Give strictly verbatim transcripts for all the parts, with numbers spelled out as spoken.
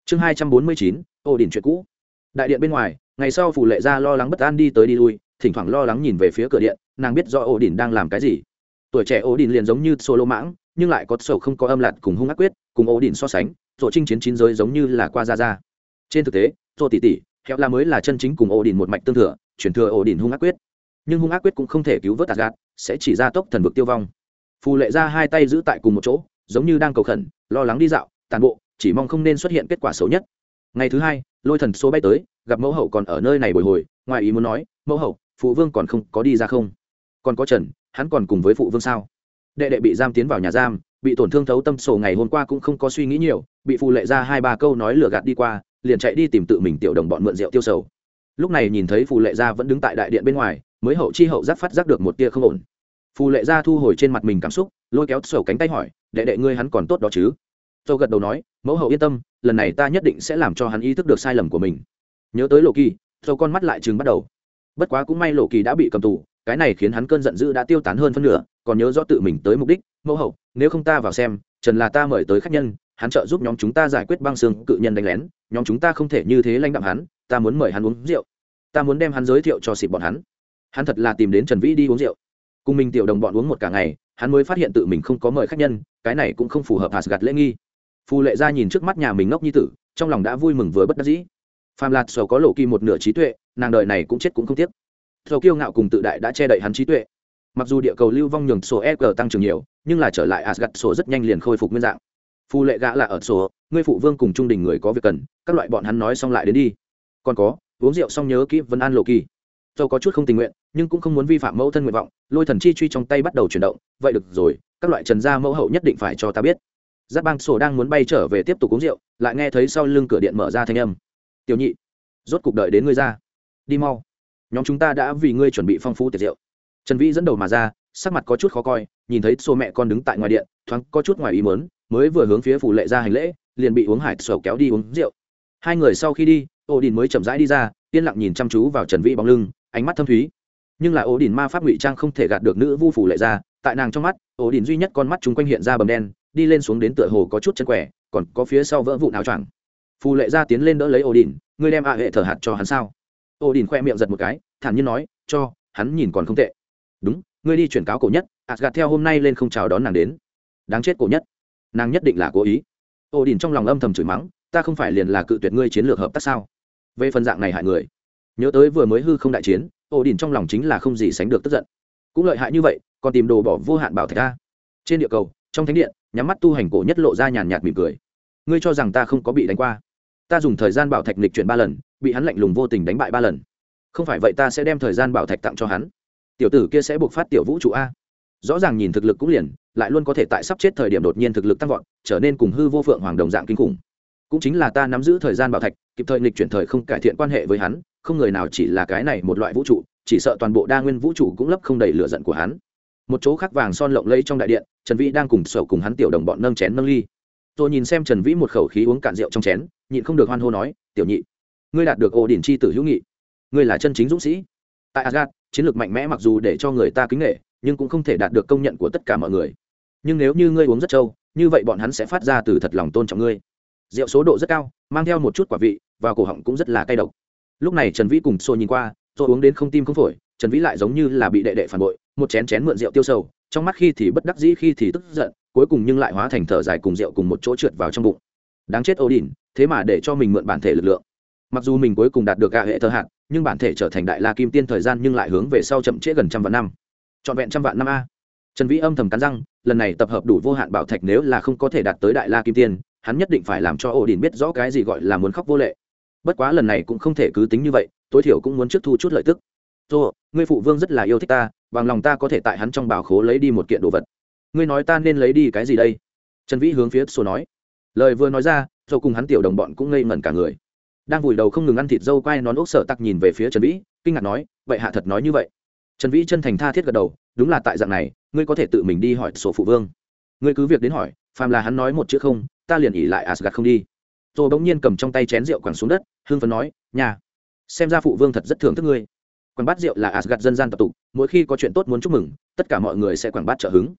chương hai trăm bốn mươi chín, ô đình chuyện cũ. Đại điện bên ngoài, ngày sau phủ lệ gia lo lắng bất an đi tới đi lui, thỉnh thoảng lo lắng nhìn về phía cửa điện, nàng biết do ô đình đang làm cái gì. Tuổi trẻ ô đình liền giống như solo mãng, nhưng lại có sầu không có âm lạt cùng hung ác quyết, cùng ô đình so sánh, rồi chinh chiến chín giới giống như là qua ra ra. Trên thực tế, rồi tỷ tỷ, Hẹo là mới là chân chính cùng ô đình một mạch tương thừa, chuyển thừa ô đình hung ác quyết. Nhưng hung ác quyết cũng không thể cứu vớt Asgard, sẽ chỉ ra tốc thần vực tiêu vong. Phù lệ gia hai tay giữ tại cùng một chỗ, giống như đang cầu khẩn, lo lắng đi dạo, tàn bộ, chỉ mong không nên xuất hiện kết quả xấu nhất. Ngày thứ hai, lôi thần số bay tới, gặp mẫu hậu còn ở nơi này bồi hồi, ngoài ý muốn nói, mẫu hậu, phụ vương còn không có đi ra không? Còn có Trần, hắn còn cùng với phụ vương sao? Đệ đệ bị giam tiến vào nhà giam, bị tổn thương thấu tâm sổ ngày hôm qua cũng không có suy nghĩ nhiều, bị phù lệ gia hai ba câu nói lừa gạt đi qua, liền chạy đi tìm tự mình tiểu đồng bọn mượn rượu tiêu sầu. Lúc này nhìn thấy phù lệ gia vẫn đứng tại đại điện bên ngoài, mới hậu chi hậu giác phát giác được một tia không ổn. Phù lệ gia thu hồi trên mặt mình cảm xúc, lôi kéo sổ cánh tay hỏi, đệ đệ ngươi hắn còn tốt đó chứ? Tôi gật đầu nói, mẫu hậu yên tâm, lần này ta nhất định sẽ làm cho hắn ý thức được sai lầm của mình. Nhớ tới lộ kỳ, rồi con mắt lại trừng bắt đầu. Bất quá cũng may lộ kỳ đã bị cầm tù, cái này khiến hắn cơn giận dữ đã tiêu tán hơn phân nửa, còn nhớ rõ tự mình tới mục đích. Mẫu hậu, nếu không ta vào xem, Trần là ta mời tới khách nhân, hắn trợ giúp nhóm chúng ta giải quyết băng xương cự nhân đánh lén, nhóm chúng ta không thể như thế lãnh đạm hắn, ta muốn mời hắn uống rượu, ta muốn đem hắn giới thiệu cho xịp bọn hắn. Hắn thật là tìm đến Trần Vĩ đi uống rượu, cùng mình tiểu đồng bọn uống một cả ngày, hắn mới phát hiện tự mình không có mời khách nhân, cái này cũng không phù hợp Asgard lễ nghi. Phù lệ gia nhìn trước mắt nhà mình ngốc nhi tử, trong lòng đã vui mừng vừa bất đắc dĩ. Phàm lạt sầu có lộ kỳ một nửa trí tuệ, nàng đời này cũng chết cũng không tiếc. Sầu kiêu ngạo cùng tự đại đã che đậy hắn trí tuệ. Mặc dù địa cầu lưu vong nhường sổ e giê tăng trưởng nhiều, nhưng là trở lại Asgard sổ rất nhanh liền khôi phục nguyên dạng. Phù lệ gã là ở sổ, ngươi phụ vương cùng trung đình người có việc cần, các loại bọn hắn nói xong lại đến đi. Còn có, uống rượu xong nhớ kỹ vân an lộ kỳ. Sầu có chút không tình nguyện, nhưng cũng không muốn vi phạm mẫu thân nguyện vọng, lôi thần chi truy trong tay bắt đầu chuyển động. Vậy được rồi, các loại Trần gia mẫu hậu nhất định phải cho ta biết. Giáp bang sổ đang muốn bay trở về tiếp tục uống rượu, lại nghe thấy sau lưng cửa điện mở ra thanh âm. Tiểu nhị, rốt cục đợi đến ngươi ra, đi mau, nhóm chúng ta đã vì ngươi chuẩn bị phong phú tiệc rượu. Trần Vĩ dẫn đầu mà ra, sắc mặt có chút khó coi, nhìn thấy sổ mẹ con đứng tại ngoài điện, thoáng có chút ngoài ý muốn, mới vừa hướng phía phủ lệ ra hành lễ, liền bị uống hải sổ kéo đi uống rượu. Hai người sau khi đi, Ô Đình mới chậm rãi đi ra, yên lặng nhìn chăm chú vào Trần Vĩ bóng lưng, ánh mắt thâm thúy. Nhưng là Ô Đình ma pháp ngụy trang không thể gạt được nữ vu phủ lệ ra, tại nàng trong mắt, Ô Đình duy nhất con mắt chúng quanh hiện ra bầm đen, đi lên xuống đến tựa hồ có chút chân quẻ, còn có phía sau vỡ vụn áo choàng. Phù lệ gia tiến lên đỡ lấy Ô Đình, ngươi đem a hệ thở hạt cho hắn sao? Ô Đình khoe miệng giật một cái, thản nhiên nói, cho, hắn nhìn còn không tệ. Đúng, ngươi đi chuyển cáo cổ nhất, Asgard theo hôm nay lên không chào đón nàng đến. Đáng chết cổ nhất, nàng nhất định là cố ý. Ô Đình trong lòng âm thầm chửi mắng, ta không phải liền là cự tuyệt ngươi chiến lược hợp tác sao? Về phần dạng này hại người. Nhớ tới vừa mới hư không đại chiến, Ô Đình trong lòng chính là không gì sánh được tức giận. Cũng lợi hại như vậy, còn tìm đồ bỏ vô hạn bảo thạch a. Trên địa cầu, trong thánh điện, nhắm mắt tu hành cổ nhất lộ ra nhàn nhạt mỉm cười. Ngươi cho rằng ta không có bị đánh qua? Ta dùng thời gian bảo thạch lịch chuyển ba lần, bị hắn lạnh lùng vô tình đánh bại ba lần. Không phải vậy ta sẽ đem thời gian bảo thạch tặng cho hắn. Tiểu tử kia sẽ buộc phát tiểu vũ trụ a. Rõ ràng nhìn thực lực cũng liền, lại luôn có thể tại sắp chết thời điểm đột nhiên thực lực tăng vọt, trở nên cùng hư vô phượng hoàng đồng dạng kinh khủng. Cũng chính là ta nắm giữ thời gian bảo thạch, kịp thời lịch chuyển thời không cải thiện quan hệ với hắn, không người nào chỉ là cái này một loại vũ trụ, chỉ sợ toàn bộ đa nguyên vũ trụ cũng lấp không đầy lửa giận của hắn. Một chỗ khác vàng son lộng lẫy trong đại điện, Trần Vĩ đang cùng sầu cùng hắn tiểu đồng bọn nâng chén nâng ly. Tôi nhìn xem Trần Vĩ một khẩu khí uống cạn rượu trong chén, nhịn không được hoan hô nói, tiểu nhị, ngươi đạt được Ô Điển chi tử hữu nghị, ngươi là chân chính dũng sĩ. Tại Asgard, chiến lược mạnh mẽ mặc dù để cho người ta kính nể, nhưng cũng không thể đạt được công nhận của tất cả mọi người. Nhưng nếu như ngươi uống rất trâu, như vậy bọn hắn sẽ phát ra từ thật lòng tôn trọng ngươi. Rượu số độ rất cao, mang theo một chút quả vị, vào cổ họng cũng rất là cay độc. Lúc này Trần Vĩ cùng Xô nhìn qua, rồi uống đến không tim không phổi, Trần Vĩ lại giống như là bị đệ đệ phản bội, một chén chén mượn rượu tiêu sầu, trong mắt khi thì bất đắc dĩ khi thì tức giận, cuối cùng nhưng lại hóa thành thở dài cùng rượu cùng một chỗ trượt vào trong bụng. Đáng chết Odin, thế mà để cho mình mượn bản thể lực lượng. Mặc dù mình cuối cùng đạt được gạ hệ thơ hạt, nhưng bản thể trở thành đại la kim tiên thời gian nhưng lại hướng về sau chậm trễ gần trăm vạn năm. Trọn vẹn trăm vạn năm a. Trần Vĩ âm thầm cắn răng, lần này tập hợp đủ vô hạn bảo thạch nếu là không có thể đạt tới đại la kim tiên, hắn nhất định phải làm cho Odin biết rõ cái gì gọi là muốn khóc vô lệ. Bất quá lần này cũng không thể cứ tính như vậy, tối thiểu cũng muốn trước thu chút lợi tức. Rồi, ngươi phụ vương rất là yêu thích ta, bằng lòng ta có thể tại hắn trong bảo khố lấy đi một kiện đồ vật. Ngươi nói ta nên lấy đi cái gì đây? Trần Vĩ hướng phía Sô nói. Lời vừa nói ra, rồi cùng hắn tiểu đồng bọn cũng ngây ngẩn cả người. Đang vùi đầu không ngừng ăn thịt dâu quay nón ốc Sở Tặc nhìn về phía Trần Vĩ, kinh ngạc nói, vậy hạ thật nói như vậy? Trần Vĩ chân thành tha thiết gật đầu, đúng là tại dạng này, ngươi có thể tự mình đi hỏi sổ phụ vương. Ngươi cứ việc đến hỏi, phàm là hắn nói một chữ không, ta liền ỉ lại Asgard không đi. Rồi bỗng nhiên cầm trong tay chén rượu quẳng xuống đất, hưng phấn nói, nhà, xem ra phụ vương thật rất thưởng thức ngươi. Quẳng bát rượu là Asgard dân gian tập tục, mỗi khi có chuyện tốt muốn chúc mừng, tất cả mọi người sẽ quẳng bát trợ hứng.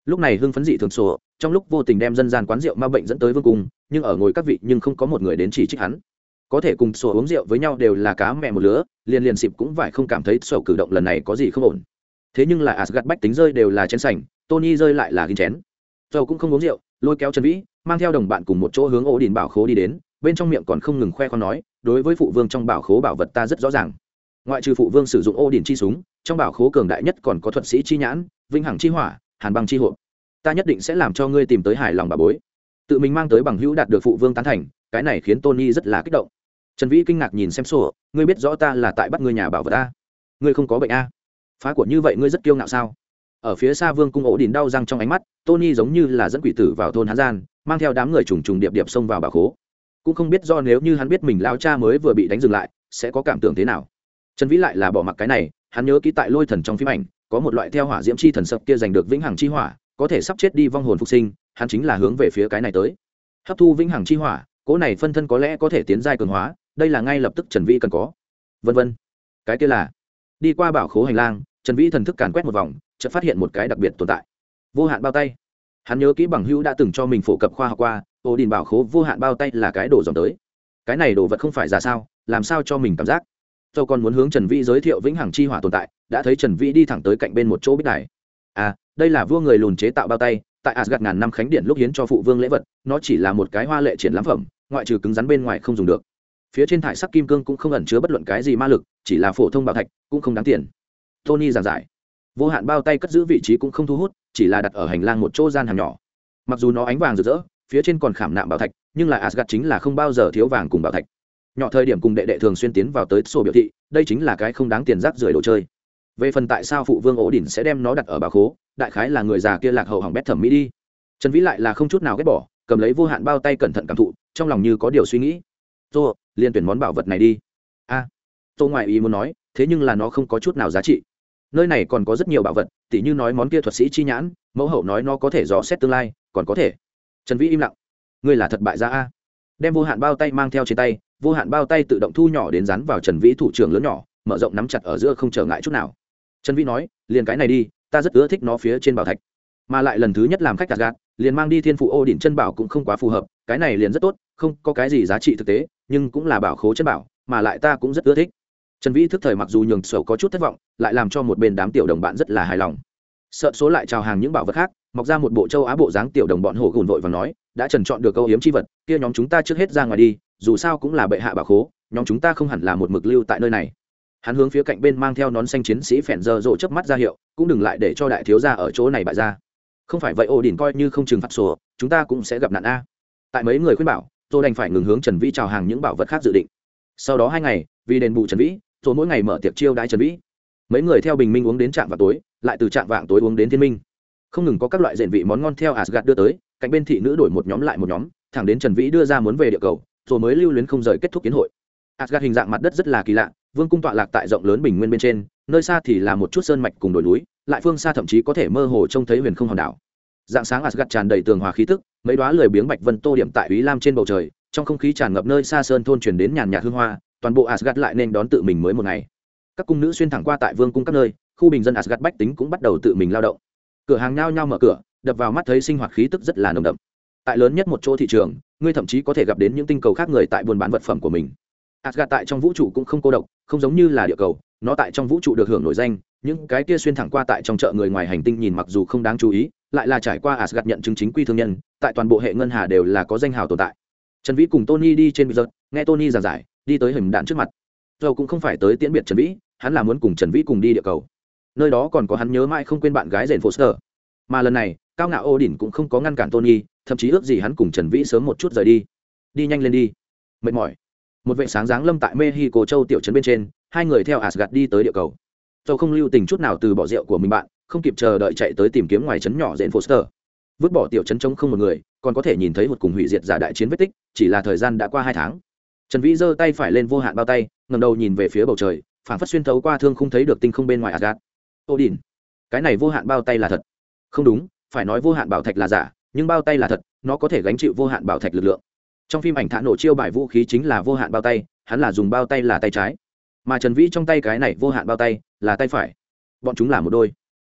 lúc này hưng phấn dị thường sổ trong lúc vô tình đem dân gian quán rượu ma bệnh dẫn tới vương cung, nhưng ở ngồi các vị nhưng không có một người đến chỉ trích hắn. Có thể cùng sổ uống rượu với nhau đều là cá mẹ một lứa, liền liền xịp cũng phải không cảm thấy sổ cử động lần này có gì không ổn. Thế nhưng là Asgard bách tính rơi đều là chén sành, Tony rơi lại là gin chén. Sổ cũng không uống rượu, lôi kéo Trần Vĩ mang theo đồng bạn cùng một chỗ hướng ổ đỉnh bảo khố đi đến, bên trong miệng còn không ngừng khoe khoang nói, đối với phụ vương trong bảo khố bảo vật ta rất rõ ràng. Ngoại trừ phụ vương sử dụng ổ đỉnh chi súng, trong bảo khố cường đại nhất còn có thuật sĩ chi nhãn, vinh hằng chi hỏa, hàn băng chi hộp. Ta nhất định sẽ làm cho ngươi tìm tới hài lòng bà bối. Tự mình mang tới bằng hữu đạt được phụ vương tán thành, cái này khiến Tony rất là kích động. Trần Vĩ kinh ngạc nhìn xem sổ, ngươi biết rõ ta là tại bắt ngươi nhà bảo vật a? Ngươi không có bệnh a? Phá của như vậy ngươi rất kiêu ngạo sao? Ở phía xa vương cung ổ đỉnh đau răng trong ánh mắt, Tony giống như là dẫn quỷ tử vào thôn Hán gian, mang theo đám người trùng trùng điệp điệp xông vào bảo khố. Cũng không biết do nếu như hắn biết mình lao cha mới vừa bị đánh dừng lại, sẽ có cảm tưởng thế nào. Trần Vĩ lại là bỏ mặc cái này, hắn nhớ kỹ tại Lôi Thần trong phim ảnh, có một loại theo hỏa diễm chi thần sập kia giành được vĩnh hằng chi hỏa, có thể sắp chết đi vong hồn phục sinh, hắn chính là hướng về phía cái này tới. Hấp thu vĩnh hằng chi hỏa, cỗ này phân thân có lẽ có thể tiến giai cường hóa, đây là ngay lập tức Trần Vĩ cần có. Vân vân. Cái kia là đi qua bảo khố hành lang, Trần Vĩ thần thức càn quét một vòng, chợt phát hiện một cái đặc biệt tồn tại. Vô hạn bao tay. Hắn nhớ kỹ bằng hữu đã từng cho mình phổ cập khoa học qua, ổ đỉnh bảo khố vô hạn bao tay là cái đồ dòng tới. Cái này đồ vật không phải giả sao, làm sao cho mình cảm giác. Châu còn muốn hướng Trần Vĩ giới thiệu vĩnh hằng chi hỏa tồn tại, đã thấy Trần Vĩ đi thẳng tới cạnh bên một chỗ bích đài. À, đây là vua người lùn chế tạo bao tay, tại Asgard ngàn năm khánh điện lúc hiến cho phụ vương lễ vật, nó chỉ là một cái hoa lệ triển lãm phẩm, ngoại trừ cứng rắn bên ngoài không dùng được. Phía trên thải sắc kim cương cũng không ẩn chứa bất luận cái gì ma lực, chỉ là phổ thông bảo thạch, cũng không đáng tiền. Tony giảng giải, vô hạn bao tay cất giữ vị trí cũng không thu hút, chỉ là đặt ở hành lang một chỗ gian hàng nhỏ. Mặc dù nó ánh vàng rực rỡ, phía trên còn khảm nạm bảo thạch, nhưng lại Asgard chính là không bao giờ thiếu vàng cùng bảo thạch. Nhỏ thời điểm cùng đệ đệ thường xuyên tiến vào tới sổ biểu thị, đây chính là cái không đáng tiền rác rưởi đồ chơi. Về phần tại sao phụ vương ổ đỉnh sẽ đem nó đặt ở bảo khố, đại khái là người già kia lạc hậu hỏng bét thẩm mỹ đi. Trần Vĩ lại là không chút nào ghét bỏ, cầm lấy vô hạn bao tay cẩn thận cảm thụ, trong lòng như có điều suy nghĩ. Tô, liền tuyển món bảo vật này đi. A, à, Tô ngoại ý muốn nói, thế nhưng là nó không có chút nào giá trị. Nơi này còn có rất nhiều bảo vật, tỉ như nói món kia thuật sĩ chi nhãn, mẫu hậu nói nó có thể dò xét tương lai, còn có thể. Trần Vĩ im lặng. Ngươi là thật bại gia a. Đem vô hạn bao tay mang theo trên tay, vô hạn bao tay tự động thu nhỏ đến dán vào Trần Vĩ thủ trưởng lớn nhỏ, mở rộng nắm chặt ở giữa không trở ngại chút nào. Trần Vĩ nói, liền cái này đi, ta rất ưa thích nó phía trên bảo thạch, mà lại lần thứ nhất làm khách Asgard, liền mang đi thiên phụ ô đỉnh chân bảo cũng không quá phù hợp, cái này liền rất tốt, không có cái gì giá trị thực tế, nhưng cũng là bảo khố chân bảo, mà lại ta cũng rất ưa thích. Trần Vĩ thức thời mặc dù nhường sầu có chút thất vọng, lại làm cho một bên đám tiểu đồng bạn rất là hài lòng. Sợ số lại chào hàng những bảo vật khác, mọc ra một bộ châu Á bộ dáng tiểu đồng bọn hổ gùn vội và nói, đã Trần chọn được câu hiếm chi vật, kia nhóm chúng ta trước hết ra ngoài đi, dù sao cũng là bệ hạ bảo khố, nhóm chúng ta không hẳn là một mực lưu tại nơi này. Hắn hướng phía cạnh bên mang theo nón xanh chiến sĩ phèn giờ rộ chớp mắt ra hiệu, cũng đừng lại để cho đại thiếu gia ở chỗ này bại ra. Không phải vậy ổ đỉnh coi như không trừng phạt sổ, chúng ta cũng sẽ gặp nạn a. Tại mấy người khuyên bảo, tôi đành phải ngừng hướng Trần Vĩ chào hàng những bảo vật khác dự định. Sau đó hai ngày, vì đền bù Trần Vĩ, rồi mỗi ngày mở tiệc chiêu đãi Trần Vĩ. Mấy người theo bình minh uống đến trạm vào tối, lại từ trạm vạng tối uống đến thiên minh. Không ngừng có các loại rèn vị món ngon theo Asgard đưa tới, cạnh bên thị nữ đổi một nhóm lại một nhóm, thẳng đến Trần Vĩ đưa ra muốn về địa cầu, rồi mới lưu luyến không rời kết thúc kiến hội. Asgard hình dạng mặt đất rất là kỳ lạ, vương cung tọa lạc tại rộng lớn bình nguyên bên trên, nơi xa thì là một chút sơn mạch cùng đồi núi, lại phương xa thậm chí có thể mơ hồ trông thấy huyền không hòn đảo. Dạng sáng Asgard tràn đầy tường hòa khí tức, mấy đóa lười biếng bạch vân tô điểm tại úy lam trên bầu trời, trong không khí tràn ngập nơi xa sơn thôn truyền đến nhàn nhạt hương hoa, toàn bộ Asgard lại nên đón tự mình mới một ngày. Các cung nữ xuyên thẳng qua tại vương cung các nơi, khu bình dân Asgard bách tính cũng bắt đầu tự mình lao động. Cửa hàng nhao nhao mở cửa, đập vào mắt thấy sinh hoạt khí tức rất là nồng đậm. Tại lớn nhất một chỗ thị trường, ngươi thậm chí có thể gặp đến những tinh cầu khác người tại buôn bán vật phẩm của mình. Asgard tại trong vũ trụ cũng không cô độc, không giống như là địa cầu, nó tại trong vũ trụ được hưởng nổi danh, những cái kia xuyên thẳng qua tại trong chợ người ngoài hành tinh nhìn mặc dù không đáng chú ý, lại là trải qua Asgard nhận chứng chính quy thương nhân, tại toàn bộ hệ ngân hà đều là có danh hào tồn tại. Trần Vĩ cùng Tony đi trên bờ, nghe Tony giảng giải, đi tới hình đạn trước mặt. Dầu cũng không phải tới tiễn biệt Trần Vĩ, hắn là muốn cùng Trần Vĩ cùng đi địa cầu. Nơi đó còn có hắn nhớ mãi không quên bạn gái Jane Foster. Mà lần này, cao ngạo Odin cũng không có ngăn cản Tony, thậm chí ước gì hắn cùng Trần Vĩ sớm một chút rời đi. Đi nhanh lên đi. Mệt mỏi. Một vệ sáng dáng lâm tại Mexico châu tiểu trấn bên trên, hai người theo Asgard đi tới địa cầu. Dầu không lưu tình chút nào từ bỏ rượu của mình bạn, không kịp chờ đợi chạy tới tìm kiếm ngoài trấn nhỏ Jane Foster. Vứt bỏ tiểu trấn trống không một người, còn có thể nhìn thấy một cùng hủy diệt giả đại chiến vết tích, chỉ là thời gian đã qua hai tháng. Trần Vĩ giơ tay phải lên vô hạn bao tay, ngẩng đầu nhìn về phía bầu trời, phảng phất xuyên thấu qua thương không thấy được tinh không bên ngoài Asgard. Odin, cái này vô hạn bao tay là thật? Không đúng, phải nói vô hạn bảo thạch là giả, nhưng bao tay là thật, nó có thể gánh chịu vô hạn bảo thạch lực lượng. Trong phim ảnh thả nổ chiêu bài vũ khí chính là vô hạn bao tay, hắn là dùng bao tay là tay trái, mà Trần Vĩ trong tay cái này vô hạn bao tay là tay phải, bọn chúng là một đôi.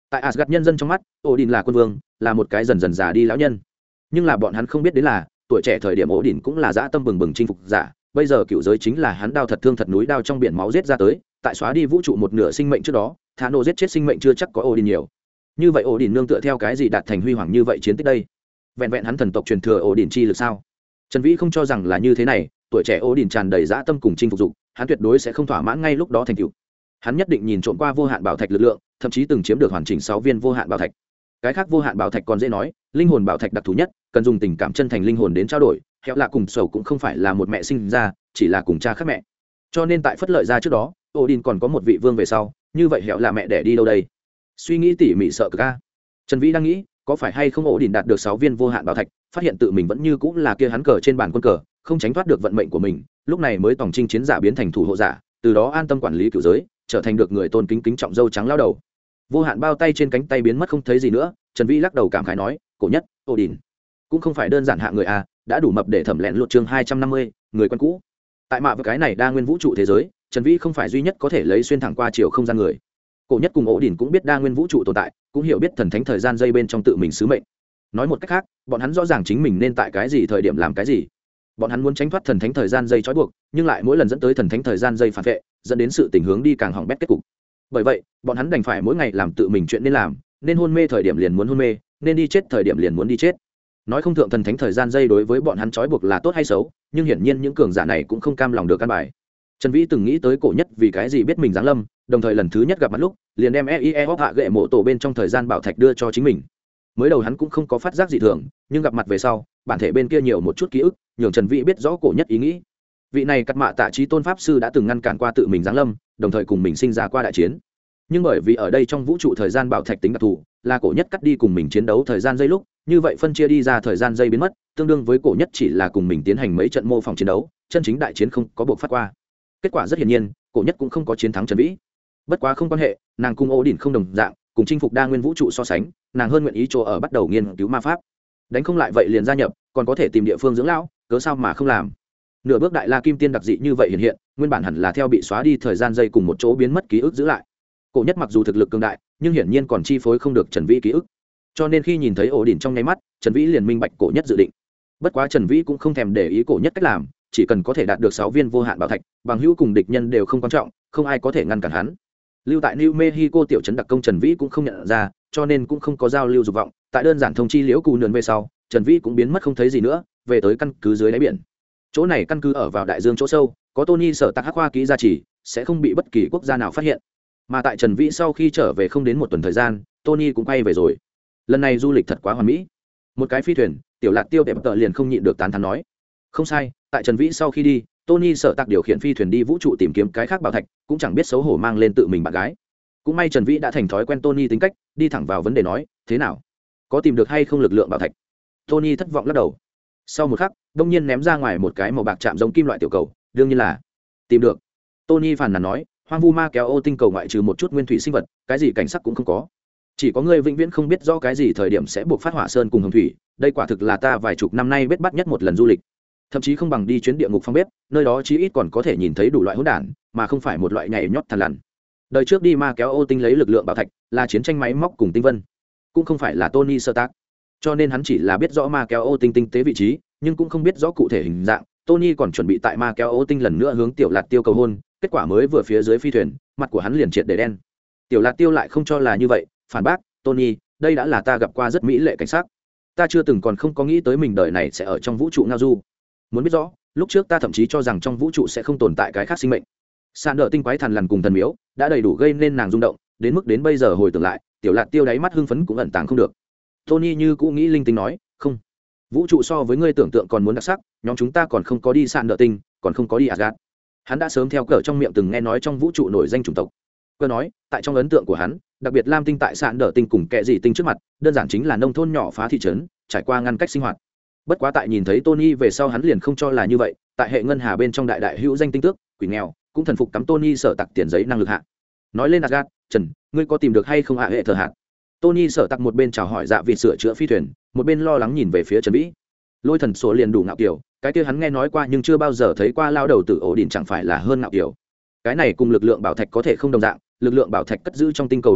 tại Asgard nhân dân trong mắt Odin là quân vương, là một cái dần dần già đi lão nhân, nhưng là bọn hắn không biết đến là tuổi trẻ thời điểm Odin cũng là dã tâm bừng bừng chinh phục giả. Bây giờ cựu giới chính là hắn đao thật thương thật núi đao trong biển máu giết ra tới, tại xóa đi vũ trụ một nửa sinh mệnh trước đó, Thanos giết chết sinh mệnh chưa chắc có Odin nhiều. Như vậy Odin nương tựa theo cái gì đạt thành huy hoàng như vậy chiến tích đây? Vẹn vẹn hắn thần tộc truyền thừa Odin chi lực sao? Trần Vĩ không cho rằng là như thế này, tuổi trẻ Odin tràn đầy dã tâm cùng chinh phục dục, hắn tuyệt đối sẽ không thỏa mãn ngay lúc đó thành tựu. Hắn nhất định nhìn trộm qua vô hạn bảo thạch lực lượng, thậm chí từng chiếm được hoàn chỉnh sáu viên vô hạn bảo thạch. Cái khác vô hạn bảo thạch còn dễ nói, linh hồn bảo thạch đặc thù nhất, cần dùng tình cảm chân thành linh hồn đến trao đổi, khéo lạ cùng sầu cũng không phải là một mẹ sinh ra, chỉ là cùng cha khác mẹ. Cho nên tại phất lợi ra trước đó, Odin còn có một vị vương về sau, như vậy hẹo là mẹ đẻ đi đâu đây? Suy nghĩ tỉ mỉ sợ cực a. Trần Vĩ đang nghĩ, có phải hay không Odin đạt được sáu viên vô hạn bảo thạch, phát hiện tự mình vẫn như cũng là kia hắn cờ trên bàn quân cờ, không tránh thoát được vận mệnh của mình, lúc này mới tổng trinh chiến giả biến thành thủ hộ giả, từ đó an tâm quản lý cửu giới, trở thành được người tôn kính kính trọng dâu trắng lao đầu. Vô hạn bao tay trên cánh tay biến mất không thấy gì nữa, Trần Vĩ lắc đầu cảm khái nói, cổ nhất, Odin cũng không phải đơn giản hạ người a, đã đủ mập để thẩm lẹn lột chương hai trăm năm mươi, người quen cũ. Tại mạ với cái này đa nguyên vũ trụ thế giới, Trần Vĩ không phải duy nhất có thể lấy xuyên thẳng qua chiều không gian người. Cổ nhất cùng Odin cũng biết đa nguyên vũ trụ tồn tại, cũng hiểu biết thần thánh thời gian dây bên trong tự mình sứ mệnh. Nói một cách khác, bọn hắn rõ ràng chính mình nên tại cái gì thời điểm làm cái gì. Bọn hắn muốn tránh thoát thần thánh thời gian dây trói buộc, nhưng lại mỗi lần dẫn tới thần thánh thời gian dây phản vệ, dẫn đến sự tình hướng đi càng hỏng bét kết cục. Bởi vậy, bọn hắn đành phải mỗi ngày làm tự mình chuyện nên làm, nên hôn mê thời điểm liền muốn hôn mê, nên đi chết thời điểm liền muốn đi chết. Nói không thượng thần thánh thời gian dây đối với bọn hắn trói buộc là tốt hay xấu, nhưng hiển nhiên những cường giả này cũng không cam lòng được căn bài. Trần Vĩ từng nghĩ tới cổ nhất vì cái gì biết mình giáng lâm, đồng thời lần thứ nhất gặp mặt lúc, liền đem e i e hop hạ gệ mộ tổ bên trong thời gian bảo thạch đưa cho chính mình. Mới đầu hắn cũng không có phát giác gì thường, nhưng gặp mặt về sau, bản thể bên kia nhiều một chút ký ức, nhường Trần Vĩ biết rõ cổ nhất ý nghĩ. Vị này cắt mạ tạ trí tôn pháp sư đã từng ngăn cản qua tự mình giáng lâm, đồng thời cùng mình sinh ra qua đại chiến. Nhưng bởi vì ở đây trong vũ trụ thời gian bảo thạch tính đặc thù, là cổ nhất cắt đi cùng mình chiến đấu thời gian giây lúc, như vậy phân chia đi ra thời gian giây biến mất, tương đương với cổ nhất chỉ là cùng mình tiến hành mấy trận mô phỏng chiến đấu, chân chính đại chiến không có buộc phát qua. Kết quả rất hiển nhiên, cổ nhất cũng không có chiến thắng Trần Vĩ. Bất quá không quan hệ, nàng cùng Odin không đồng dạng, cùng chinh phục đa nguyên vũ trụ so sánh, nàng hơn nguyện ý chỗ ở bắt đầu nghiên cứu ma pháp. Đánh không lại vậy liền gia nhập, còn có thể tìm địa phương dưỡng lão, cớ sao mà không làm. Nửa bước đại la kim tiên đặc dị như vậy hiện hiện, nguyên bản hẳn là theo bị xóa đi thời gian dây cùng một chỗ biến mất ký ức giữ lại. Cổ nhất mặc dù thực lực cường đại, nhưng hiển nhiên còn chi phối không được Trần Vĩ ký ức. Cho nên khi nhìn thấy Odin trong nháy mắt, Trần Vĩ liền minh bạch cổ nhất dự định. Bất quá Trần Vĩ cũng không thèm để ý cổ nhất cách làm, chỉ cần có thể đạt được sáu viên vô hạn bảo thạch, bằng hữu cùng địch nhân đều không quan trọng, không ai có thể ngăn cản hắn. Lưu tại New Mexico tiểu trấn đặc công Trần Vĩ cũng không nhận ra, cho nên cũng không có giao lưu dục vọng. Tại đơn giản thông chi liễu cù nườn về sau, Trần Vĩ cũng biến mất không thấy gì nữa, về tới căn cứ dưới đáy biển. Chỗ này căn cứ ở vào đại dương chỗ sâu, có Tony sở tạc hắc hoa ký gia trì, sẽ không bị bất kỳ quốc gia nào phát hiện. Mà tại Trần Vĩ sau khi trở về không đến một tuần thời gian, Tony cũng quay về rồi. Lần này du lịch thật quá hoàn mỹ. Một cái phi thuyền, tiểu lạc tiêu đẹp tợ liền không nhịn được tán thán nói. Không sai, tại Trần Vĩ sau khi đi, Tony sở tạc điều khiển phi thuyền đi vũ trụ tìm kiếm cái khác bảo thạch, cũng chẳng biết xấu hổ mang lên tự mình bạn gái. Cũng may Trần Vĩ đã thành thói quen Tony tính cách, đi thẳng vào vấn đề nói, thế nào? Có tìm được hay không lực lượng bảo thạch? Tony thất vọng lắc đầu. Sau một khắc, đông nhiên ném ra ngoài một cái màu bạc chạm giống kim loại tiểu cầu, đương nhiên là tìm được. Tony phàn nàn nói, hoang vu ma kéo ô tinh cầu ngoại trừ một chút nguyên thủy sinh vật, cái gì cảnh sắc cũng không có. Chỉ có ngươi vĩnh viễn không biết rõ cái gì thời điểm sẽ buộc phát hỏa sơn cùng hồng thủy, đây quả thực là ta vài chục năm nay bết bắt nhất một lần du lịch. Thậm chí không bằng đi chuyến địa ngục phong bếp, nơi đó chí ít còn có thể nhìn thấy đủ loại hỗn đản, mà không phải một loại nhảy nhót thằn lằn. Đời trước đi ma kéo ô tinh lấy lực lượng bảo thạch, là chiến tranh máy móc cùng tinh vân, cũng không phải là Tony Stark. Cho nên hắn chỉ là biết rõ ma kéo ô tinh tinh tế vị trí, nhưng cũng không biết rõ cụ thể hình dạng. Tony còn chuẩn bị tại ma kéo ô tinh lần nữa hướng tiểu lạt tiêu cầu hôn, kết quả mới vừa phía dưới phi thuyền, mặt của hắn liền triệt để đen. Tiểu lạt tiêu lại không cho là như vậy, phản bác, Tony, đây đã là ta gặp qua rất mỹ lệ cảnh sắc, ta chưa từng còn không có nghĩ tới mình đời này sẽ ở trong vũ trụ ngao du. Muốn biết rõ, lúc trước ta thậm chí cho rằng trong vũ trụ sẽ không tồn tại cái khác sinh mệnh. Sàn đỡ tinh quái thằn lằn cùng thần miếu đã đầy đủ gây nên nàng rung động, đến mức đến bây giờ hồi tưởng lại, tiểu lạt tiêu đáy mắt hưng phấn cũng ẩn tàng không được. Tony như cũ nghĩ linh tinh nói, không, vũ trụ so với ngươi tưởng tượng còn muốn đặc sắc, nhóm chúng ta còn không có đi sàn đỡ tinh, còn không có đi Asgard. Hắn đã sớm theo cờ trong miệng từng nghe nói trong vũ trụ nổi danh chủng tộc. Cơ nói, tại trong ấn tượng của hắn, đặc biệt lam tinh tại sạn đỡ tinh cùng kẻ gì tinh trước mặt, đơn giản chính là nông thôn nhỏ phá thị trấn, trải qua ngăn cách sinh hoạt. Bất quá tại nhìn thấy Tony về sau hắn liền không cho là như vậy, tại hệ ngân hà bên trong đại đại hữu danh tinh tước, quỷ nghèo, cũng thần phục cắm Tony sở tặc tiền giấy năng lực hạ. Nói lên Asgard, Trần, ngươi có tìm được hay không hạ hệ thờ hạt? Tony sở tặc một bên chào hỏi dạ vịt sửa chữa phi thuyền, một bên lo lắng nhìn về phía Trần Vĩ. Lôi thần số liền đủ ngạo kiểu, cái kia hắn nghe nói qua nhưng chưa bao giờ thấy qua lao đầu tử ổ đỉnh chẳng phải là hơn ngạo kiểu. Cái này cùng lực lượng bảo thạch có thể không đồng dạng, lực lượng bảo thạch cất giữ trong tinh cầu hoang vu,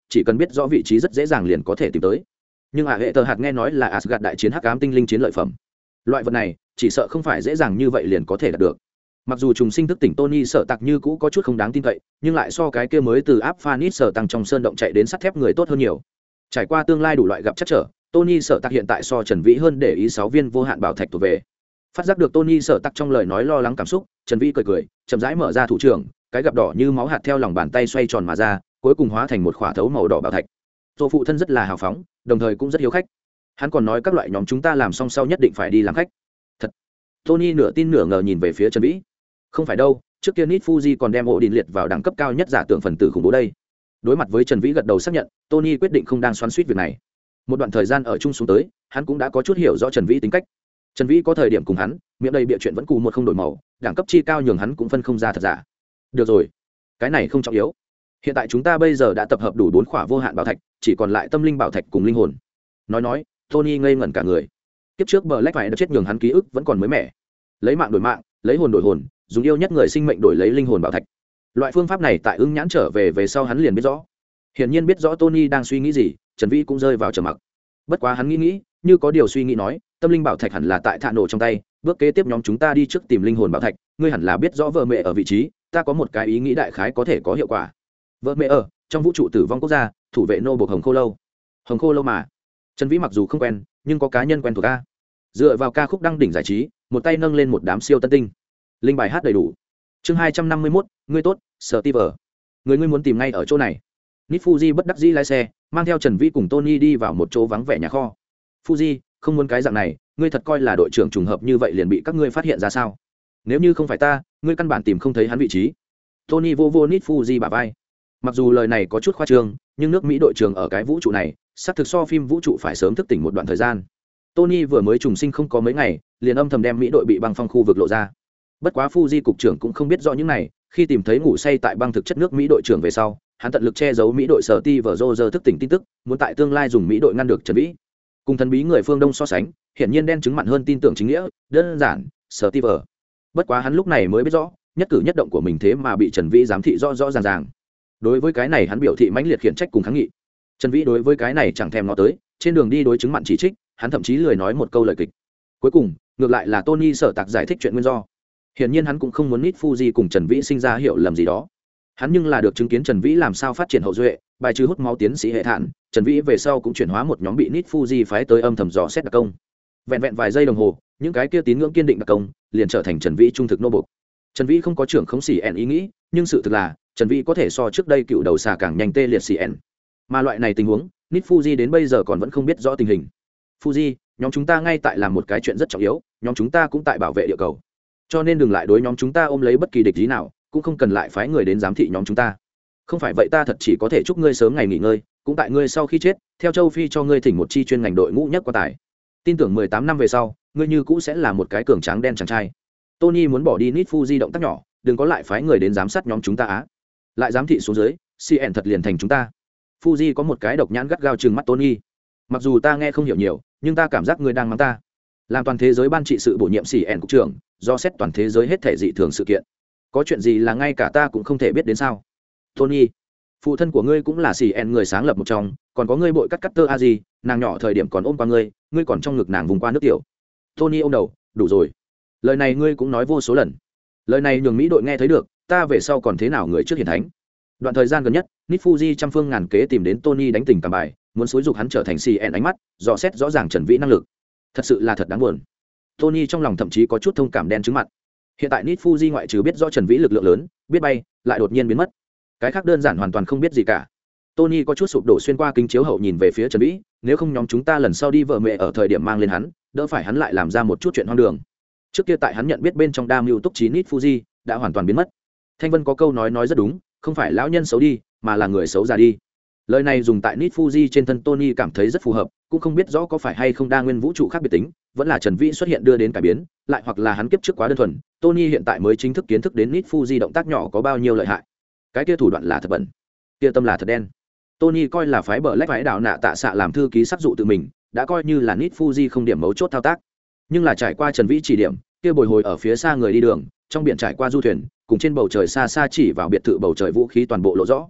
chỉ cần biết rõ vị trí rất dễ dàng liền có thể tìm tới. Nhưng ạ hệ tờ hạt nghe nói là Asgard đại chiến hắc ám tinh linh chiến lợi phẩm, loại vật này chỉ sợ không phải dễ dàng như vậy liền có thể đạt được. Mặc dù trùng sinh thức tỉnh Tony sợ tặc như cũ có chút không đáng tin cậy, nhưng lại so cái kia mới từ áp Phanis sở tăng trong sơn động chạy đến sắt thép người tốt hơn nhiều. Trải qua tương lai đủ loại gặp chắc trở, Tony sợ tặc hiện tại so Trần Vĩ hơn để ý sáu viên vô hạn bảo thạch thuộc về. Phát giác được Tony sợ tặc trong lời nói lo lắng cảm xúc, Trần Vĩ cười cười, chậm rãi mở ra thủ trưởng, cái gặp đỏ như máu hạt theo lòng bàn tay xoay tròn mà ra, cuối cùng hóa thành một khỏa thấu màu đỏ bảo thạch. Tô phụ thân rất là hào phóng, đồng thời cũng rất hiếu khách. Hắn còn nói các loại nhóm chúng ta làm xong sau nhất định phải đi làm khách. Thật. Tony nửa tin nửa ngờ nhìn về phía Trần Vĩ. Không phải đâu, trước kia Nit Fuji còn đem ổ đình liệt vào đẳng cấp cao nhất giả tưởng phần tử khủng bố đây. Đối mặt với Trần Vĩ gật đầu xác nhận, Tony quyết định không đang xoắn xuýt việc này. Một đoạn thời gian ở chung xuống tới, hắn cũng đã có chút hiểu rõ Trần Vĩ tính cách. Trần Vĩ có thời điểm cùng hắn, miệng đầy bịa chuyện vẫn cù một không đổi màu, đẳng cấp chi cao nhường hắn cũng phân không ra thật giả. Được rồi, cái này không trọng yếu. Hiện tại chúng ta bây giờ đã tập hợp đủ bốn khỏa vô hạn bảo thạch, chỉ còn lại tâm linh bảo thạch cùng linh hồn. Nói nói, Tony ngây ngẩn cả người. Kiếp trước Black phải đã chết nhường hắn ký ức vẫn còn mới mẻ. Lấy mạng đổi mạng, lấy hồn đổi hồn, dùng yêu nhất người sinh mệnh đổi lấy linh hồn bảo thạch. Loại phương pháp này tại ưng nhãn trở về về sau hắn liền biết rõ. Hiển nhiên biết rõ Tony đang suy nghĩ gì, Trần Vĩ cũng rơi vào trầm mặc. Bất quá hắn nghĩ nghĩ, như có điều suy nghĩ nói, tâm linh bảo thạch hẳn là tại Thạ Nổ trong tay, bước kế tiếp nhóm chúng ta đi trước tìm linh hồn bảo thạch, ngươi hẳn là biết rõ vợ mẹ ở vị trí, ta có một cái ý nghĩ đại khái có thể có hiệu quả. Vợ mẹ ở trong vũ trụ tử vong quốc gia, thủ vệ nô buộc Hồng Khô lâu. Hồng Khô lâu mà. Trần Vĩ mặc dù không quen, nhưng có cá nhân quen thuộc a. Dựa vào ca khúc đăng đỉnh giải trí, một tay nâng lên một đám siêu tân tinh. Linh bài hát đầy đủ. Chương hai trăm năm mươi mốt, ngươi tốt, Steve. Người ngươi muốn tìm ngay ở chỗ này. Nit Fuji bất đắc dĩ lái xe, mang theo Trần Vĩ cùng Tony đi vào một chỗ vắng vẻ nhà kho. Fuji, không muốn cái dạng này, ngươi thật coi là đội trưởng trùng hợp như vậy liền bị các ngươi phát hiện ra sao? Nếu như không phải ta, ngươi căn bản tìm không thấy hắn vị trí. Tony vô vô Nit Fuji bả vai. Mặc dù lời này có chút khoa trương, nhưng nước Mỹ đội trưởng ở cái vũ trụ này, xác thực so phim vũ trụ phải sớm thức tỉnh một đoạn thời gian. Tony vừa mới trùng sinh không có mấy ngày, liền âm thầm đem Mỹ đội bị băng phong khu vực lộ ra. Bất quá Fuji cục trưởng cũng không biết rõ những này, khi tìm thấy ngủ say tại băng thực chất nước Mỹ đội trưởng về sau, hắn tận lực che giấu Mỹ đội sở ti vở Roger thức tỉnh tin tức, muốn tại tương lai dùng Mỹ đội ngăn được Trần Vĩ. Cùng thần bí người phương Đông so sánh, hiển nhiên đen chứng mặn hơn tin tưởng chính nghĩa, đơn giản, sở ti vở. Bất quá hắn lúc này mới biết rõ, nhất cử nhất động của mình thế mà bị Trần Vĩ giám thị rõ rõ ràng ràng. Đối với cái này hắn biểu thị mãnh liệt khiển trách cùng kháng nghị. Trần Vĩ đối với cái này chẳng thèm ngó tới, trên đường đi đối chứng mặn chỉ trích, hắn thậm chí lười nói một câu lời kịch. Cuối cùng, ngược lại là Tony sở tạc giải thích chuyện nguyên do. Hiển nhiên hắn cũng không muốn Nit Fuji cùng Trần Vĩ sinh ra hiểu lầm gì đó. Hắn nhưng là được chứng kiến Trần Vĩ làm sao phát triển hậu duệ, bài trừ hút máu tiến sĩ hệ thản, Trần Vĩ về sau cũng chuyển hóa một nhóm bị Nit Fuji phái tới âm thầm dò xét đặc công. Vẹn vẹn vài giây đồng hồ, những cái kia tín ngưỡng kiên định đặc công liền trở thành Trần Vĩ trung thực nô bộc. Trần Vĩ không có trưởng khống xỉ ẻn ý nghĩ, nhưng sự thực là Trần Vĩ có thể so trước đây cựu đầu xà càng nhanh tê liệt xỉ ẻn. Mà loại này tình huống, Nit Fuji đến bây giờ còn vẫn không biết rõ tình hình. Fuji, nhóm chúng ta ngay tại làm một cái chuyện rất trọng yếu, nhóm chúng ta cũng tại bảo vệ địa cầu. Cho nên đừng lại đối nhóm chúng ta ôm lấy bất kỳ địch ý nào, cũng không cần lại phái người đến giám thị nhóm chúng ta. Không phải vậy ta thật chỉ có thể chúc ngươi sớm ngày nghỉ ngơi, cũng tại ngươi sau khi chết, theo châu Phi cho ngươi thỉnh một chi chuyên ngành đội ngũ nhất qua tài. Tin tưởng mười tám năm về sau, ngươi như cũ sẽ là một cái cường tráng đen chàng trai. Tony muốn bỏ đi Nit Fuji động tác nhỏ, đừng có lại phái người đến giám sát nhóm chúng ta á. Lại giám thị xuống dưới, xê en thật liền thành chúng ta. Fuji có một cái độc nhãn gắt gao trừng mắt Tony. Mặc dù ta nghe không hiểu nhiều, nhưng ta cảm giác ngươi đang mắng ta. Làm toàn thế giới ban trị sự bổ nhiệm xê en cục trưởng, do xét toàn thế giới hết thể dị thường sự kiện. Có chuyện gì là ngay cả ta cũng không thể biết đến sao? Tony, phụ thân của ngươi cũng là xê en người sáng lập một trong, còn có ngươi bội cắt cắt tơ a gì, nàng nhỏ thời điểm còn ôm qua ngươi, ngươi còn trong ngực nàng vùng qua nước tiểu. Tony ôm đầu, đủ rồi. Lời này ngươi cũng nói vô số lần. Lời này nhường Mỹ đội nghe thấy được, ta về sau còn thế nào người trước hiển thánh. Đoạn thời gian gần nhất, Nit Fuji trăm phương ngàn kế tìm đến Tony đánh tình cảm bài, muốn xúi dục hắn trở thành xê en ánh mắt, dò xét rõ ràng Trần Vĩ năng lực. Thật sự là thật đáng buồn. Tony trong lòng thậm chí có chút thông cảm đen trứng mặt. Hiện tại Nit Fuji ngoại trừ biết rõ Trần Vĩ lực lượng lớn, biết bay, lại đột nhiên biến mất. Cái khác đơn giản hoàn toàn không biết gì cả. Tony có chút sụp đổ xuyên qua kính chiếu hậu nhìn về phía Trần Vĩ, nếu không nhóm chúng ta lần sau đi vợ mẹ ở thời điểm mang lên hắn, đỡ phải hắn lại làm ra một chút chuyện hoang đường. Trước kia tại hắn nhận biết bên trong đa mưu túc trí Nit Fuji đã hoàn toàn biến mất. Thanh Vân có câu nói nói rất đúng, không phải lão nhân xấu đi, mà là người xấu già đi. Lời này dùng tại Nit Fuji trên thân Tony cảm thấy rất phù hợp, cũng không biết rõ có phải hay không đa nguyên vũ trụ khác biệt tính, vẫn là Trần Vĩ xuất hiện đưa đến cải biến, lại hoặc là hắn kiếp trước quá đơn thuần, Tony hiện tại mới chính thức kiến thức đến Nit Fuji động tác nhỏ có bao nhiêu lợi hại. Cái kia thủ đoạn là thật bẩn, kia tâm là thật đen. Tony coi là phái bờ lách phái đảo nạ tạ xạ làm thư ký sắc dụ tự mình, đã coi như là Nit Fuji không điểm mấu chốt thao tác. Nhưng là trải qua Trần Vĩ chỉ điểm, kia bồi hồi ở phía xa người đi đường, trong biển trải qua du thuyền, cùng trên bầu trời xa xa chỉ vào biệt thự bầu trời vũ khí toàn bộ lộ rõ.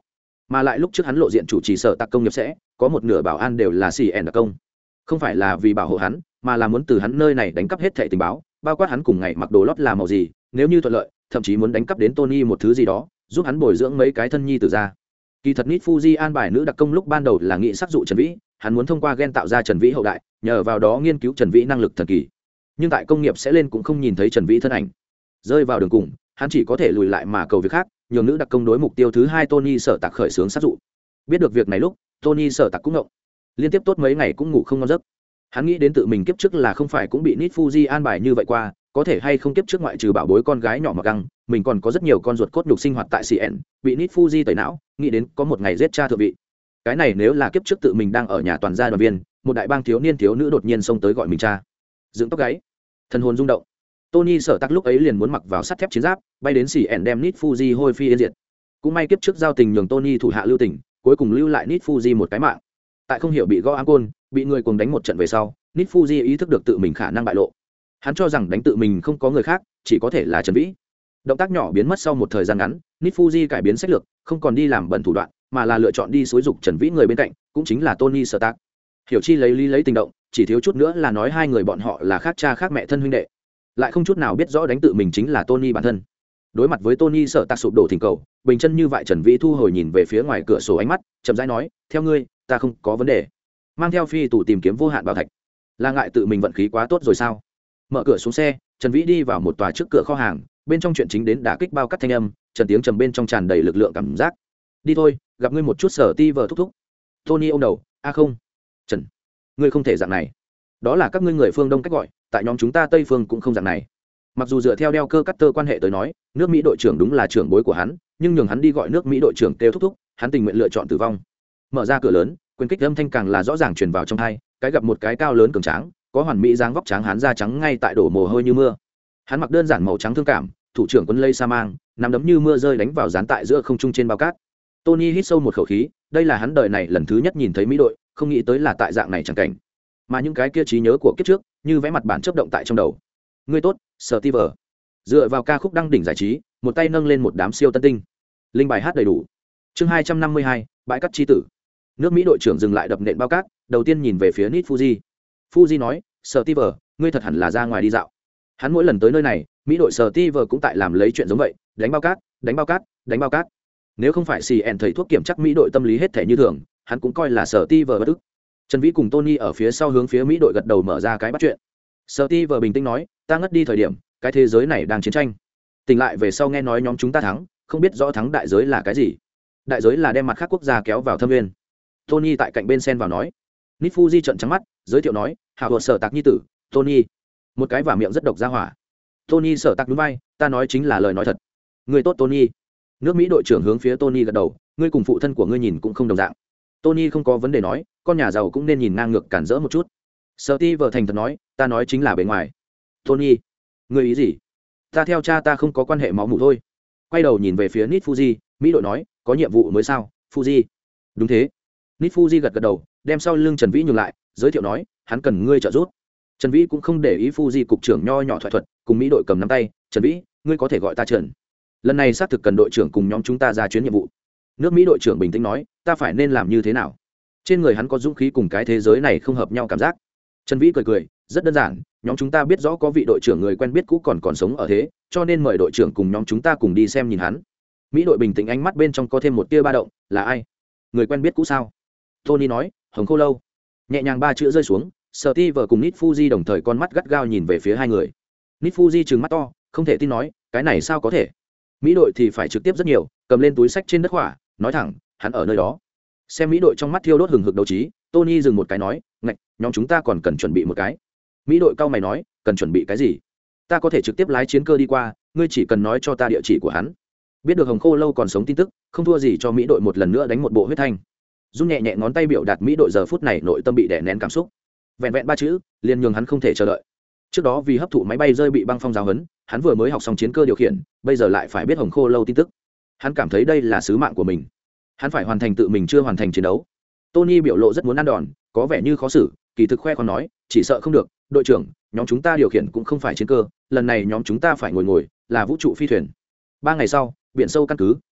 mà lại lúc trước hắn lộ diện chủ trì sở tạc công nghiệp sẽ có một nửa bảo an đều là xì ẻn đặc công, không phải là vì bảo hộ hắn mà là muốn từ hắn nơi này đánh cắp hết thẻ tình báo, bao quát hắn cùng ngày mặc đồ lót là màu gì, nếu như thuận lợi thậm chí muốn đánh cắp đến Tony một thứ gì đó giúp hắn bồi dưỡng mấy cái thân nhi từ ra. Kỳ thật Nit Fuji an bài nữ đặc công lúc ban đầu là nghị sắc dụ Trần Vĩ, hắn muốn thông qua gen tạo ra Trần Vĩ hậu đại, nhờ vào đó nghiên cứu Trần Vĩ năng lực thần kỳ. Nhưng tại công nghiệp sẽ lên cũng không nhìn thấy Trần Vĩ thân ảnh, rơi vào đường cùng, hắn chỉ có thể lùi lại mà cầu việc khác, nhường nữ đặc công đối mục tiêu thứ hai Tony Sở Tạc khởi xướng sát dụ. Biết được việc này lúc, Tony Sở Tạc cũng ngộng, liên tiếp tốt mấy ngày cũng ngủ không ngon giấc. Hắn nghĩ đến tự mình kiếp trước là không phải cũng bị Nit Fuji an bài như vậy qua, có thể hay không kiếp trước ngoại trừ bảo bối con gái nhỏ mặc găng, mình còn có rất nhiều con ruột cốt nhục sinh hoạt tại xê en, bị Nit Fuji tẩy não, nghĩ đến có một ngày giết cha thượng vị. Cái này nếu là kiếp trước tự mình đang ở nhà toàn gia đoàn viên, một đại bang thiếu niên thiếu nữ đột nhiên xông tới gọi mình cha, dựng tóc gáy, thần hồn rung động. Tony Sở Tạc lúc ấy liền muốn mặc vào sắt thép chiến giáp, bay đến xê en đem Nit Fuji hôi phi yên diệt. Cũng may kiếp trước giao tình nhường Tony thủ hạ lưu tình, cuối cùng lưu lại Nit Fuji một cái mạng. Tại không hiểu bị gõ ám côn, bị người cùng đánh một trận về sau, Nit Fuji ý thức được tự mình khả năng bại lộ. Hắn cho rằng đánh tự mình không có người khác, chỉ có thể là Trần Vĩ. Động tác nhỏ biến mất sau một thời gian ngắn, Nit Fuji cải biến sách lược, không còn đi làm bẩn thủ đoạn, mà là lựa chọn đi xúi dục Trần Vĩ người bên cạnh, cũng chính là Tony Sở Tạc. Hiểu chi lấy lý lấy tình động, chỉ thiếu chút nữa là nói hai người bọn họ là khác cha khác mẹ thân huynh đệ, lại không chút nào biết rõ đánh tự mình chính là Tony bản thân. Đối mặt với Tony Sở Tạc sụp đổ thỉnh cầu, bình chân như vậy Trần Vĩ thu hồi nhìn về phía ngoài cửa sổ ánh mắt, chậm rãi nói, theo ngươi, ta không có vấn đề. Mang theo phi tủ tìm kiếm vô hạn bảo thạch, là ngại tự mình vận khí quá tốt rồi sao? Mở cửa xuống xe, Trần Vĩ đi vào một tòa trước cửa kho hàng, bên trong chuyện chính đến đả kích bao cắt thanh âm, trần tiếng trầm bên trong tràn đầy lực lượng cảm giác. Đi thôi, gặp ngươi một chút Sở Ti vờ thúc thúc. Tony ôm đầu, a không, Trần, ngươi không thể dạng này. Đó là các ngươi người phương Đông cách gọi, tại nhóm chúng ta Tây phương cũng không dạng này. Mặc dù dựa theo đeo cơ cắt tơ quan hệ tới nói, nước Mỹ đội trưởng đúng là trưởng bối của hắn, nhưng nhường hắn đi gọi nước Mỹ đội trưởng kêu thúc thúc, hắn tình nguyện lựa chọn tử vong. Mở ra cửa lớn, quyền kích âm thanh càng là rõ ràng truyền vào trong tai, cái gặp một cái cao lớn cường tráng, có hoàn mỹ dáng vóc trắng hắn da trắng ngay tại đổ mồ hôi như mưa. Hắn mặc đơn giản màu trắng thương cảm, thủ trưởng quân lây sa mang, nắm đấm như mưa rơi đánh vào dán tại giữa không trung trên bao cát. Tony hít sâu một khẩu khí, đây là hắn đời này lần thứ nhất nhìn thấy Mỹ đội, không nghĩ tới là tại dạng này chẳng cảnh. Mà những cái kia trí nhớ của kiếp trước, như vẽ mặt bản chớp động tại trong đầu. Ngươi tốt, Steve. Dựa vào ca khúc đăng đỉnh giải trí, một tay nâng lên một đám siêu tân tinh. Linh bài hát đầy đủ. Chương hai trăm năm mươi hai, bãi cát chi tử. Nước Mỹ đội trưởng dừng lại đập nện bao cát, đầu tiên nhìn về phía Nit Fuji. Fuji nói, Steve, ngươi thật hẳn là ra ngoài đi dạo. Hắn mỗi lần tới nơi này, Mỹ đội Steve cũng tại làm lấy chuyện giống vậy, đánh bao cát, đánh bao cát, đánh bao cát. Nếu không phải xê en thầy thuốc kiểm chắc Mỹ đội tâm lý hết thể như thường, hắn cũng coi là Steve bất ức. Trần Vĩ cùng Tony ở phía sau hướng phía Mỹ đội gật đầu mở ra cái bắt chuyện. Steve bình tĩnh nói, ta ngất đi thời điểm, cái thế giới này đang chiến tranh. Tỉnh lại về sau nghe nói nhóm chúng ta thắng, không biết rõ thắng đại giới là cái gì. Đại giới là đem mặt khác quốc gia kéo vào thâm nguyên. Tony tại cạnh bên sen vào nói. Nit Fuji trợn trắng mắt, giới thiệu nói, hảo hột Sở Tạc nhi tử, Tony. Một cái vả miệng rất độc ra hỏa. Tony Sở Tạc núi vai, ta nói chính là lời nói thật. Người tốt Tony. Nước Mỹ đội trưởng hướng phía Tony gật đầu, ngươi cùng phụ thân của ngươi nhìn cũng không đồng dạng. Tony không có vấn đề nói, con nhà giàu cũng nên nhìn ngang ngược cản rỡ một chút. Steve thành thật nói, ta nói chính là bề ngoài. Tony, ngươi ý gì? Ta theo cha ta không có quan hệ máu mủ thôi. Quay đầu nhìn về phía Nit Fuji, Mỹ đội nói, có nhiệm vụ mới sao, Fuji? Đúng thế. Nit Fuji gật gật đầu, đem sau lưng Trần Vĩ nhường lại, giới thiệu nói, hắn cần ngươi trợ giúp. Trần Vĩ cũng không để ý Fuji cục trưởng nho nhỏ thoại thuật, cùng Mỹ đội cầm nắm tay, Trần Vĩ, ngươi có thể gọi ta Trần. Lần này xác thực cần đội trưởng cùng nhóm chúng ta ra chuyến nhiệm vụ. Nước Mỹ đội trưởng bình tĩnh nói, ta phải nên làm như thế nào? Trên người hắn có dũng khí cùng cái thế giới này không hợp nhau cảm giác. Trần Vĩ cười cười, rất đơn giản, nhóm chúng ta biết rõ có vị đội trưởng người quen biết cũ còn còn sống ở thế, cho nên mời đội trưởng cùng nhóm chúng ta cùng đi xem nhìn hắn. Mỹ đội bình tĩnh ánh mắt bên trong có thêm một tia ba động, là ai? Người quen biết cũ sao? Tony nói, Hồng Khô Lâu. Nhẹ nhàng ba chữ rơi xuống, Steve cùng Nit Fuji đồng thời con mắt gắt gao nhìn về phía hai người. Nit Fuji trừng mắt to, không thể tin nói, cái này sao có thể? Mỹ đội thì phải trực tiếp rất nhiều, cầm lên túi sách trên đất hỏa, nói thẳng, hắn ở nơi đó. Xem Mỹ đội trong mắt thiêu đốt hừng hực đấu trí, Tony dừng một cái nói, ngạch, nhóm chúng ta còn cần chuẩn bị một cái. Mỹ đội cao mày nói, cần chuẩn bị cái gì? Ta có thể trực tiếp lái chiến cơ đi qua, ngươi chỉ cần nói cho ta địa chỉ của hắn. Biết được Hồng Khô Lâu còn sống tin tức, không thua gì cho Mỹ đội một lần nữa đánh một bộ huyết thanh. Run nhẹ nhẹ ngón tay biểu đạt Mỹ đội giờ phút này nội tâm bị đè nén cảm xúc. Vẹn vẹn ba chữ, liền nhường hắn không thể chờ đợi. Trước đó vì hấp thụ máy bay rơi bị băng phong giáo huấn, hắn vừa mới học xong chiến cơ điều khiển, bây giờ lại phải biết Hồng Khô Lâu tin tức. Hắn cảm thấy đây là sứ mạng của mình. Hắn phải hoàn thành tự mình chưa hoàn thành chiến đấu. Tony biểu lộ rất muốn ăn đòn, có vẻ như khó xử, kỳ thực khoe khoang nói, chỉ sợ không được, đội trưởng, nhóm chúng ta điều khiển cũng không phải chiến cơ, lần này nhóm chúng ta phải ngồi ngồi, là vũ trụ phi thuyền. Ba ngày sau, biển sâu căn cứ,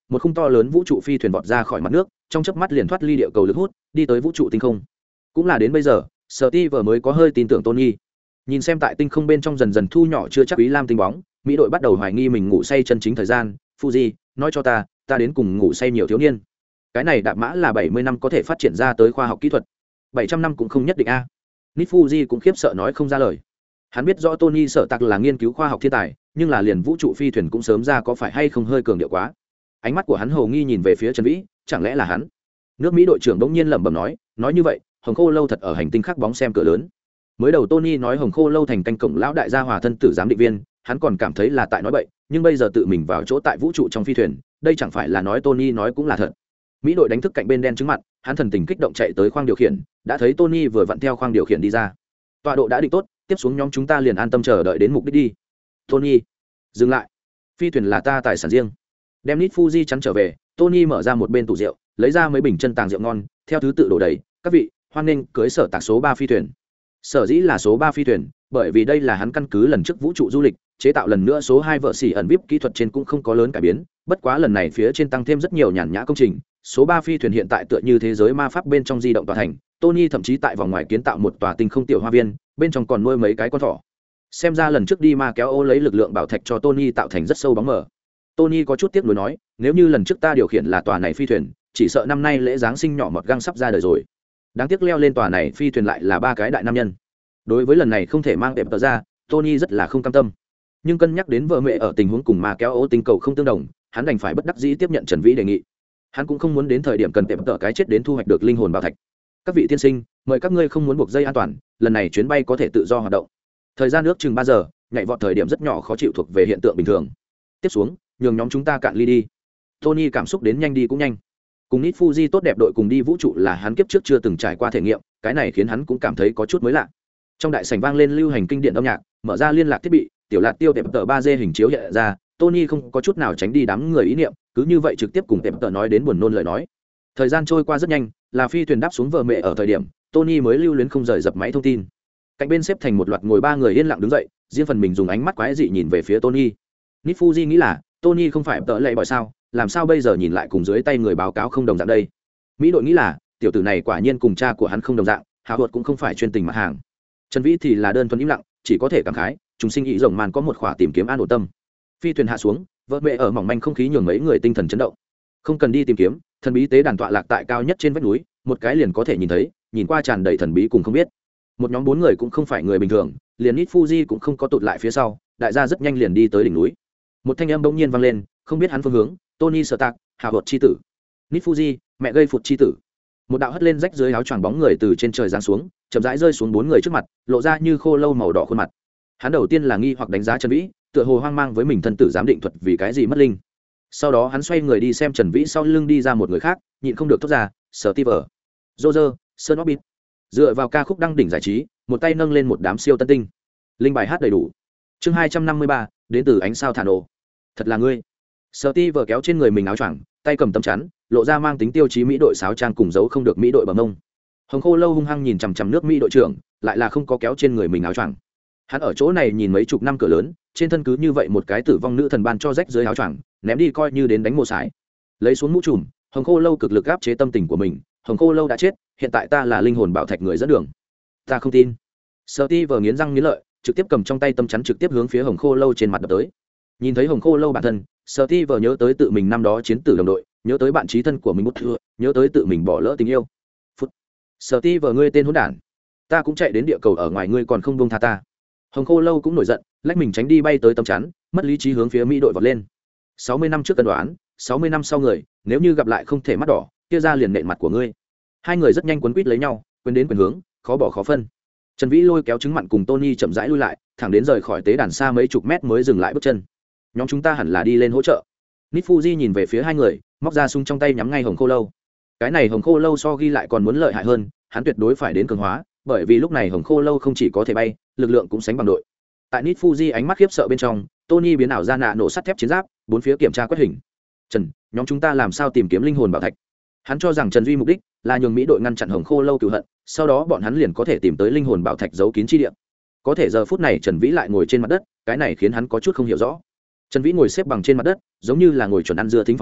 một khung to lớn vũ trụ phi thuyền vọt ra khỏi mặt nước, trong chớp mắt liền thoát ly địa cầu lực hút, đi tới vũ trụ tinh không. Cũng là đến bây giờ, Steve mới có hơi tin tưởng Tony. Nhìn xem tại tinh không bên trong dần dần thu nhỏ chưa chắc ý lam tinh bóng, Mỹ đội bắt đầu hoài nghi mình ngủ say chân chính thời gian. Fuji, nói cho ta, ta đến cùng ngủ say nhiều thiếu niên. Cái này đạp mã là bảy mươi năm có thể phát triển ra tới khoa học kỹ thuật, bảy trăm năm cũng không nhất định a. À. Nít Fuji cũng khiếp sợ nói không ra lời. Hắn biết rõ Tony sợ tặc là nghiên cứu khoa học thiên tài, nhưng là liền vũ trụ phi thuyền cũng sớm ra có phải hay không hơi cường điệu quá. Ánh mắt của hắn hồ nghi nhìn về phía Trần Vĩ, chẳng lẽ là hắn? Nước Mỹ đội trưởng bỗng nhiên lẩm bẩm nói, nói như vậy, Hồng Khô lâu thật ở hành tinh khác bóng xem cửa lớn. Mới đầu Tony nói Hồng Khô lâu thành canh cổng lão đại gia hòa thân tử giám định viên, hắn còn cảm thấy là tại nói bậy, nhưng bây giờ tự mình vào chỗ tại vũ trụ trong phi thuyền, đây chẳng phải là nói Tony nói cũng là thật. Mỹ đội đánh thức cạnh bên đen trứng mặt, hắn thần tình kích động chạy tới khoang điều khiển, đã thấy Tony vừa vặn theo khoang điều khiển đi ra. Tọa độ đã định tốt, tiếp xuống nhóm chúng ta liền an tâm chờ đợi đến mục đích đi. Tony, dừng lại, phi thuyền là ta tài sản riêng. Đem Nít Fuji chắn trở về, Tony mở ra một bên tủ rượu, lấy ra mấy bình chân tàng rượu ngon, theo thứ tự đổ đầy. Các vị, hoan nghênh cưới sở tạc số ba phi thuyền. Sở dĩ là số ba phi thuyền, bởi vì đây là hắn căn cứ lần trước vũ trụ du lịch, chế tạo lần nữa số hai vợ xỉ ẩn vip kỹ thuật trên cũng không có lớn cải biến, bất quá lần này phía trên tăng thêm rất nhiều nhàn nhã công trình. Số ba phi thuyền hiện tại tựa như thế giới ma pháp bên trong di động tòa thành, Tony thậm chí tại vòng ngoài kiến tạo một tòa tinh không tiểu hoa viên, bên trong còn nuôi mấy cái con thỏ. Xem ra lần trước đi ma kéo ô lấy lực lượng bảo thạch cho Tony tạo thành rất sâu bóng mờ. Tony có chút tiếc nuối nói, nếu như lần trước ta điều khiển là tòa này phi thuyền, chỉ sợ năm nay lễ giáng sinh nhỏ mọt găng sắp ra đời rồi. Đáng tiếc leo lên tòa này phi thuyền lại là ba cái đại nam nhân. Đối với lần này không thể mang đẹp tờ ra, Tony rất là không cam tâm. Nhưng cân nhắc đến vợ mẹ ở tình huống cùng ma kéo ô tinh cầu không tương đồng, hắn đành phải bất đắc dĩ tiếp nhận Trần Vĩ đề nghị. Hắn cũng không muốn đến thời điểm cần đẹp tờ cái chết đến thu hoạch được linh hồn bảo thạch. Các vị tiên sinh, mời các ngươi không muốn buộc dây an toàn, lần này chuyến bay có thể tự do hoạt động. Thời gian ước chừng ba giờ, nhảy vọt thời điểm rất nhỏ khó chịu thuộc về hiện tượng bình thường. Tiếp xuống, nhường nhóm chúng ta cạn ly đi. Tony cảm xúc đến nhanh đi cũng nhanh. Cùng Nít Fuji tốt đẹp đội cùng đi vũ trụ là hắn kiếp trước chưa từng trải qua thể nghiệm, cái này khiến hắn cũng cảm thấy có chút mới lạ. Trong đại sảnh vang lên lưu hành kinh điển âm nhạc, mở ra liên lạc thiết bị, tiểu lạt tiêu đẹp tờ ba D hình chiếu hiện ra, Tony không có chút nào tránh đi đám người ý niệm, cứ như vậy trực tiếp cùng đẹp tờ nói đến buồn nôn lời nói. Thời gian trôi qua rất nhanh, là phi thuyền đáp xuống vợ mẹ ở thời điểm, Tony mới lưu luyến không rời dập máy thông tin. Cạnh bên xếp thành một loạt ngồi ba người yên lặng đứng dậy, riêng phần mình dùng ánh mắt quái dị nhìn về phía Tony. Nít Fuji nghĩ là, Tony không phải tợ lệ bỏi sao, làm sao bây giờ nhìn lại cùng dưới tay người báo cáo không đồng dạng đây. Mỹ đội nghĩ là, tiểu tử này quả nhiên cùng cha của hắn không đồng dạng, hào hột cũng không phải chuyên tình mặt hàng. Trần Vĩ thì là đơn thuần im lặng, chỉ có thể cảm khái, chúng sinh ý rồng màn có một khỏa tìm kiếm an ổn tâm. Phi thuyền hạ xuống, vợ mẹ ở mỏng manh không khí nhường mấy người tinh thần chấn động. Không cần đi tìm kiếm, thần bí tế đàn tọa lạc tại cao nhất trên vách núi, một cái liền có thể nhìn thấy, nhìn qua tràn đầy thần bí cùng không biết. Một nhóm bốn người cũng không phải người bình thường, liền Nít Fuji cũng không có tụt lại phía sau, đại gia rất nhanh liền đi tới đỉnh núi. Một thanh âm bỗng nhiên vang lên, không biết hắn phương hướng, Tony Stark, hào hột chi tử. Nít Fuji, mẹ gây phụt chi tử. Một đạo hất lên rách dưới áo choàng bóng người từ trên trời giáng xuống, chậm rãi rơi xuống bốn người trước mặt, lộ ra như khô lâu màu đỏ khuôn mặt. Hắn đầu tiên là nghi hoặc đánh giá Trần Vĩ, tựa hồ hoang mang với mình thân tử giám định thuật vì cái gì mất linh. Sau đó hắn xoay người đi xem Trần Vĩ sau lưng đi ra một người khác, nhịn không được thốt ra, Steve, Roger, Sơn Orbit. Dựa vào ca khúc đăng đỉnh giải trí, một tay nâng lên một đám siêu tân tinh. Linh bài hát đầy đủ. Chương hai trăm năm mươi ba, đến từ ánh sao thả nổ. Thật là ngươi. Steve kéo trên người mình áo choàng, tay cầm tấm chắn, lộ ra mang tính tiêu chí Mỹ đội sáo trang cùng dấu không được Mỹ đội bờ mông. Hồng Khô lâu hung hăng nhìn chằm chằm nước Mỹ đội trưởng, lại là không có kéo trên người mình áo choàng. Hắn ở chỗ này nhìn mấy chục năm cửa lớn, trên thân cứ như vậy một cái tử vong nữ thần ban cho rách dưới áo choàng, ném đi coi như đến đánh mồ sải. Lấy xuống mũ trùm, Hồng Khô lâu cực lực áp chế tâm tình của mình. Hồng Khô lâu đã chết, hiện tại ta là linh hồn bảo thạch người dẫn đường. Ta không tin. Steve nghiến răng nghiến lợi, trực tiếp cầm trong tay tâm chắn trực tiếp hướng phía Hồng Khô lâu trên mặt đập tới. Nhìn thấy Hồng Khô lâu bản thân, Steve nhớ tới tự mình năm đó chiến tử đồng đội, nhớ tới bạn chí thân của mình một thừa, nhớ tới tự mình bỏ lỡ tình yêu. Phút. Steve ngươi tên hỗn đản, ta cũng chạy đến địa cầu ở ngoài ngươi còn không buông tha ta. Hồng Khô lâu cũng nổi giận, lách mình tránh đi bay tới tâm chắn, mất lý trí hướng phía Mỹ đội vọt lên. sáu mươi năm trước cân đoán, sáu mươi năm sau người, nếu như gặp lại không thể mắt đỏ, kia ra liền nện mặt của ngươi. Hai người rất nhanh quấn quýt lấy nhau, quên đến quyền hướng, khó bỏ khó phân. Trần Vĩ lôi kéo trứng mặn cùng Tony chậm rãi lui lại, thẳng đến rời khỏi tế đàn xa mấy chục mét mới dừng lại bước chân. Nhóm chúng ta hẳn là đi lên hỗ trợ. Nít Fuji nhìn về phía hai người, móc ra súng trong tay nhắm ngay Hồng Khô lâu. Cái này Hồng Khô lâu so ghi lại còn muốn lợi hại hơn, hắn tuyệt đối phải đến cường hóa, bởi vì lúc này Hồng Khô lâu không chỉ có thể bay, lực lượng cũng sánh bằng đội. Tại Nít Fuji ánh mắt khiếp sợ bên trong, Tony biến ảo ra nạ nổ sắt thép chiến giáp, bốn phía kiểm tra quét hình. Trần, nhóm chúng ta làm sao tìm kiếm linh hồn bảo thạch? Hắn cho rằng Trần Duy mục đích là nhường Mỹ đội ngăn chặn Hồng Khô lâu cừu hận, sau đó bọn hắn liền có thể tìm tới linh hồn bảo thạch giấu kín chi địa. Có thể giờ phút này Trần Vĩ lại ngồi trên mặt đất, cái này khiến hắn có chút không hiểu rõ. Trần Vĩ ngồi xếp bằng trên mặt đất, giống như là ngồi chuẩn ăn dưa thính phòng vị,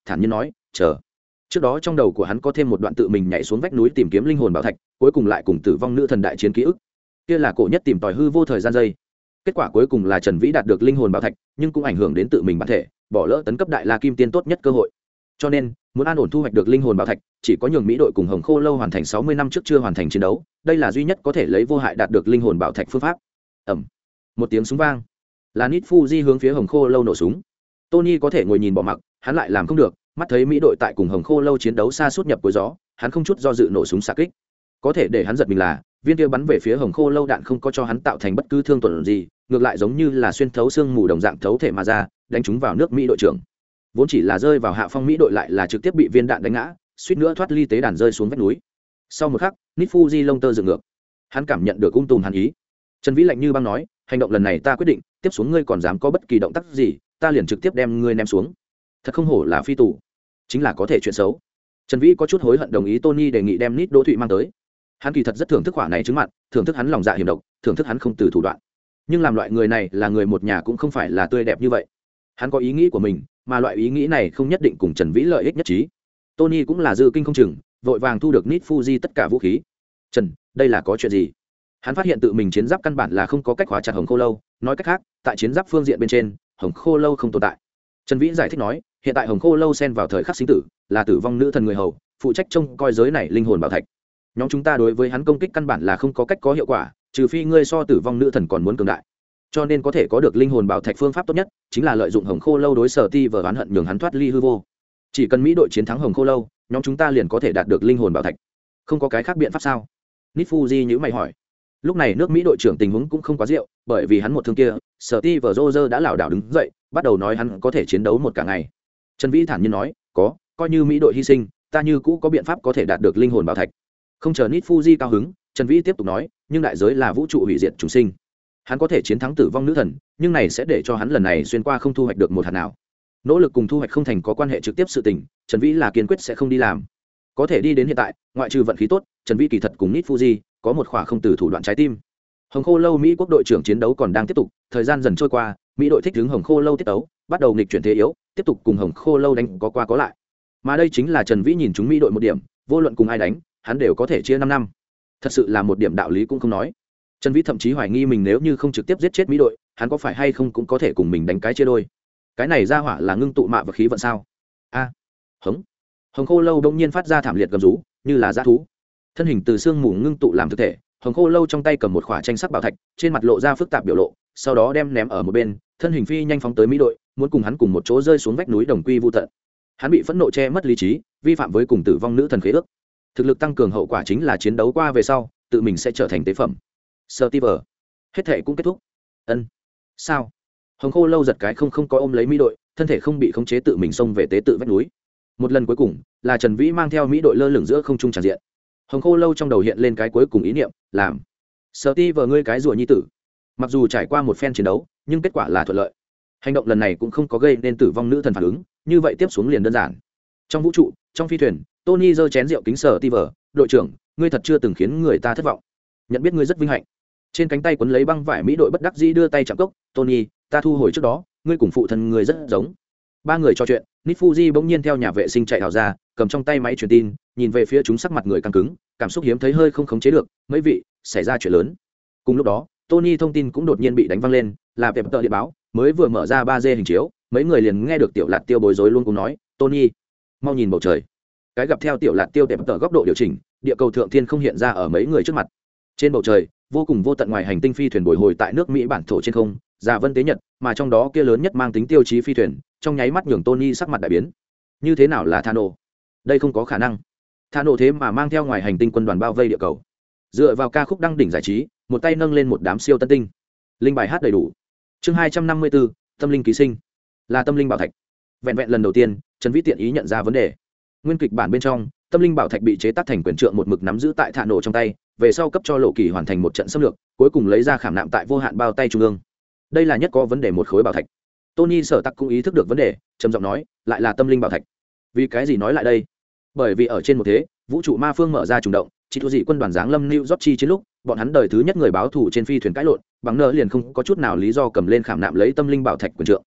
thản nhiên nói chờ. Trước đó trong đầu của hắn có thêm một đoạn tự mình nhảy xuống vách núi tìm kiếm linh hồn bảo thạch, cuối cùng lại cùng tử vong nữ thần đại chiến ký ức. Kia là cổ nhất tìm tòi hư vô thời gian dây. Kết quả cuối cùng là Trần Vĩ đạt được linh hồn bảo thạch, nhưng cũng ảnh hưởng đến tự mình bản thể, bỏ lỡ tấn cấp đại la kim tiên tốt nhất cơ hội. Cho nên, muốn an ổn thu hoạch được linh hồn bảo thạch, chỉ có nhường Mỹ đội cùng Hồng Khô Lâu hoàn thành sáu mươi năm trước chưa hoàn thành chiến đấu, đây là duy nhất có thể lấy vô hại đạt được linh hồn bảo thạch phương pháp. Ầm. Một tiếng súng vang. Là Nit Fuji hướng phía Hồng Khô Lâu nổ súng. Tony có thể ngồi nhìn bỏ mặc, hắn lại làm không được, mắt thấy Mỹ đội tại cùng Hồng Khô Lâu chiến đấu xa suốt nhập cuối gió, hắn không chút do dự nổ súng xạ kích. Có thể để hắn giật mình là, viên kia bắn về phía Hồng Khô Lâu đạn không có cho hắn tạo thành bất cứ thương tổn gì, ngược lại giống như là xuyên thấu xương mù đồng dạng thấu thể mà ra, đánh trúng vào nước Mỹ đội trưởng. Vốn chỉ là rơi vào hạ phong Mỹ đội lại là trực tiếp bị viên đạn đánh ngã, suýt nữa thoát ly tế đàn rơi xuống vách núi. Sau một khắc, Nit Fuji lông tơ dựng ngược. Hắn cảm nhận được ung tùm hàn ý. Trần Vĩ lạnh như băng nói, hành động lần này ta quyết định, tiếp xuống ngươi còn dám có bất kỳ động tác gì, ta liền trực tiếp đem ngươi ném xuống. Thật không hổ là phi tù, chính là có thể chuyện xấu. Trần Vĩ có chút hối hận đồng ý Tony đề nghị đem Nit Đỗ Thụy mang tới. Hắn kỳ thật rất thưởng thức quả này chứng mặt, thưởng thức hắn lòng dạ hiểm độc, thưởng thức hắn không từ thủ đoạn. Nhưng làm loại người này là người một nhà cũng không phải là tươi đẹp như vậy. Hắn có ý nghĩ của mình, mà loại ý nghĩ này không nhất định cùng Trần Vĩ lợi ích nhất trí. Tony cũng là dư kinh không chừng, vội vàng thu được Nit Fuji tất cả vũ khí. Trần, đây là có chuyện gì? Hắn phát hiện tự mình chiến giáp căn bản là không có cách khóa chặt Hồng Khô Lâu, nói cách khác, tại chiến giáp phương diện bên trên, Hồng Khô Lâu không tồn tại. Trần Vĩ giải thích nói, hiện tại Hồng Khô Lâu xen vào thời khắc sinh tử, là tử vong nữ thần người hầu, phụ trách trông coi giới này linh hồn bảo thạch. Nhóm chúng ta đối với hắn công kích căn bản là không có cách có hiệu quả, trừ phi ngươi so tử vong nữ thần còn muốn cường đại. Cho nên có thể có được linh hồn bảo thạch phương pháp tốt nhất, chính là lợi dụng Hồng Khô Lâu đối sở ti vờ oán hận nhường hắn thoát ly hư vô. Chỉ cần Mỹ đội chiến thắng Hồng Khô Lâu, nhóm chúng ta liền có thể đạt được linh hồn bảo thạch. Không có cái khác biện pháp sao? Nit Fuji nhíu mày hỏi. Lúc này nước Mỹ đội trưởng tình huống cũng không quá rượu, bởi vì hắn một thương kia, sở ti vờ Roger đã lảo đảo đứng dậy, bắt đầu nói hắn có thể chiến đấu một cả ngày. Trần Vĩ thản nhiên nói, có, coi như Mỹ đội hy sinh, ta như cũ có biện pháp có thể đạt được linh hồn bảo thạch. Không chờ Nit Fuji cao hứng, Trần Vĩ tiếp tục nói, nhưng đại giới là vũ trụ hủy diệt chúng sinh. Hắn có thể chiến thắng tử vong nữ thần, nhưng này sẽ để cho hắn lần này xuyên qua không thu hoạch được một hạt nào. Nỗ lực cùng thu hoạch không thành có quan hệ trực tiếp sự tình, Trần Vĩ là kiên quyết sẽ không đi làm. Có thể đi đến hiện tại, ngoại trừ vận khí tốt, Trần Vĩ kỳ thật cùng Nit Fuji có một khỏa không từ thủ đoạn trái tim. Hồng Khô Lâu Mỹ quốc đội trưởng chiến đấu còn đang tiếp tục, thời gian dần trôi qua, Mỹ đội thích ứng Hồng Khô Lâu tiết tấu, bắt đầu nghịch chuyển thế yếu, tiếp tục cùng Hồng Khô Lâu đánh có qua có lại. Mà đây chính là Trần Vĩ nhìn chúng Mỹ đội một điểm, vô luận cùng ai đánh, hắn đều có thể chia năm năm. Thật sự là một điểm đạo lý cũng không nói. Trần Vĩ thậm chí hoài nghi mình nếu như không trực tiếp giết chết Mỹ đội, hắn có phải hay không cũng có thể cùng mình đánh cái chia đôi. Cái này ra hỏa là ngưng tụ mạ và khí vận sao? A. À, hống. Hồng Khô Lâu đông nhiên phát ra thảm liệt gầm rú, như là dã thú. Thân hình từ xương mù ngưng tụ làm thực thể, Hồng Khô Lâu trong tay cầm một khỏa tranh sắc bảo thạch, trên mặt lộ ra phức tạp biểu lộ, sau đó đem ném ở một bên, thân hình phi nhanh phóng tới Mỹ đội, muốn cùng hắn cùng một chỗ rơi xuống vách núi đồng quy vu tận. Hắn bị phẫn nộ che mất lý trí, vi phạm với cùng tử vong nữ thần khế ước. Thực lực tăng cường hậu quả chính là chiến đấu qua về sau, tự mình sẽ trở thành tế phẩm. Steve, hết thể cũng kết thúc. Ân. Sao? Hồng Khô Lâu giật cái không không có ôm lấy Mỹ đội, thân thể không bị khống chế tự mình xông về tế tự vách núi. Một lần cuối cùng, là Trần Vĩ mang theo Mỹ đội lơ lửng giữa không trung tràn diện. Hồng Khô Lâu trong đầu hiện lên cái cuối cùng ý niệm, làm Steve ngươi cái rùa nhi tử. Mặc dù trải qua một phen chiến đấu, nhưng kết quả là thuận lợi. Hành động lần này cũng không có gây nên tử vong nữ thần phản ứng, như vậy tiếp xuống liền đơn giản. Trong vũ trụ, trong phi thuyền, Tony giơ chén rượu kính Steve, đội trưởng, ngươi thật chưa từng khiến người ta thất vọng. Nhận biết ngươi rất vinh hạnh. Trên cánh tay quấn lấy băng vải Mỹ đội bất đắc dĩ đưa tay chạm cốc, Tony, ta thu hồi trước đó, ngươi cùng phụ thân ngươi rất giống. Ba người trò chuyện, Nit Fuji bỗng nhiên theo nhà vệ sinh chạy hào ra, cầm trong tay máy truyền tin, nhìn về phía chúng sắc mặt người căng cứng, cảm xúc hiếm thấy hơi không khống chế được, mấy vị, xảy ra chuyện lớn. Cùng lúc đó, Tony thông tin cũng đột nhiên bị đánh văng lên, là Pep tờ điện báo, mới vừa mở ra ba D hình chiếu, mấy người liền nghe được Tiểu Lạt Tiêu bối rối luôn cùng nói, Tony, mau nhìn bầu trời. Cái gặp theo Tiểu Lạt Tiêu Pep tờ góc độ điều chỉnh, địa cầu thượng thiên không hiện ra ở mấy người trước mặt. Trên bầu trời, vô cùng vô tận ngoài hành tinh phi thuyền bồi hồi tại nước Mỹ bản thổ trên không, Già Vân tế nhật, mà trong đó kia lớn nhất mang tính tiêu chí phi thuyền, trong nháy mắt nhường Tony sắc mặt đại biến. Như thế nào là Thano? Đây không có khả năng. Thano thế mà mang theo ngoài hành tinh quân đoàn bao vây địa cầu. Dựa vào ca khúc đăng đỉnh giải trí, một tay nâng lên một đám siêu tân tinh. Linh bài hát đầy đủ. Chương hai trăm năm mươi bốn, tâm linh ký sinh. Là tâm linh bảo thạch. Vẹn vẹn lần đầu tiên, Trần Vĩ tiện ý nhận ra vấn đề. Nguyên kịch bản bên trong, tâm linh bảo thạch bị chế tác thành quyền trượng một mực nắm giữ tại Thano trong tay, về sau cấp cho Lộ Kỳ hoàn thành một trận xâm lược, cuối cùng lấy ra khảm nạm tại vô hạn bao tay trung ương. Đây là nhất có vấn đề một khối bảo thạch. Tony Sở Tặc cũng ý thức được vấn đề, trầm giọng nói, lại là tâm linh bảo thạch. Vì cái gì nói lại đây? Bởi vì ở trên một thế, vũ trụ ma phương mở ra trùng động, chỉ thu dị quân đoàn giáng lâm New York chi chiến lúc, bọn hắn đời thứ nhất người báo thủ trên phi thuyền cãi lộn, bằng nợ liền không có chút nào lý do cầm lên khảm nạm lấy tâm linh bảo thạch quyền trượng.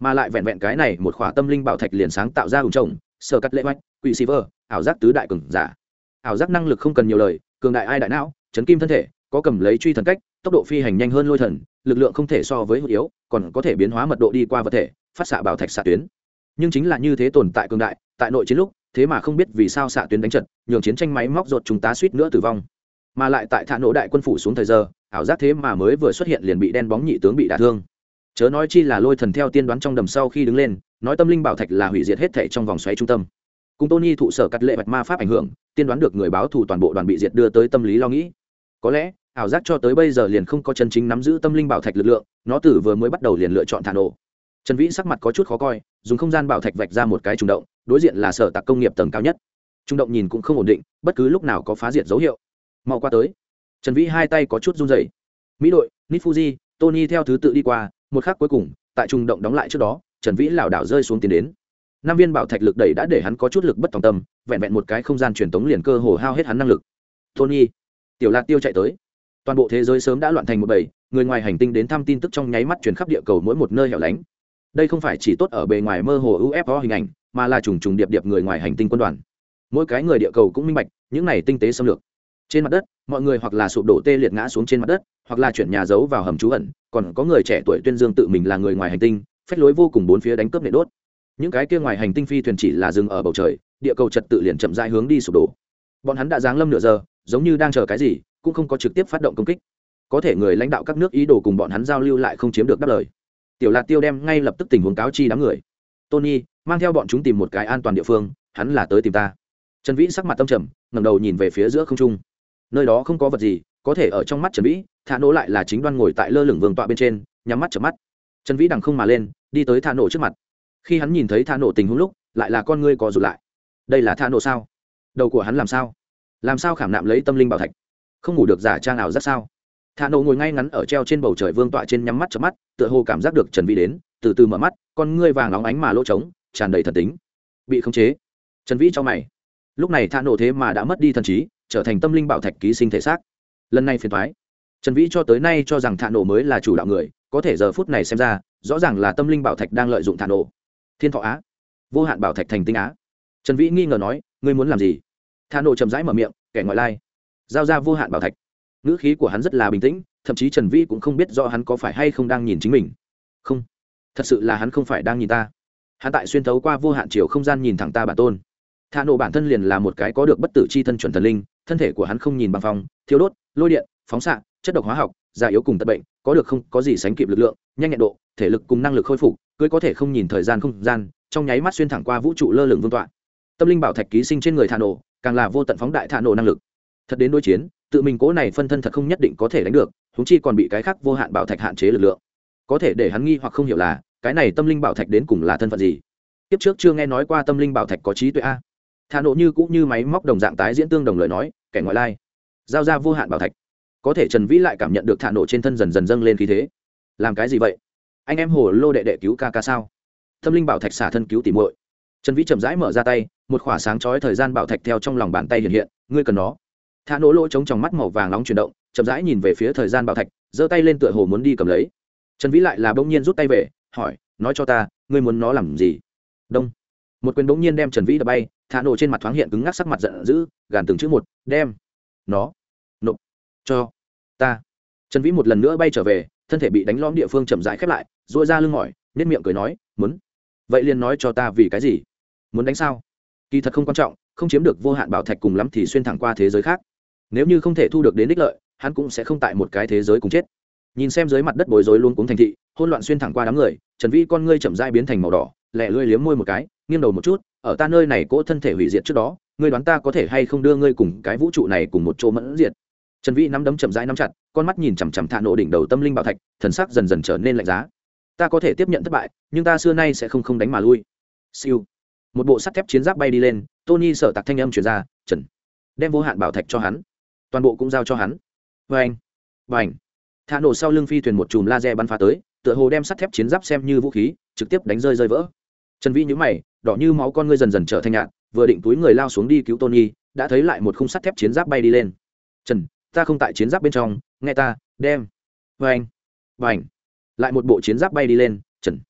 mà lại vẹn vẹn cái này một khỏa tâm linh bảo thạch liền sáng tạo ra hùng trồng sơ cắt lệ hoạch quỷ xì vơ ảo giác tứ đại cường giả. Ảo giác năng lực không cần nhiều lời, cường đại ai đại não, chấn kim thân thể, có cầm lấy truy thần cách, tốc độ phi hành nhanh hơn lôi thần, lực lượng không thể so với hữu yếu, còn có thể biến hóa mật độ đi qua vật thể, phát xạ bảo thạch xạ tuyến. Nhưng chính là như thế tồn tại cường đại, tại nội chiến lúc, thế mà không biết vì sao xạ tuyến đánh trận, nhường chiến tranh máy móc rột chúng ta suýt nữa tử vong. Mà lại tại thả nổ đại quân phủ xuống thời giờ, ảo giác thế mà mới vừa xuất hiện liền bị đen bóng nhị tướng bị đả thương. Chớ nói chi là lôi thần theo tiên đoán trong đầm sau khi đứng lên, nói tâm linh bảo thạch là hủy diệt hết thảy trong vòng xoáy trung tâm. Cùng Tony thụ sở cắt lệ bạch ma pháp ảnh hưởng, tiên đoán được người báo thù toàn bộ đoàn bị diệt đưa tới tâm lý lo nghĩ. Có lẽ, ảo giác cho tới bây giờ liền không có chân chính nắm giữ tâm linh bảo thạch lực lượng, nó từ vừa mới bắt đầu liền lựa chọn thả nổ. Trần Vĩ sắc mặt có chút khó coi, dùng không gian bảo thạch vạch ra một cái trùng động, đối diện là sở tạc công nghiệp tầng cao nhất. Trung động nhìn cũng không ổn định, bất cứ lúc nào có phá diệt dấu hiệu. Mau qua tới. Trần Vĩ hai tay có chút run rẩy. Mỹ đội, Nifuji, Tony theo thứ tự đi qua, một khắc cuối cùng, tại trung động đóng lại trước đó, Trần Vĩ lảo đảo rơi xuống tiến đến. Năm viên bảo thạch lực đẩy đã để hắn có chút lực bất tòng tâm, vẹn vẹn một cái không gian truyền tống liền cơ hồ hao hết hắn năng lực. Tony, Tiểu Lạc Tiêu chạy tới. Toàn bộ thế giới sớm đã loạn thành một bầy, người ngoài hành tinh đến thăm tin tức trong nháy mắt truyền khắp địa cầu mỗi một nơi hẻo lánh. Đây không phải chỉ tốt ở bề ngoài mơ hồ u ép o hình ảnh, mà là trùng trùng điệp điệp người ngoài hành tinh quân đoàn. Mỗi cái người địa cầu cũng minh bạch, những này tinh tế xâm lược. Trên mặt đất, mọi người hoặc là sụp đổ tê liệt ngã xuống trên mặt đất, hoặc là chuyển nhà giấu vào hầm trú ẩn, còn có người trẻ tuổi tuyên dương tự mình là người ngoài hành tinh, phách lối vô cùng bốn phía đánh cướp nện đốt. Những cái kia ngoài hành tinh phi thuyền chỉ là dừng ở bầu trời, địa cầu trật tự liền chậm rãi hướng đi sụp đổ. Bọn hắn đã giáng lâm nửa giờ, giống như đang chờ cái gì, cũng không có trực tiếp phát động công kích. Có thể người lãnh đạo các nước ý đồ cùng bọn hắn giao lưu lại không chiếm được đáp lời. Tiểu Lạc Tiêu đem ngay lập tức tình huống cáo chi đám người. Tony mang theo bọn chúng tìm một cái an toàn địa phương, hắn là tới tìm ta. Trần Vĩ sắc mặt tâm trầm, ngẩng đầu nhìn về phía giữa không trung. Nơi đó không có vật gì, có thể ở trong mắt Trần Vĩ, Thả Nổ lại là chính đoan ngồi tại lơ lửng vương tọa bên trên, nhắm mắt chớp mắt. Trần Vĩ đằng không mà lên, đi tới Thả Nổ trước mặt. Khi hắn nhìn thấy Thả Nổ tình huống lúc, lại là con ngươi co rụt lại. Đây là Thả Nổ sao? Đầu của hắn làm sao? Làm sao khảm nạm lấy tâm linh bảo thạch? Không ngủ được giả trang ảo giác sao? Thả Nổ ngồi ngay ngắn ở treo trên bầu trời vương tọa trên, nhắm mắt chớp mắt, tựa hồ cảm giác được Trần Vĩ đến, từ từ mở mắt, con ngươi vàng óng ánh mà lỗ trống, tràn đầy thần tính. Bị khống chế. Trần Vĩ chau mày. Lúc này Thả Nổ thế mà đã mất đi thần trí, trở thành tâm linh bảo thạch ký sinh thể xác. Lần này phiền toái. Trần Vĩ cho tới nay cho rằng Thả Nổ mới là chủ đạo người, có thể giờ phút này xem ra, rõ ràng là tâm linh bảo thạch đang lợi dụng Thả Nổ. Thiên Thọ Á, vô hạn bảo thạch thành tinh á. Trần Vĩ nghi ngờ nói, ngươi muốn làm gì? Thả Nổ chậm rãi mở miệng, kẻ ngoại lai. Giao ra vô hạn bảo thạch. Ngữ khí của hắn rất là bình tĩnh, thậm chí Trần Vĩ cũng không biết rõ hắn có phải hay không đang nhìn chính mình. Không, thật sự là hắn không phải đang nhìn ta. Hắn tại xuyên thấu qua vô hạn chiều không gian nhìn thẳng ta bản tôn. Thả Nổ bản thân liền là một cái có được bất tử chi thân chuẩn thần linh, thân thể của hắn không nhìn bằng phong, thiếu đốt, lôi điện, phóng xạ, chất độc hóa học, già yếu cùng tật bệnh, có được không có gì sánh kịp lực lượng, nhanh nhẹn độ, thể lực cùng năng lực khôi phục, cưới có thể không nhìn thời gian không gian, trong nháy mắt xuyên thẳng qua vũ trụ lơ lửng vương tọa. Tâm linh bảo thạch ký sinh trên người Thả Nổ, càng là vô tận phóng đại Thả Nổ năng lực. Thật đến đối chiến, tự mình cố này phân thân thật không nhất định có thể đánh được, huống chi còn bị cái khác vô hạn bảo thạch hạn chế lực lượng. Có thể để hắn nghi hoặc không hiểu là, cái này tâm linh bảo thạch đến cùng là thân phận gì? Tiếp trước chưa nghe nói qua tâm linh bảo thạch có trí tuệ a. Thả Nổ như cũng như máy móc đồng dạng tái diễn tương đồng lời nói, kẻ ngoại lai, giao ra vô hạn bảo thạch. Có thể Trần Vĩ lại cảm nhận được Thả Nổ trên thân dần dần dâng lên khí thế. Làm cái gì vậy? Anh em hồ lô đệ đệ cứu ca ca sao? Tâm linh bảo thạch xả thân cứu tỉ muội. Trần Vĩ chậm rãi mở ra tay, một khỏa sáng chói thời gian bảo thạch theo trong lòng bàn tay hiện hiện, ngươi cần nó. Thả Nổ lỗ trống trong mắt màu vàng nóng chuyển động, chậm rãi nhìn về phía thời gian bảo thạch, giơ tay lên tựa hồ muốn đi cầm lấy. Trần Vĩ lại là bỗng nhiên rút tay về, hỏi, nói cho ta, ngươi muốn nó làm gì? Đông. Một quyền bỗng nhiên đem Trần Vĩ đập bay, Thả Nổ trên mặt thoáng hiện cứng ngắc, sắc mặt giận dữ, gàn từng chữ một, đem nó nộp cho ta. Trần Vĩ một lần nữa bay trở về, thân thể bị đánh lõm địa phương chậm rãi khép lại, duỗi ra lưng mỏi, nhếch miệng cười nói, muốn. Vậy liền nói cho ta vì cái gì? Muốn đánh sao? Kỳ thật không quan trọng, không chiếm được vô hạn bảo thạch cùng lắm thì xuyên thẳng qua thế giới khác. Nếu như không thể thu được đến đích lợi, hắn cũng sẽ không tại một cái thế giới cùng chết. Nhìn xem dưới mặt đất bối rối luôn cuống thành thị, hỗn loạn xuyên thẳng qua đám người, Trần Vĩ con ngươi chậm rãi biến thành màu đỏ, lẹ lưỡi liếm môi một cái, nghiêng đầu một chút, ở ta nơi này cỗ thân thể hủy diệt trước đó, ngươi đoán ta có thể hay không đưa ngươi cùng cái vũ trụ này cùng một chỗ mẫn diệt? Trần Vĩ nắm đấm chậm rãi nắm chặt, con mắt nhìn chằm chằm Thả Nổ đỉnh đầu tâm linh bảo thạch, thần sắc dần dần trở nên lạnh giá. Ta có thể tiếp nhận thất bại, nhưng ta xưa nay sẽ không không đánh mà lui. Siêu. Một bộ sắt thép chiến giáp bay đi lên, Tony sở tạc thanh âm truyền ra, "Trần, đem vô hạn bảo thạch cho hắn." Toàn bộ cũng giao cho hắn. Oeng, oeng. Thả Nổ sau lưng phi thuyền một chùm laser bắn phá tới, tựa hồ đem sắt thép chiến giáp xem như vũ khí, trực tiếp đánh rơi rơi vỡ. Trần Vĩ nhíu mày, đỏ như máu con ngươi dần dần trở thành nhạt, vừa định túi người lao xuống đi cứu Tony, đã thấy lại một khung sắt thép chiến giáp bay đi lên. "Trần, ta không tại chiến giáp bên trong, nghe ta, đem." Oeng, oeng. Lại một bộ chiến giáp bay đi lên, "Trần,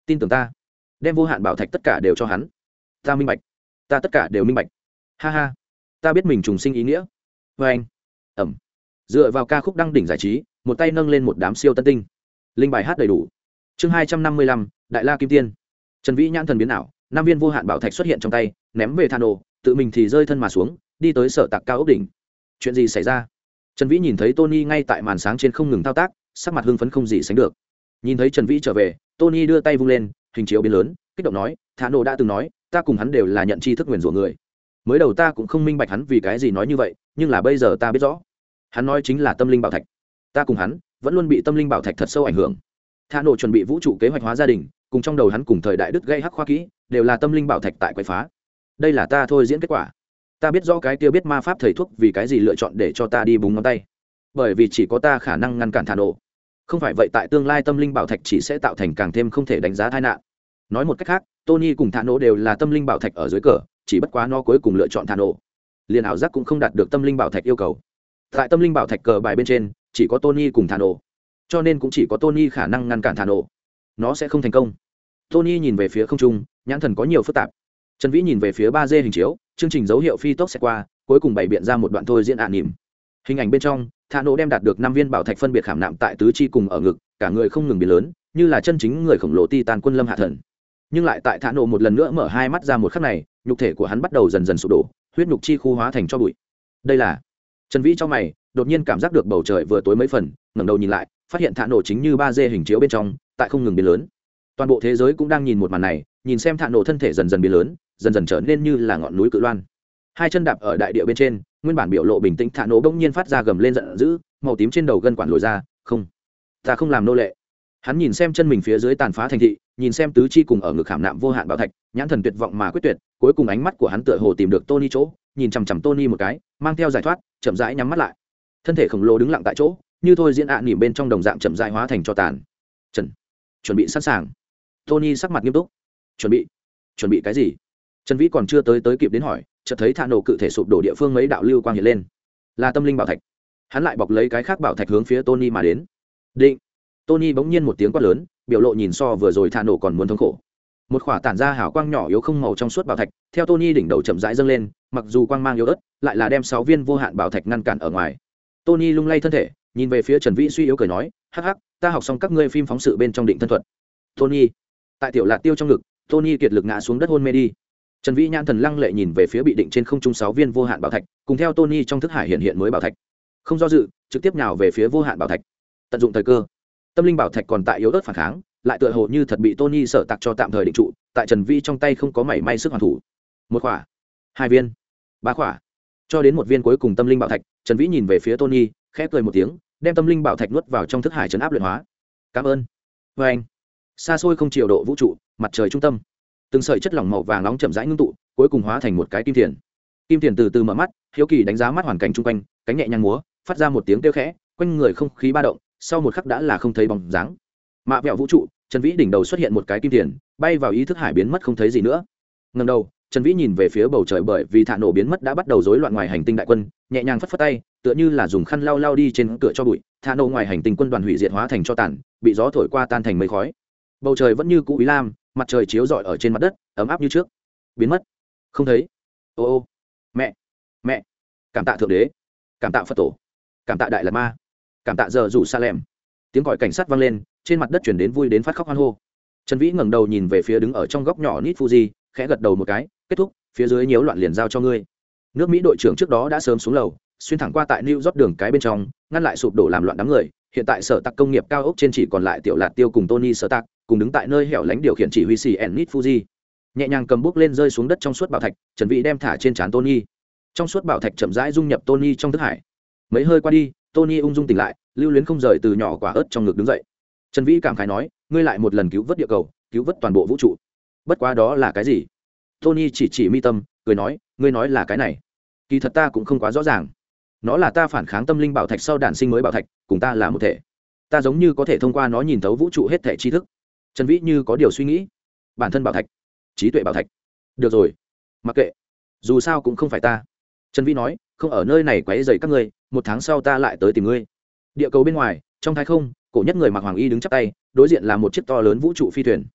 tin tưởng ta, đem vô hạn bảo thạch tất cả đều cho hắn. Ta minh bạch, ta tất cả đều minh bạch. Ha ha, ta biết mình trùng sinh ý nghĩa. Vê anh, ẩm, dựa vào ca khúc đăng đỉnh giải trí, một tay nâng lên một đám siêu tân tinh, linh bài hát đầy đủ. Chương hai trăm năm mươi lăm, Đại La Kim Tiên. Trần Vĩ nhãn thần biến ảo, năm viên vô hạn bảo thạch xuất hiện trong tay, ném về Thano, tự mình thì rơi thân mà xuống, đi tới sở tạc cao ốc đỉnh. Chuyện gì xảy ra? Trần Vĩ nhìn thấy Tony ngay tại màn sáng trên không ngừng thao tác, sắc mặt hưng phấn không gì sánh được. Nhìn thấy Trần Vĩ trở về, Tony đưa tay vung lên, hình chiếu biến lớn, kích động nói, Thano đã từng nói, ta cùng hắn đều là nhận tri thức nguyền rủa người. Mới đầu ta cũng không minh bạch hắn vì cái gì nói như vậy, nhưng là bây giờ ta biết rõ. Hắn nói chính là tâm linh bảo thạch. Ta cùng hắn vẫn luôn bị tâm linh bảo thạch thật sâu ảnh hưởng. Thano chuẩn bị vũ trụ kế hoạch hóa gia đình, cùng trong đầu hắn cùng thời đại đức gây hắc khoa kỹ, đều là tâm linh bảo thạch tại quậy phá. Đây là ta thôi diễn kết quả. Ta biết rõ cái kia biết ma pháp thầy thuốc vì cái gì lựa chọn để cho ta đi búng ngón tay, bởi vì chỉ có ta khả năng ngăn cản Thano. Không phải vậy tại tương lai tâm linh bảo thạch chỉ sẽ tạo thành càng thêm không thể đánh giá tai nạn. Nói một cách khác, Tony cùng Thano đều là tâm linh bảo thạch ở dưới cờ, chỉ bất quá nó cuối cùng lựa chọn Thano. Liên ảo giác cũng không đạt được tâm linh bảo thạch yêu cầu. Tại tâm linh bảo thạch cờ bài bên trên, chỉ có Tony cùng Thano, cho nên cũng chỉ có Tony khả năng ngăn cản Thano. Nó sẽ không thành công. Tony nhìn về phía không trung, nhãn thần có nhiều phức tạp. Trần Vĩ nhìn về phía ba D hình chiếu, chương trình dấu hiệu phi tốc sẽ qua, cuối cùng bày biện ra một đoạn thôi diễn ạn nỉm. Hình ảnh bên trong, Thano đem đạt được năm viên bảo thạch phân biệt khảm nạm tại tứ chi cùng ở ngực, cả người không ngừng biến lớn, như là chân chính người khổng lồ Titan quân lâm hạ thần. Nhưng lại tại Thano một lần nữa mở hai mắt ra một khắc này, nhục thể của hắn bắt đầu dần dần sụp đổ, huyết nhục chi khu hóa thành tro bụi. Đây là Trần Vĩ trong mày, đột nhiên cảm giác được bầu trời vừa tối mấy phần, ngẩng đầu nhìn lại, phát hiện Thano chính như ba D hình chiếu bên trong, tại không ngừng biến lớn. Toàn bộ thế giới cũng đang nhìn một màn này, nhìn xem Thano thân thể dần dần biến lớn, dần dần trở nên như là ngọn núi cự loan. Hai chân đạp ở đại địa bên trên, nguyên bản biểu lộ bình tĩnh Thano bỗng nhiên phát ra gầm lên giận dữ, màu tím trên đầu gân quản lồi ra, "Không, ta không làm nô lệ." Hắn nhìn xem chân mình phía dưới tàn phá thành thị, nhìn xem tứ chi cùng ở ngực khảm nạm vô hạn bảo thạch, nhãn thần tuyệt vọng mà quyết tuyệt, cuối cùng ánh mắt của hắn tựa hồ tìm được Tony chỗ, nhìn chằm chằm Tony một cái, mang theo giải thoát, chậm rãi nhắm mắt lại. Thân thể khổng lồ đứng lặng tại chỗ, như thôi diễn ạ nỉm bên trong đồng dạng chậm rãi hóa thành tro tàn. Trần, chuẩn bị sẵn sàng. Tony sắc mặt nghiêm túc. Chuẩn bị? Chuẩn bị cái gì? Trần Vĩ còn chưa tới tới kịp đến hỏi, chợt thấy Thano cự thể sụp đổ địa phương mấy đạo lưu quang hiện lên, là tâm linh bảo thạch. Hắn lại bọc lấy cái khác bảo thạch hướng phía Tony mà đến. Định. Tony bỗng nhiên một tiếng quát lớn, biểu lộ nhìn so vừa rồi Thano còn muốn thống khổ. Một khỏa tản ra hào quang nhỏ yếu không màu trong suốt bảo thạch, theo Tony đỉnh đầu chậm rãi dâng lên, mặc dù quang mang yếu ớt, lại là đem sáu viên vô hạn bảo thạch ngăn cản ở ngoài. Tony lung lay thân thể, nhìn về phía Trần Vĩ suy yếu cười nói, "Hắc hắc, ta học xong các ngươi phim phóng sự bên trong định thân thuật." Tony. Tại tiểu Lạt Tiêu trong ngực, Tony kiệt lực ngã xuống đất hôn mê đi. Trần Vĩ nhãn thần lăng lệ nhìn về phía bị định trên không trung sáu viên vô hạn bảo thạch, cùng theo Tony trong thức hải hiện hiện mới bảo thạch. Không do dự, trực tiếp nhào về phía vô hạn bảo thạch. Tận dụng thời cơ. Tâm linh bảo thạch còn tại yếu ớt phản kháng, lại tựa hồ như thật bị Tony sợ tạc cho tạm thời định trụ, tại Trần Vĩ trong tay không có mảy may sức hoàn thủ. Một quả, hai viên, ba quả, cho đến một viên cuối cùng tâm linh bảo thạch, Trần Vĩ nhìn về phía Tony, khẽ cười một tiếng, đem tâm linh bảo thạch nuốt vào trong thức hải trấn áp luyện hóa. Cảm ơn. Và anh, xa xôi không chiều độ vũ trụ, mặt trời trung tâm, từng sợi chất lỏng màu vàng nóng chậm rãi ngưng tụ, cuối cùng hóa thành một cái kim tiền. Kim tiền từ từ mở mắt, hiếu kỳ đánh giá mắt hoàn cảnh chung quanh, cánh nhẹ nhàng múa, phát ra một tiếng kêu khẽ, quanh người không khí ba động, sau một khắc đã là không thấy bóng dáng. Mạ vẹo vũ trụ, Trần Vĩ đỉnh đầu xuất hiện một cái kim tiền, bay vào ý thức hải biến mất không thấy gì nữa. Ngẩng đầu, Trần Vĩ nhìn về phía bầu trời, bởi vì thả nổ biến mất đã bắt đầu rối loạn ngoài hành tinh đại quân, nhẹ nhàng phất phất tay, tựa như là dùng khăn lau lau đi trên cửa cho bụi, thả nổ ngoài hành tinh quân đoàn hủy diệt hóa thành cho tàn, bị gió thổi qua tan thành mây khói. Bầu trời vẫn như cũ ý lam, mặt trời chiếu rọi ở trên mặt đất, ấm áp như trước. Biến mất, không thấy. Ô ô, mẹ, mẹ, cảm tạ thượng đế, cảm tạ Phật tổ, cảm tạ Đại Lạt Ma, cảm tạ giờ rủ Salem. Tiếng còi cảnh sát vang lên, trên mặt đất chuyển đến vui đến phát khóc hoan hô. Trần Vĩ ngẩng đầu nhìn về phía đứng ở trong góc nhỏ Nít Fuji, khẽ gật đầu một cái, kết thúc, phía dưới nhiễu loạn liền giao cho ngươi. Nước Mỹ đội trưởng trước đó đã sớm xuống lầu, xuyên thẳng qua tại New York đường cái bên trong, ngăn lại sụp đổ làm loạn đám người. Hiện tại sở tạc công nghiệp cao ốc trên chỉ còn lại Tiểu Lạt Tiêu cùng Tony sở tạc, cùng đứng tại nơi hẻo lánh điều khiển chỉ huy xì ẻn Nít Fuji. Nhẹ nhàng cầm bước lên rơi xuống đất trong suốt bảo thạch, Trần Vĩ đem thả trên trán Tony. Trong suốt bảo thạch chậm rãi dung nhập Tony trong thức hải. Mấy hơi qua đi, Tony ung dung tỉnh lại, lưu luyến không rời từ nhỏ quả ớt trong ngực đứng dậy. Trần Vĩ cảm khái nói, ngươi lại một lần cứu vớt địa cầu, cứu vớt toàn bộ vũ trụ. Bất quá đó là cái gì? Tony chỉ chỉ mi tâm, cười nói, ngươi nói là cái này. Kỳ thật ta cũng không quá rõ ràng. Nó là ta phản kháng tâm linh bảo thạch sau đản sinh mới bảo thạch, cùng ta là một thể. Ta giống như có thể thông qua nó nhìn thấu vũ trụ hết thể tri thức. Trần Vĩ như có điều suy nghĩ. Bản thân bảo thạch, trí tuệ bảo thạch. Được rồi, mặc kệ, dù sao cũng không phải ta. Trần Vĩ nói, không ở nơi này quấy rầy các ngươi, một tháng sau ta lại tới tìm ngươi. Địa cầu bên ngoài, trong thái không, cổ nhất người mặc hoàng y đứng chắp tay, đối diện là một chiếc to lớn vũ trụ phi thuyền.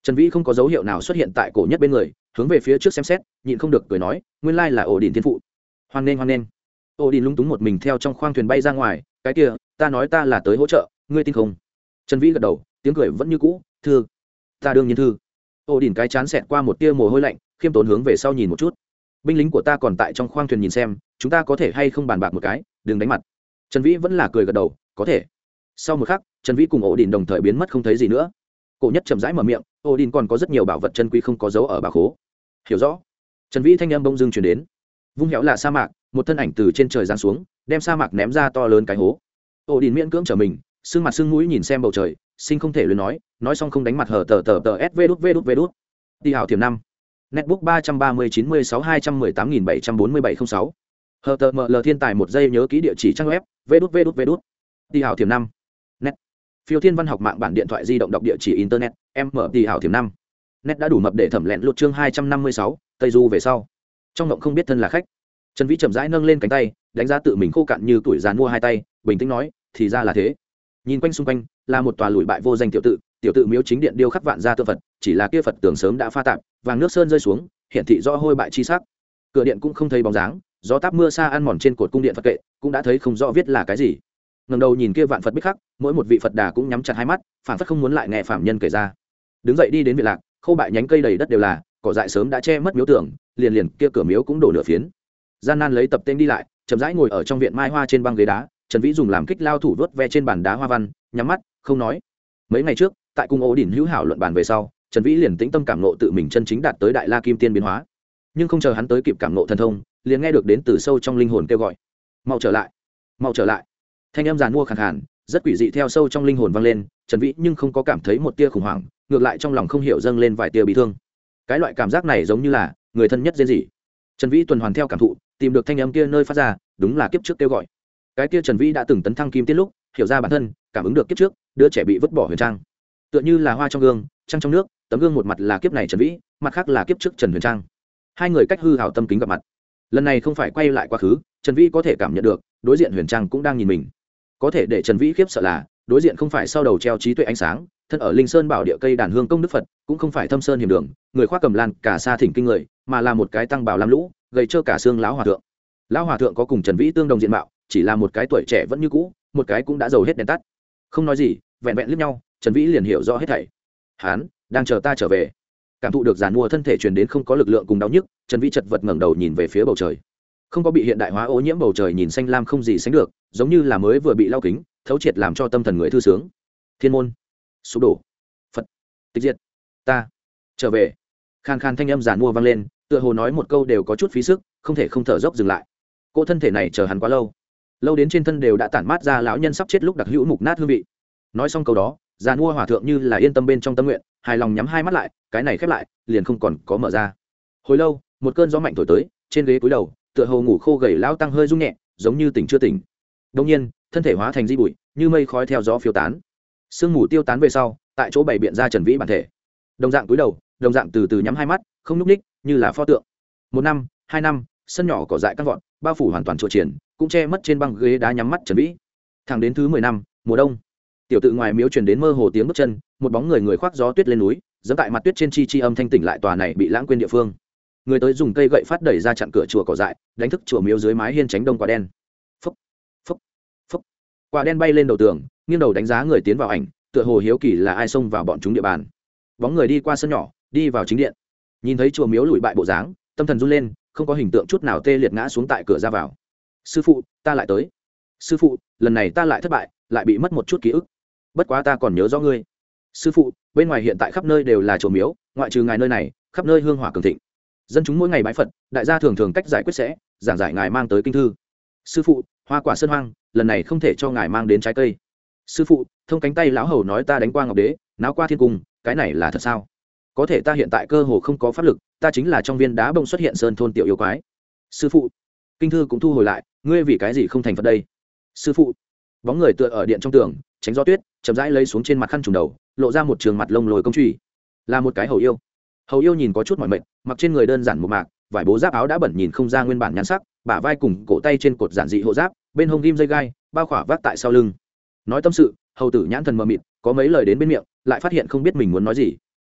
Trần Vĩ không có dấu hiệu nào xuất hiện tại cổ nhất bên người, hướng về phía trước xem xét, nhịn không được cười nói, nguyên lai là ổ đỉnh thiên phụ. Hoan nên hoan nên. Ổ đỉnh lúng túng một mình theo trong khoang thuyền bay ra ngoài, cái kia, ta nói ta là tới hỗ trợ, ngươi tin không? Trần Vĩ gật đầu, tiếng cười vẫn như cũ, thư. Ta đương nhiên thư. Ổ đỉnh cái chán xẹt qua một tia mồ hôi lạnh, khiêm tốn hướng về sau nhìn một chút. Binh lính của ta còn tại trong khoang thuyền nhìn xem, chúng ta có thể hay không bàn bạc một cái, đừng đánh mặt. Trần Vĩ vẫn là cười gật đầu, có thể. Sau một khắc, Trần Vĩ cùng ổ đỉnh đồng thời biến mất không thấy gì nữa. Cổ nhất chậm rãi mở miệng, ổ đỉnh còn có rất nhiều bảo vật chân quý không có dấu ở bảo khố. Hiểu rõ. Trần Vĩ thanh âm bỗng dưng truyền đến. Vung héo là sa mạc, một thân ảnh từ trên trời giáng xuống, đem sa mạc ném ra to lớn cái hố. Ổ đỉnh miễn cưỡng trở mình, sưng mặt sưng mũi nhìn xem bầu trời, sinh không thể luyến nói, nói xong không đánh mặt hở tờ tờ tờ s v đút v đút v đút. Đi hảo thiểm năm. Netbook ba trăm ba mươi chín mươi sáu hai trăm mười tám nghìn bảy trăm bốn mươi bảy không sáu. Hờ tờ ml thiên tài một giây nhớ ký địa chỉ trang web, v đút v đút v đút. Đi hảo thiểm năm. Net. Phiêu thiên văn học mạng bản điện thoại di động đọc địa chỉ internet, em mở đi hảo thiểm năm. Net đã đủ mập để thẩm lẹn lột chương hai trăm năm mươi sáu, Tây Du về sau. Trong động không biết thân là khách. Trần Vĩ chậm rãi nâng lên cánh tay, đánh giá tự mình khô cạn như tuổi già mua hai tay, bình tĩnh nói, thì ra là thế. Nhìn quanh xung quanh, là một tòa lùi bại vô danh tiểu tự, tiểu tự miếu chính điện điêu khắc vạn gia tượng Phật, chỉ là kia Phật tường sớm đã pha tạp, vàng nước sơn rơi xuống, hiện thị rõ hôi bại chi sắc. Cửa điện cũng không thấy bóng dáng, gió táp mưa xa ăn mòn trên cột cung điện Phật kệ, cũng đã thấy không rõ viết là cái gì. Ngẩng đầu nhìn kia vạn Phật bích khắc, mỗi một vị Phật đà cũng nhắm chặt hai mắt, phảng phất không muốn lại nghe phạm nhân kể ra. Đứng dậy đi đến viện lạc, khô bại nhánh cây đầy đất đều là, cỏ dại sớm đã che mất miếu tường, liền liền kia cửa miếu cũng đổ nửa phiến. Gian nan lấy tập tên đi lại, chậm rãi ngồi ở trong viện mai hoa trên băng ghế đá, Trần Vĩ dùng làm kích lao thủ vớt ve trên bàn đá hoa văn, nhắm mắt, không nói. Mấy ngày trước, tại cung ổ đỉnh hữu hảo luận bàn về sau, Trần Vĩ liền tĩnh tâm cảm nộ tự mình chân chính đạt tới đại la kim tiên biến hóa. Nhưng không chờ hắn tới kịp cảm nộ thần thông, liền nghe được đến từ sâu trong linh hồn kêu gọi: "Mau trở lại, mau trở lại." Thanh âm giàn mua khàn khàn, rất quỷ dị theo sâu trong linh hồn vang lên, Trần Vĩ nhưng không có cảm thấy một tia khủng hoảng, ngược lại trong lòng không hiểu dâng lên vài tia bị thương. Cái loại cảm giác này giống như là người thân nhất rên rỉ. Trần Vĩ tuần hoàn theo cảm thụ, tìm được thanh âm kia nơi phát ra, đúng là kiếp trước kêu gọi. Cái kia Trần Vĩ đã từng tấn thăng kim tiên lúc, hiểu ra bản thân, cảm ứng được kiếp trước, đứa trẻ bị vứt bỏ huyền trang. Tựa như là hoa trong gương, trăng trong nước, tấm gương một mặt là kiếp này Trần Vĩ, mặt khác là kiếp trước Trần Huyền Trang. Hai người cách hư hảo tâm kính gặp mặt. Lần này không phải quay lại quá khứ, Trần Vĩ có thể cảm nhận được, đối diện Huyền Trang cũng đang nhìn mình. Có thể để Trần Vĩ khiếp sợ là, đối diện không phải sau đầu treo trí tuệ ánh sáng, thân ở Linh Sơn bảo địa cây đàn hương công đức Phật, cũng không phải thâm sơn hiểm đường, người khoác cầm lan cả xa thỉnh kinh người, mà là một cái tăng bào lam lũ, gầy trơ cả xương lão hòa thượng. Lão hòa thượng có cùng Trần Vĩ tương đồng diện mạo, chỉ là một cái tuổi trẻ vẫn như cũ, một cái cũng đã giàu hết đèn tắt. Không nói gì, vẹn vẹn liếc nhau, Trần Vĩ liền hiểu rõ hết thảy. Hán đang chờ ta trở về. Cảm thụ được giàn mua thân thể truyền đến không có lực lượng cùng đau nhức, Trần Vĩ chật vật ngẩng đầu nhìn về phía bầu trời. Không có bị hiện đại hóa ô nhiễm bầu trời nhìn xanh lam không gì sánh được, giống như là mới vừa bị lau kính, thấu triệt làm cho tâm thần người thư sướng. Thiên môn sụp đổ, Phật tịch diệt, ta trở về. Khan khan thanh âm giàn mua vang lên, tựa hồ nói một câu đều có chút phí sức, không thể không thở dốc dừng lại. Cô thân thể này chờ hắn quá lâu, lâu đến trên thân đều đã tản mát ra lão nhân sắp chết lúc đặc hữu mục nát hương vị. Nói xong câu đó, giàn mua hòa thượng như là yên tâm bên trong tâm nguyện, hài lòng nhắm hai mắt lại, cái này khép lại, liền không còn có mở ra. Hồi lâu, một cơn gió mạnh thổi tới, trên ghế cúi đầu, tựa hồ ngủ khô gầy lão tăng hơi rung nhẹ, giống như tỉnh chưa tỉnh. Đột nhiên, thân thể hóa thành di bụi, như mây khói theo gió phiêu tán. Sương mù tiêu tán về sau, tại chỗ bày biện ra Trần Vĩ bản thể. Đồng dạng cúi đầu, đồng dạng từ từ nhắm hai mắt, không nhúc nhích, như là pho tượng. Một năm, hai năm, sân nhỏ cỏ dại căng vọt, bao phủ hoàn toàn trụa triển, cũng che mất trên băng ghế đá nhắm mắt Trần Vĩ. Thẳng đến thứ mười năm, mùa đông, tiểu tự ngoài miếu truyền đến mơ hồ tiếng bước chân, một bóng người người khoác gió tuyết lên núi, giẫm tại mặt tuyết trên chi chi âm thanh tỉnh lại tòa này bị lãng quên địa phương. Người tới dùng cây gậy phát đẩy ra chặn cửa chùa cỏ dại, đánh thức chùa miếu dưới mái hiên tránh đông quả đen. Phốc, phốc, phốc. Quả đen bay lên đầu tường, nghiêng đầu đánh giá người tiến vào ảnh, tựa hồ hiếu kỳ là ai xông vào bọn chúng địa bàn. Bóng người đi qua sân nhỏ, đi vào chính điện. Nhìn thấy chùa miếu lụi bại bộ dáng, tâm thần run lên, không có hình tượng chút nào tê liệt ngã xuống tại cửa ra vào. Sư phụ, ta lại tới. Sư phụ, lần này ta lại thất bại, lại bị mất một chút ký ức. Bất quá ta còn nhớ rõ ngươi. Sư phụ, bên ngoài hiện tại khắp nơi đều là chùa miếu, ngoại trừ ngài nơi này, khắp nơi hương hỏa cường thịnh. Dân chúng mỗi ngày bái Phật, đại gia thường thường cách giải quyết sẽ giảng giải ngài mang tới kinh thư. Sư phụ, hoa quả sơn hoang, lần này không thể cho ngài mang đến trái cây. Sư phụ, thông cánh tay lão hầu nói ta đánh qua ngọc đế, náo qua thiên cung, cái này là thật sao? Có thể ta hiện tại cơ hồ không có pháp lực, ta chính là trong viên đá bông xuất hiện sơn thôn tiểu yêu quái. Sư phụ, kinh thư cũng thu hồi lại, ngươi vì cái gì không thành Phật đây? Sư phụ, bóng người tựa ở điện trong tường, tránh gió tuyết, chậm rãi lấy xuống trên mặt khăn trùm đầu, lộ ra một trường mặt lông lồi công truy, là một cái hầu yêu. Hầu yêu nhìn có chút mỏi mệt, mặc trên người đơn giản một mạc, vải bố giáp áo đã bẩn nhìn không ra nguyên bản nhan sắc, bả vai cùng cổ tay trên cột giản dị hộ giáp, bên hông ghim dây gai, bao khỏa vác tại sau lưng. Nói tâm sự, hầu tử nhãn thần mờ mịt, có mấy lời đến bên miệng, lại phát hiện không biết mình muốn nói gì.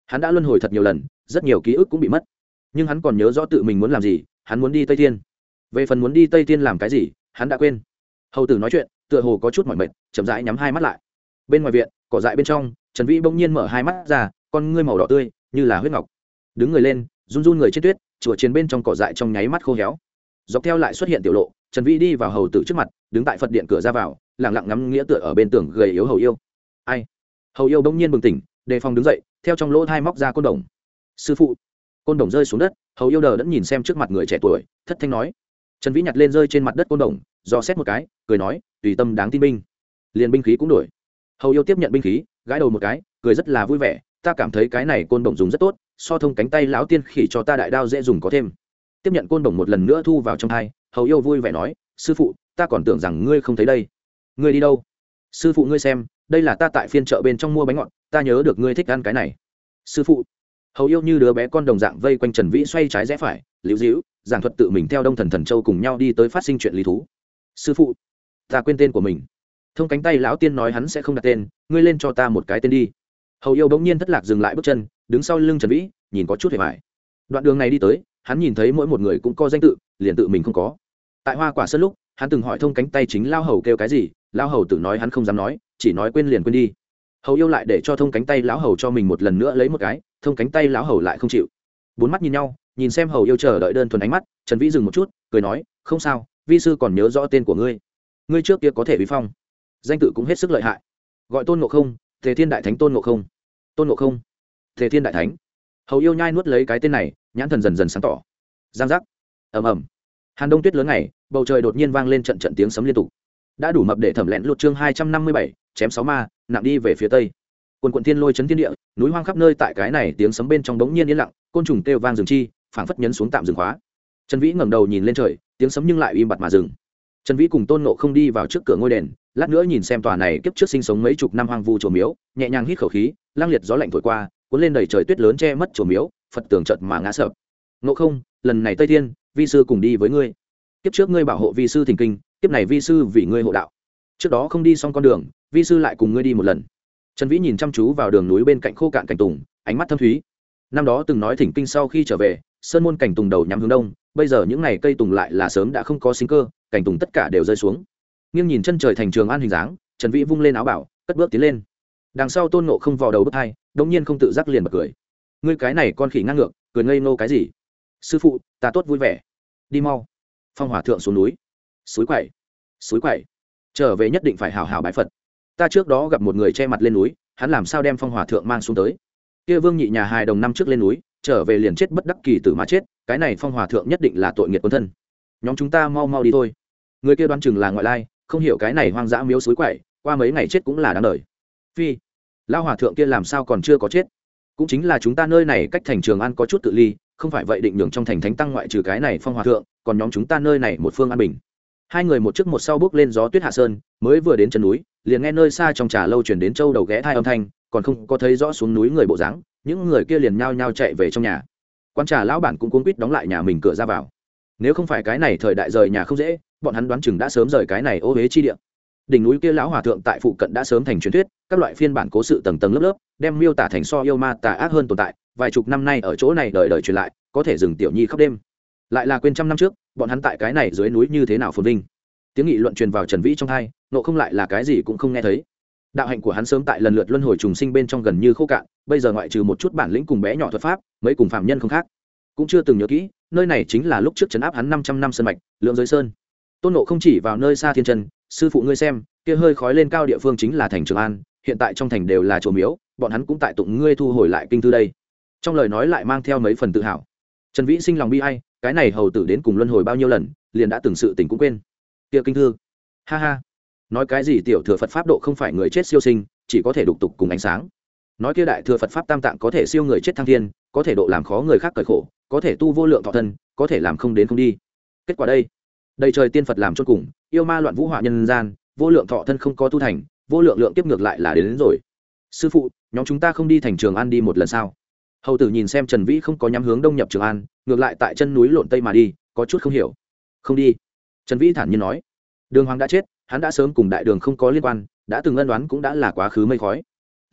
hắn đã luân hồi thật nhiều lần, rất nhiều ký ức cũng bị mất, nhưng hắn còn nhớ rõ tự mình muốn làm gì. Hắn muốn đi Tây Thiên. Về phần muốn đi Tây Thiên làm cái gì, hắn đã quên. Hầu tử nói chuyện tựa hồ có chút mỏi mệt, chậm rãi nhắm hai mắt lại. Bên ngoài viện, cỏ dại bên trong, Trần Vĩ bỗng nhiên mở hai mắt ra, con ngươi màu đỏ tươi như là huyết ngọc. Đứng người lên, run run người trên tuyết, chùa chiến bên trong cỏ dại trong nháy mắt khô héo. Dọc theo lại xuất hiện tiểu lộ, Trần Vĩ đi vào hầu tử trước mặt, đứng tại Phật điện cửa ra vào, lặng lặng ngắm nghĩa tựa ở bên tường gầy yếu hầu yêu. Ai? Hầu yêu bỗng nhiên bừng tỉnh, đề phòng đứng dậy, theo trong lỗ thai móc ra côn đồng. Sư phụ. Côn đồng rơi xuống đất, hầu yêu đờ đẫn nhìn xem trước mặt người trẻ tuổi, thất thanh nói. Trần Vĩ nhặt lên rơi trên mặt đất côn đồng, dò xét một cái, cười nói, tùy tâm đáng tin binh. Liền binh khí cũng đổi. Hầu yêu tiếp nhận binh khí, gãi đầu một cái, cười rất là vui vẻ, ta cảm thấy cái này côn đồng dùng rất tốt, so thông cánh tay lão tiên khỉ cho ta đại đao dễ dùng có thêm. Tiếp nhận côn đồng một lần nữa thu vào trong thai, hầu yêu vui vẻ nói, sư phụ, ta còn tưởng rằng ngươi không thấy đây. Ngươi đi đâu? Sư phụ ngươi xem, đây là ta tại phiên chợ bên trong mua bánh ngọt, ta nhớ được ngươi thích ăn cái này. Sư phụ. Hầu yêu như đứa bé con đồng dạng vây quanh Trần Vĩ xoay trái rẽ phải, liễu díu, giảng thuật tự mình theo Đông Thần Thần Châu cùng nhau đi tới phát sinh chuyện lý thú. Sư phụ, ta quên tên của mình. Thông cánh tay lão tiên nói hắn sẽ không đặt tên, ngươi lên cho ta một cái tên đi. Hầu yêu bỗng nhiên thất lạc dừng lại bước chân, đứng sau lưng Trần Vĩ, nhìn có chút hề bại. Đoạn đường này đi tới, hắn nhìn thấy mỗi một người cũng có danh tự, liền tự mình không có. Tại Hoa Quả Sơn lúc, hắn từng hỏi thông cánh tay chính lao hầu kêu cái gì, lao hầu tự nói hắn không dám nói, chỉ nói quên liền quên đi. Hầu yêu lại để cho thông cánh tay lão hầu cho mình một lần nữa lấy một cái, thông cánh tay lão hầu lại không chịu. Bốn mắt nhìn nhau, nhìn xem hầu yêu chờ đợi đơn thuần ánh mắt, Trần Vĩ dừng một chút, cười nói, không sao, vi sư còn nhớ rõ tên của ngươi. Ngươi trước kia có thể vi phong, danh tự cũng hết sức lợi hại, gọi Tôn Ngộ Không, Tề Thiên Đại Thánh Tôn Ngộ Không. Tôn Ngộ Không, Tề Thiên Đại Thánh. Hầu yêu nhai nuốt lấy cái tên này, nhãn thần dần dần sáng tỏ. Giang giác, ầm ầm. Hàn Đông tuyết lớn ngày, bầu trời đột nhiên vang lên trận trận tiếng sấm liên tục. Đã đủ mập để thẩm lẹn lột chương hai trăm năm mươi bảy, chém sáu ma, nặng đi về phía tây. Quần quần thiên lôi chấn thiên địa, núi hoang khắp nơi tại cái này tiếng sấm bên trong đống nhiên yên lặng, côn trùng kêu vang rừng chi, phảng phất nhấn xuống tạm dừng khóa. Trần Vĩ ngẩng đầu nhìn lên trời, tiếng sấm nhưng lại im bặt mà dừng. Trần Vĩ cùng Tôn Ngộ Không đi vào trước cửa ngôi đền, lát nữa nhìn xem tòa này kiếp trước sinh sống mấy chục năm hoang vu chùa miếu, nhẹ nhàng hít khẩu khí, lang liệt gió lạnh thổi qua, cuốn lên đầy trời tuyết lớn che mất chùa miếu, Phật tường chợt mà ngã sập. Ngộ Không, lần này Tây Thiên, vi sư cùng đi với ngươi. Kiếp trước ngươi bảo hộ vi sư thỉnh kinh, kiếp này vi sư vì ngươi hộ đạo. Trước đó không đi xong con đường, vi sư lại cùng ngươi đi một lần. Trần Vĩ nhìn chăm chú vào đường núi bên cạnh khô cạn cảnh tùng, ánh mắt thâm thúy. Năm đó từng nói thỉnh kinh sau khi trở về, sơn môn cảnh tùng đầu nhắm hướng đông, bây giờ những này cây tùng lại là sớm đã không có sinh cơ, cảnh tùng tất cả đều rơi xuống. Nghiêng nhìn chân trời thành Trường An hình dáng, Trần Vĩ vung lên áo bảo, cất bước tiến lên. Đằng sau Tôn Ngộ Không vò đầu bứt tai, đột nhiên không tự giác liền bật cười. Ngươi cái này con khỉ ngang ngược, cười ngây ngô cái gì? Sư phụ, ta tốt vui vẻ. Đi mau. Phong Hỏa thượng xuống núi. Suối quậy. Suối quậy. Trở về nhất định phải hảo hảo bái Phật. Ta trước đó gặp một người che mặt lên núi, hắn làm sao đem Phong Hỏa thượng mang xuống tới? Kia Vương Nhị nhà hài đồng năm trước lên núi, trở về liền chết bất đắc kỳ tử mà chết, cái này Phong Hỏa thượng nhất định là tội nghiệt quân thân. Nhóm chúng ta mau mau đi thôi. Người kia đoán chừng là ngoại lai, không hiểu cái này hoang dã miếu suối quậy, qua mấy ngày chết cũng là đáng đời. Phi, lão hòa thượng kia làm sao còn chưa có chết? Cũng chính là chúng ta nơi này cách thành Trường An có chút tự ly, không phải vậy định nhường trong thành thánh tăng ngoại trừ cái này Phong Hòa thượng, còn nhóm chúng ta nơi này một phương an bình. Hai người một trước một sau bước lên gió tuyết hạ sơn, mới vừa đến chân núi, liền nghe nơi xa trong trà lâu truyền đến châu đầu ghé thai âm thanh, còn không có thấy rõ xuống núi người bộ dáng, những người kia liền nhao nhao chạy về trong nhà. Quan trà lão bản cũng cuống quýt đóng lại nhà mình cửa ra vào. Nếu không phải cái này thời đại rời nhà không dễ, bọn hắn đoán chừng đã sớm rời cái này ô huế chi địa. Đỉnh núi kia lão hòa thượng tại phụ cận đã sớm thành truyền thuyết, các loại phiên bản cố sự tầng tầng lớp lớp, đem miêu tả thành so yêu ma tà ác hơn tồn tại, vài chục năm nay ở chỗ này đời đời truyền lại, có thể dừng tiểu nhi khóc đêm. Lại là quên trăm năm trước, bọn hắn tại cái này dưới núi như thế nào phồn vinh. Tiếng nghị luận truyền vào Trần Vĩ trong tai, nộ không lại là cái gì cũng không nghe thấy. Đạo hạnh của hắn sớm tại lần lượt luân hồi trùng sinh bên trong gần như khô cạn, bây giờ ngoại trừ một chút bản lĩnh cùng bé nhỏ thuật pháp, mấy cùng phạm nhân không khác. Cũng chưa từng nhớ kỹ, nơi này chính là lúc trước trấn áp hắn năm trăm năm sơn mạch, Lượng Giới Sơn. Tôn Ngộ không chỉ vào nơi xa thiên trần, sư phụ ngươi xem, kia hơi khói lên cao địa phương chính là thành Trường An, hiện tại trong thành đều là chùa miếu, bọn hắn cũng tại tụng ngươi thu hồi lại kinh thư đây. Trong lời nói lại mang theo mấy phần tự hào. Trần Vĩ sinh lòng bi ai, cái này hầu tử đến cùng luân hồi bao nhiêu lần, liền đã từng sự tình cũng quên. Kia kinh thư, ha ha, nói cái gì tiểu thừa Phật pháp độ không phải người chết siêu sinh, chỉ có thể đục tục cùng ánh sáng. Nói kia đại thừa Phật pháp tam tạng có thể siêu người chết thăng thiên, có thể độ làm khó người khác cởi khổ, có thể tu vô lượng thọ thân, có thể làm không đến không đi. Kết quả đây, đầy trời tiên Phật làm chôn cùng, yêu ma loạn vũ họa nhân gian, vô lượng thọ thân không có tu thành, vô lượng lượng kiếp ngược lại là đến, đến rồi. Sư phụ, nhóm chúng ta không đi thành Trường An đi một lần sao? Hầu tử nhìn xem Trần Vĩ không có nhắm hướng đông nhập Trường An, ngược lại tại chân núi lộn tây mà đi, có chút không hiểu. Không đi. Trần Vĩ thản nhiên nói. Đường Hoàng đã chết, hắn đã sớm cùng đại đường không có liên quan, đã từng ân đoán cũng đã là quá khứ mây khói.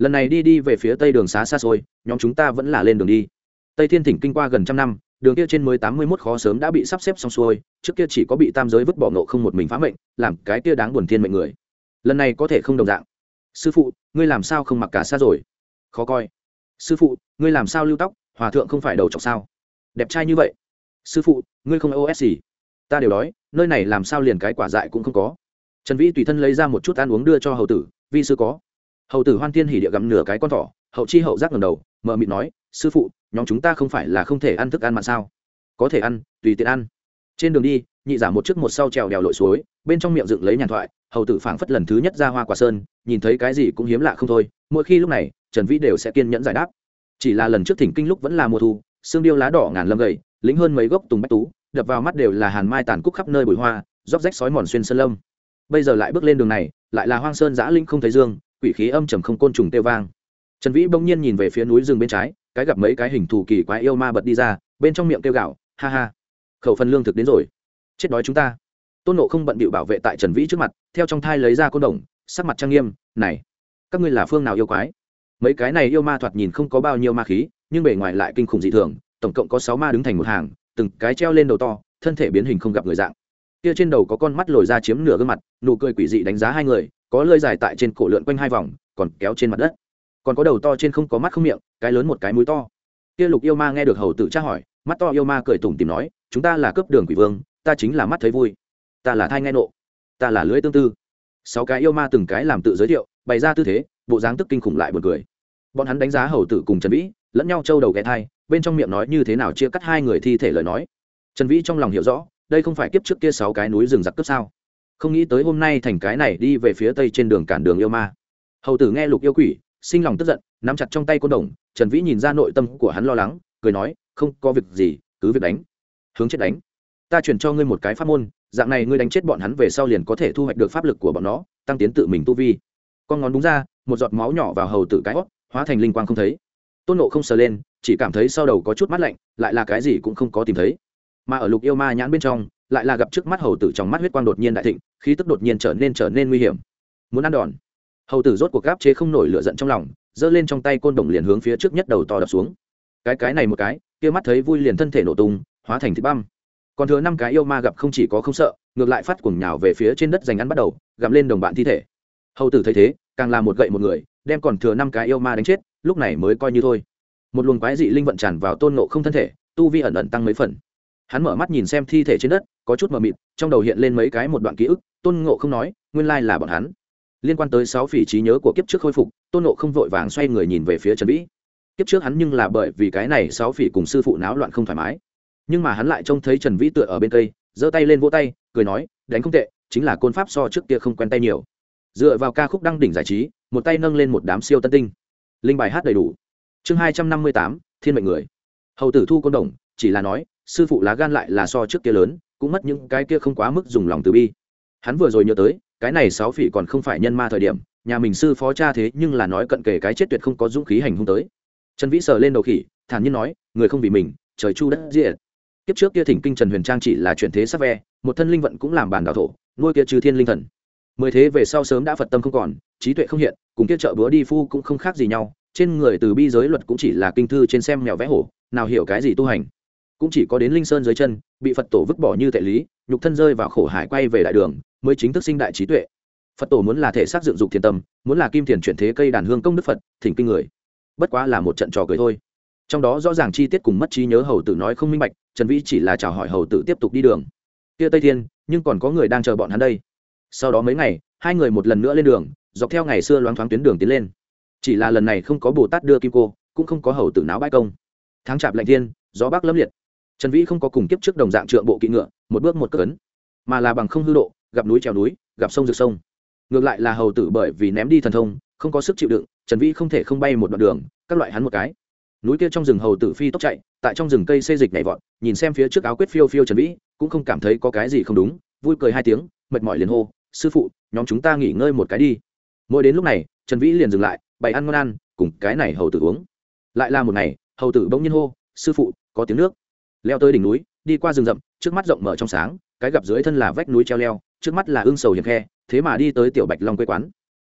lần này đi đi về phía tây đường xá xa xôi, nhóm chúng ta vẫn là lên đường đi. Tây Thiên Thỉnh kinh qua gần trăm năm, đường kia trên mới tám mươi mốt khó sớm đã bị sắp xếp xong xuôi, trước kia chỉ có bị tam giới vứt bỏ ngộ không một mình phá mệnh, làm cái kia đáng buồn thiên mệnh người. Lần này có thể không đồng dạng. Sư phụ, ngươi làm sao không mặc cả xa rồi? Khó coi. Sư phụ, ngươi làm sao lưu tóc, hòa thượng không phải đầu trọc sao? Đẹp trai như vậy. Sư phụ, ngươi không ô ét gì? Ta đều đói, nơi này làm sao liền cái quả dại cũng không có. Trần Vĩ tùy thân lấy ra một chút ăn uống đưa cho hầu tử, vi sư có. Hầu tử hoan thiên hỉ địa gặm nửa cái con thỏ, hậu chi hậu giác ngẩng đầu, mờ mịt nói, sư phụ, nhóm chúng ta không phải là không thể ăn thức ăn mặn sao? Có thể ăn, tùy tiện ăn. Trên đường đi, nhị giả một trước một sau trèo đèo lội suối, bên trong miệng dựng lấy nhàn thoại, hầu tử phảng phất lần thứ nhất ra hoa quả sơn, nhìn thấy cái gì cũng hiếm lạ không thôi. Mỗi khi lúc này, Trần Vĩ đều sẽ kiên nhẫn giải đáp. Chỉ là lần trước thỉnh kinh lúc vẫn là mùa thu, sương điêu lá đỏ ngàn lâm gầy, lĩnh hơn mấy gốc tùng bách tú, đập vào mắt đều là hàn mai tàn cúc khắp nơi bụi hoa, róc rách sói mòn xuyên sơn lâm. Bây giờ lại bước lên đường này, lại là hoang sơn giã linh không thấy dương, quỷ khí âm trầm không côn trùng tiêu vang. Trần Vĩ bỗng nhiên nhìn về phía núi rừng bên trái, cái gặp mấy cái hình thù kỳ quái yêu ma bật đi ra, bên trong miệng kêu gào, ha ha, khẩu phần lương thực đến rồi, chết đói chúng ta. Tôn Ngộ không bận bịu bảo vệ tại Trần Vĩ trước mặt, theo trong thai lấy ra côn đồng, sắc mặt trang nghiêm, này, các ngươi là phương nào yêu quái? Mấy cái này yêu ma thoạt nhìn không có bao nhiêu ma khí, nhưng bề ngoài lại kinh khủng dị thường, tổng cộng có sáu ma đứng thành một hàng, từng cái treo lên đầu to, thân thể biến hình không gặp người dạng. Kia trên đầu có con mắt lồi ra chiếm nửa gương mặt, nụ cười quỷ dị đánh giá hai người, có lưỡi dài tại trên cổ lượn quanh hai vòng, còn kéo trên mặt đất. Còn có đầu to trên không có mắt không miệng, cái lớn một cái mũi to. Kia lục yêu ma nghe được hầu tử tra hỏi, mắt to yêu ma cười tủm tỉm nói, chúng ta là cướp đường quỷ vương, ta chính là mắt thấy vui, ta là thai nghe nộ, ta là lưỡi tương tư. Sáu cái yêu ma từng cái làm tự giới thiệu, bày ra tư thế, bộ dáng tức kinh khủng lại buồn cười. Bọn hắn đánh giá hầu tử cùng Trần Vĩ, lẫn nhau trâu đầu ghé thai, bên trong miệng nói như thế nào chia cắt hai người thi thể lời nói. Trần Vĩ trong lòng hiểu rõ, đây không phải kiếp trước kia sáu cái núi rừng giặc cướp sao? Không nghĩ tới hôm nay thành cái này đi về phía tây trên đường cản đường yêu ma. Hầu tử nghe lục yêu quỷ, sinh lòng tức giận, nắm chặt trong tay côn đồng. Trần Vĩ nhìn ra nội tâm của hắn lo lắng, cười nói, không có việc gì, cứ việc đánh, hướng chết đánh. Ta chuyển cho ngươi một cái pháp môn, dạng này ngươi đánh chết bọn hắn về sau liền có thể thu hoạch được pháp lực của bọn nó, tăng tiến tự mình tu vi. Con ngón đúng ra, một giọt máu nhỏ vào hầu tử cái hót, hóa thành linh quang không thấy. Tôn Ngộ không sờ lên, chỉ cảm thấy sau đầu có chút mát lạnh, lại là cái gì cũng không có tìm thấy. Mà ở lục yêu ma nhãn bên trong, lại là gặp trước mắt hầu tử trong mắt huyết quang đột nhiên đại thịnh, khí tức đột nhiên trở nên trở nên nguy hiểm. Muốn ăn đòn. Hầu tử rốt cuộc gáp chế không nổi lửa giận trong lòng, giơ lên trong tay côn đồng liền hướng phía trước nhất đầu to đập xuống. Cái cái này một cái, kia mắt thấy vui liền thân thể nổ tung, hóa thành thịt băm. Còn thừa năm cái yêu ma gặp không chỉ có không sợ, ngược lại phát cuồng nhào về phía trên đất giành ăn bắt đầu, gặm lên đồng bạn thi thể. Hầu tử thấy thế, càng là một gậy một người, đem còn thừa năm cái yêu ma đánh chết, lúc này mới coi như thôi. Một luồng quái dị linh vận tràn vào Tôn Ngộ không thân thể, tu vi ẩn ẩn tăng mấy phần. Hắn mở mắt nhìn xem thi thể trên đất, có chút mờ mịt, trong đầu hiện lên mấy cái một đoạn ký ức. Tôn Ngộ không nói, nguyên lai là bọn hắn. Liên quan tới sáu phỉ trí nhớ của kiếp trước khôi phục, Tôn Ngộ không vội vàng xoay người nhìn về phía Trần Vĩ. Kiếp trước hắn nhưng là bởi vì cái này sáu phỉ cùng sư phụ náo loạn không thoải mái, nhưng mà hắn lại trông thấy Trần Vĩ tựa ở bên cây, giơ tay lên vỗ tay, cười nói, đánh không tệ, chính là côn pháp so trước kia không quen tay nhiều. Dựa vào ca khúc đăng đỉnh giải trí, một tay nâng lên một đám siêu tân tinh. Linh bài hát đầy đủ. Chương hai trăm năm mươi tám, Thiên mệnh người. Hầu tử thu côn đồng, chỉ là nói, sư phụ lá gan lại là so trước kia lớn, cũng mất những cái kia không quá mức dùng lòng từ bi. Hắn vừa rồi nhớ tới, cái này sáu phỉ còn không phải nhân ma thời điểm, nhà mình sư phó cha thế nhưng là nói cận kề cái chết tuyệt không có dũng khí hành hung tới. Trần Vĩ sờ lên đầu khỉ, thản nhiên nói, người không vì mình, trời chu đất diệt. Kiếp trước kia thỉnh kinh Trần Huyền Trang chỉ là chuyển thế sắc ve, một thân linh vận cũng làm bản đào thổ, nuôi kia trừ thiên linh thần. Mười thế về sau sớm đã Phật tâm không còn, trí tuệ không hiện, cùng kia trợ búa đi phu cũng không khác gì nhau, trên người từ bi giới luật cũng chỉ là kinh thư trên xem mèo vẽ hổ, nào hiểu cái gì tu hành. Cũng chỉ có đến linh sơn dưới chân, bị Phật tổ vứt bỏ như tệ lý, nhục thân rơi vào khổ hải quay về đại đường, mới chính thức sinh đại trí tuệ. Phật tổ muốn là thể xác dựng dục thiên tâm, muốn là kim thiền chuyển thế cây đàn hương công đức Phật, thỉnh kinh người. Bất quá là một trận trò cười thôi. Trong đó rõ ràng chi tiết cùng mất trí nhớ hầu tử nói không minh bạch, Trần Vĩ chỉ là chào hỏi hầu tử tiếp tục đi đường. Kia Tây Thiên, nhưng còn có người đang chờ bọn hắn đây. Sau đó mấy ngày, hai người một lần nữa lên đường, dọc theo ngày xưa loáng thoáng tuyến đường tiến lên. Chỉ là lần này không có Bồ Tát đưa kim cô, cũng không có hầu tử náo bãi công. Tháng chạp lạnh thiên, gió bắc lâm liệt. Trần Vĩ không có cùng kiếp trước đồng dạng trượng bộ kỵ ngựa, một bước một cước ấn, mà là bằng không hư độ, gặp núi trèo núi, gặp sông rực sông. Ngược lại là hầu tử bởi vì ném đi thần thông, không có sức chịu đựng, Trần Vĩ không thể không bay một đoạn đường, các loại hắn một cái. Núi kia trong rừng hầu tử phi tốc chạy, tại trong rừng cây xê dịch nhảy vọt, nhìn xem phía trước áo quyết phiêu phiêu Trần Vĩ, cũng không cảm thấy có cái gì không đúng, vui cười hai tiếng, mệt mỏi liền hô, sư phụ, nhóm chúng ta nghỉ ngơi một cái đi. Mỗi đến lúc này, Trần Vĩ liền dừng lại, bày ăn ngon ăn, cùng cái này hầu tử uống. Lại là một ngày, hầu tử bỗng nhiên hô, sư phụ, có tiếng nước. Leo tới đỉnh núi, đi qua rừng rậm, trước mắt rộng mở trong sáng, cái gặp dưới thân là vách núi treo leo, trước mắt là ương sầu hiền khe, thế mà đi tới tiểu Bạch Long quê quán.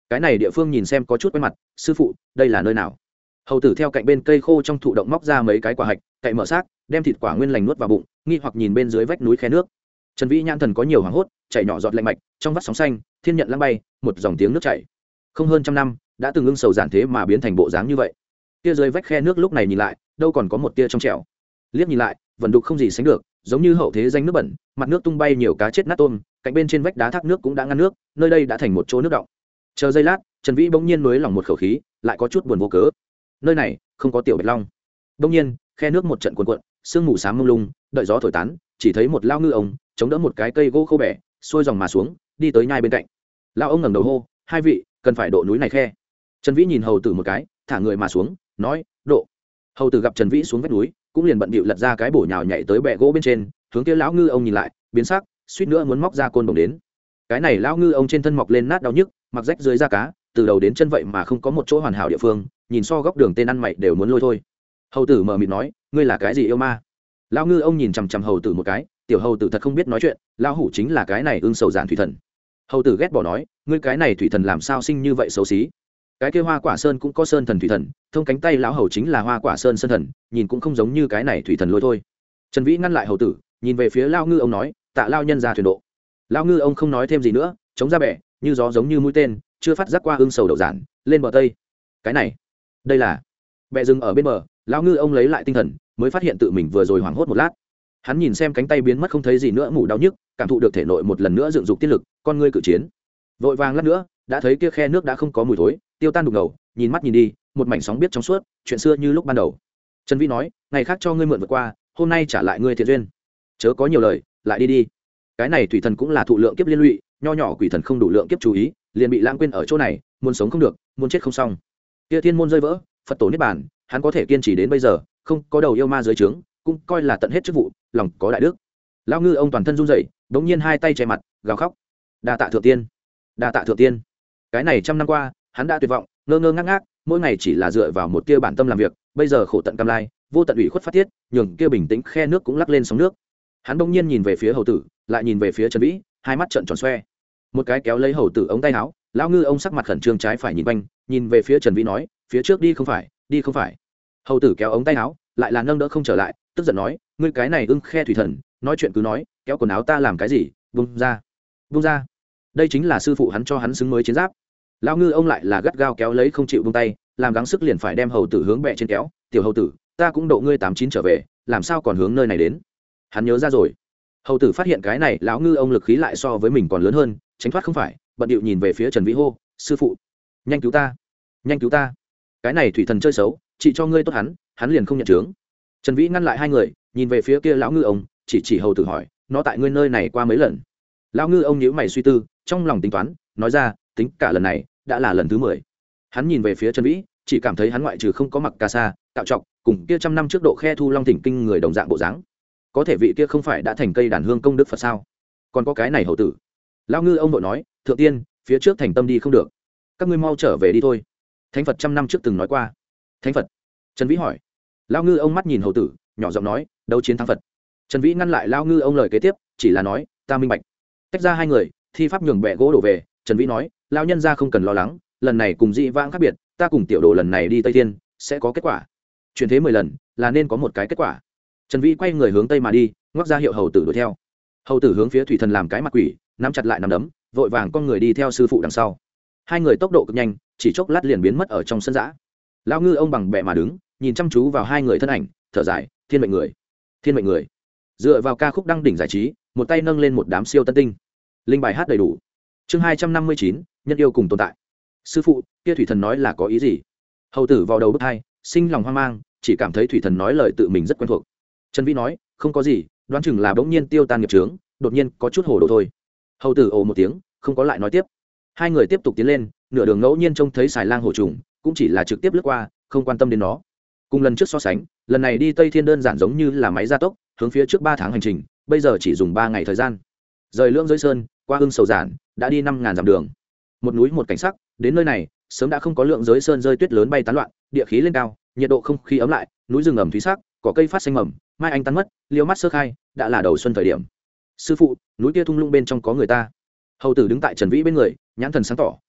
cái này địa phương nhìn xem có chút quen mặt. Sư phụ, đây là nơi nào? Hầu tử theo cạnh bên cây khô trong thụ động móc ra mấy cái quả hạch, cậy mở xác, đem thịt quả nguyên lành nuốt vào bụng, nghi hoặc nhìn bên dưới vách núi khe nước. Trần Vĩ nhãn thần có nhiều hoảng hốt, chảy nhỏ giọt lạnh mạch, trong vắt sóng xanh, thiên nhận lăng bay, một dòng tiếng nước chảy. Không hơn trăm năm, đã từng ưng sầu giản thế mà biến thành bộ dáng như vậy. Kia dưới vách khe nước lúc này nhìn lại, đâu còn có một tia trong trẻo. Liếc nhìn lại, vẫn đục không gì sánh được, giống như hậu thế danh nước bẩn, mặt nước tung bay nhiều cá chết nát tôm, cạnh bên trên vách đá thác nước cũng đã ngăn nước, nơi đây đã thành một chỗ nước động. Chờ giây lát, Trần Vĩ bỗng nhiên nới lỏng một khẩu khí, lại có chút buồn vô cớ. Nơi này không có tiểu bạch long. Bỗng nhiên, khe nước một trận cuồn cuộn, sương mù xám mông lung, đợi gió thổi tán, chỉ thấy một lao ngư ông chống đỡ một cái cây gỗ khô bẻ, xuôi dòng mà xuống, đi tới nhai bên cạnh. Lao ông ngẩng đầu hô, hai vị, cần phải độ núi này khe. Trần Vĩ nhìn hầu tử một cái, thả người mà xuống, nói, độ. Hầu tử gặp Trần Vĩ xuống vách núi, cũng liền bận bịu lật ra cái bổ nhào nhảy tới bẹ gỗ bên trên, hướng kia lão ngư ông nhìn lại, biến sắc, suýt nữa muốn móc ra côn đồng đến. Cái này lão ngư ông trên thân mọc lên nát đau nhức, mặc rách dưới da cá, từ đầu đến chân vậy mà không có một chỗ hoàn hảo địa phương, nhìn so góc đường tên ăn mày đều muốn lôi thôi. Hầu tử mở miệng nói, ngươi là cái gì yêu ma? Lão ngư ông nhìn chằm chằm hầu tử một cái, tiểu hầu tử thật không biết nói chuyện, lão hủ chính là cái này ương sầu giản thủy thần. Hầu tử ghét bỏ nói, ngươi cái này thủy thần làm sao sinh như vậy xấu xí? Cái kia hoa quả sơn cũng có sơn thần thủy thần, thông cánh tay lão hầu chính là hoa quả sơn sơn thần, nhìn cũng không giống như cái này thủy thần lôi thôi. Trần Vĩ ngăn lại hầu tử, nhìn về phía lão ngư ông nói, tạ lao nhân ra thuyền độ. Lão ngư ông không nói thêm gì nữa, chống ra bẻ, như gió giống như mũi tên, chưa phát giác qua ương sầu đậu giản, lên bờ tây. Cái này, đây là bẹ rừng ở bên bờ. Lão ngư ông lấy lại tinh thần, mới phát hiện tự mình vừa rồi hoảng hốt một lát. Hắn nhìn xem cánh tay biến mất không thấy gì nữa, mủ đau nhức, cảm thụ được thể nội một lần nữa dựng dục tiết lực, con ngươi cự chiến. Vội vàng lát nữa, đã thấy kia khe nước đã không có mùi thối, tiêu tan đục ngầu, nhìn mắt nhìn đi, một mảnh sóng biết trong suốt, chuyện xưa như lúc ban đầu. Trần Vĩ nói, ngày khác cho ngươi mượn vượt qua, hôm nay trả lại ngươi thiện duyên, chớ có nhiều lời, lại đi đi. Cái này thủy thần cũng là thụ lượng kiếp liên lụy, nho nhỏ quỷ thần không đủ lượng kiếp chú ý, liền bị lãng quên ở chỗ này, muốn sống không được, muốn chết không xong. Kia thiên môn rơi vỡ, Phật tổ niết bàn, hắn có thể kiên trì đến bây giờ, không có đầu yêu ma dưới trướng, cũng coi là tận hết chức vụ, lòng có đại đức. Lão ngư ông toàn thân run rẩy, đống nhiên hai tay che mặt, gào khóc, đa tạ thượng tiên, đa tạ thượng tiên. Cái này trăm năm qua, hắn đã tuyệt vọng, ngơ ngơ ngác ngác, mỗi ngày chỉ là dựa vào một tia bản tâm làm việc, bây giờ khổ tận cam lai, vô tận ủy khuất phát tiết, nhường kia bình tĩnh khe nước cũng lắc lên sóng nước. Hắn đống nhiên nhìn về phía hầu tử, lại nhìn về phía Trần Vĩ, hai mắt trợn tròn xoe. Một cái kéo lấy hầu tử ống tay áo, lão ngư ông sắc mặt khẩn trương trái phải nhìn quanh, nhìn về phía Trần Vĩ nói, phía trước đi không phải, đi không phải. Hầu tử kéo ống tay áo, lại là nâng đỡ không trở lại, tức giận nói, ngươi cái này ưng khe thủy thần, nói chuyện cứ nói, kéo quần áo ta làm cái gì? Vung ra, vung ra. Đây chính là sư phụ hắn cho hắn xứng mới chiến giáp. Lão ngư ông lại là gắt gao kéo lấy không chịu buông tay, làm gắng sức liền phải đem hầu tử hướng bẹ trên kéo. Tiểu hầu tử, ta cũng độ ngươi tám chín trở về, làm sao còn hướng nơi này đến? Hắn nhớ ra rồi. Hầu tử phát hiện cái này lão ngư ông lực khí lại so với mình còn lớn hơn, tránh thoát không phải, bận điệu nhìn về phía Trần Vĩ hô, sư phụ, nhanh cứu ta, nhanh cứu ta. Cái này thủy thần chơi xấu, chị cho ngươi tốt hắn, hắn liền không nhận chướng. Trần Vĩ ngăn lại hai người, nhìn về phía kia lão ngư ông, chỉ chỉ hầu tử hỏi, nó tại ngươi nơi này qua mấy lần? Lão ngư ông nhíu mày suy tư, trong lòng tính toán, nói ra, tính cả lần này đã là lần thứ mười. Hắn nhìn về phía Trần Vĩ, chỉ cảm thấy hắn ngoại trừ không có mặc cà sa, cạo trọc, cùng kia trăm năm trước độ khe thu long thỉnh kinh người đồng dạng bộ dáng. Có thể vị kia không phải đã thành cây đàn hương công đức Phật sao? Còn có cái này hầu tử. Lão ngư ông vội nói, thượng tiên, phía trước thành tâm đi không được, các ngươi mau trở về đi thôi. Thánh Phật trăm năm trước từng nói qua. Thánh Phật? Trần Vĩ hỏi. Lão ngư ông mắt nhìn hầu tử, nhỏ giọng nói, đấu chiến thắng Phật. Trần Vĩ ngăn lại Lão ngư ông lời kế tiếp, chỉ là nói, ta minh bạch. Tách ra hai người, thi pháp nhường bẹ gỗ đổ về. Trần Vĩ nói, lão nhân gia không cần lo lắng, lần này cùng dị vãng khác biệt, ta cùng tiểu đồ lần này đi Tây Thiên sẽ có kết quả. Chuyển thế mười lần là nên có một cái kết quả. Trần Vĩ quay người hướng tây mà đi, ngoắc ra hiệu hầu tử đuổi theo. Hầu tử hướng phía thủy thần làm cái mặt quỷ, nắm chặt lại nắm đấm, vội vàng con người đi theo sư phụ đằng sau. Hai người tốc độ cực nhanh, chỉ chốc lát liền biến mất ở trong sân dã. Lão ngư ông bằng bẹ mà đứng, nhìn chăm chú vào hai người thân ảnh, thở dài, thiên mệnh người, thiên mệnh người. Dựa vào ca khúc đăng đỉnh giải trí, một tay nâng lên một đám siêu tân tinh. Linh bài hát đầy đủ. Chương hai trăm năm mươi chín, nhân yêu cùng tồn tại. Sư phụ, kia thủy thần nói là có ý gì? Hầu tử vào đầu bức hai, sinh lòng hoang mang, chỉ cảm thấy thủy thần nói lời tự mình rất quen thuộc. Trần Vĩ nói, không có gì, đoán chừng là bỗng nhiên tiêu tan nghiệp chướng, đột nhiên có chút hồ đồ thôi. Hầu tử ồ một tiếng, không có lại nói tiếp. Hai người tiếp tục tiến lên, nửa đường ngẫu nhiên trông thấy xài lang hổ trùng, cũng chỉ là trực tiếp lướt qua, không quan tâm đến nó. Cùng lần trước so sánh, lần này đi Tây Thiên đơn giản giống như là máy gia tốc, hướng phía trước ba tháng hành trình, bây giờ chỉ dùng ba ngày thời gian. Rời Lưỡng Giới Sơn, qua Hưng Sầu Giản, đã đi năm ngàn dặm đường. Một núi một cảnh sắc, đến nơi này, sớm đã không có Lưỡng Giới Sơn rơi tuyết lớn bay tán loạn, địa khí lên cao, nhiệt độ không khí ấm lại, núi rừng ẩm thúy sắc, cỏ cây phát xanh mầm, mai anh tan mất, liêu mắt sơ khai, đã là đầu xuân thời điểm. Sư phụ, núi kia thung lũng bên trong có người ta. Hầu tử đứng tại Trần Vĩ bên người, nhãn thần sáng tỏ,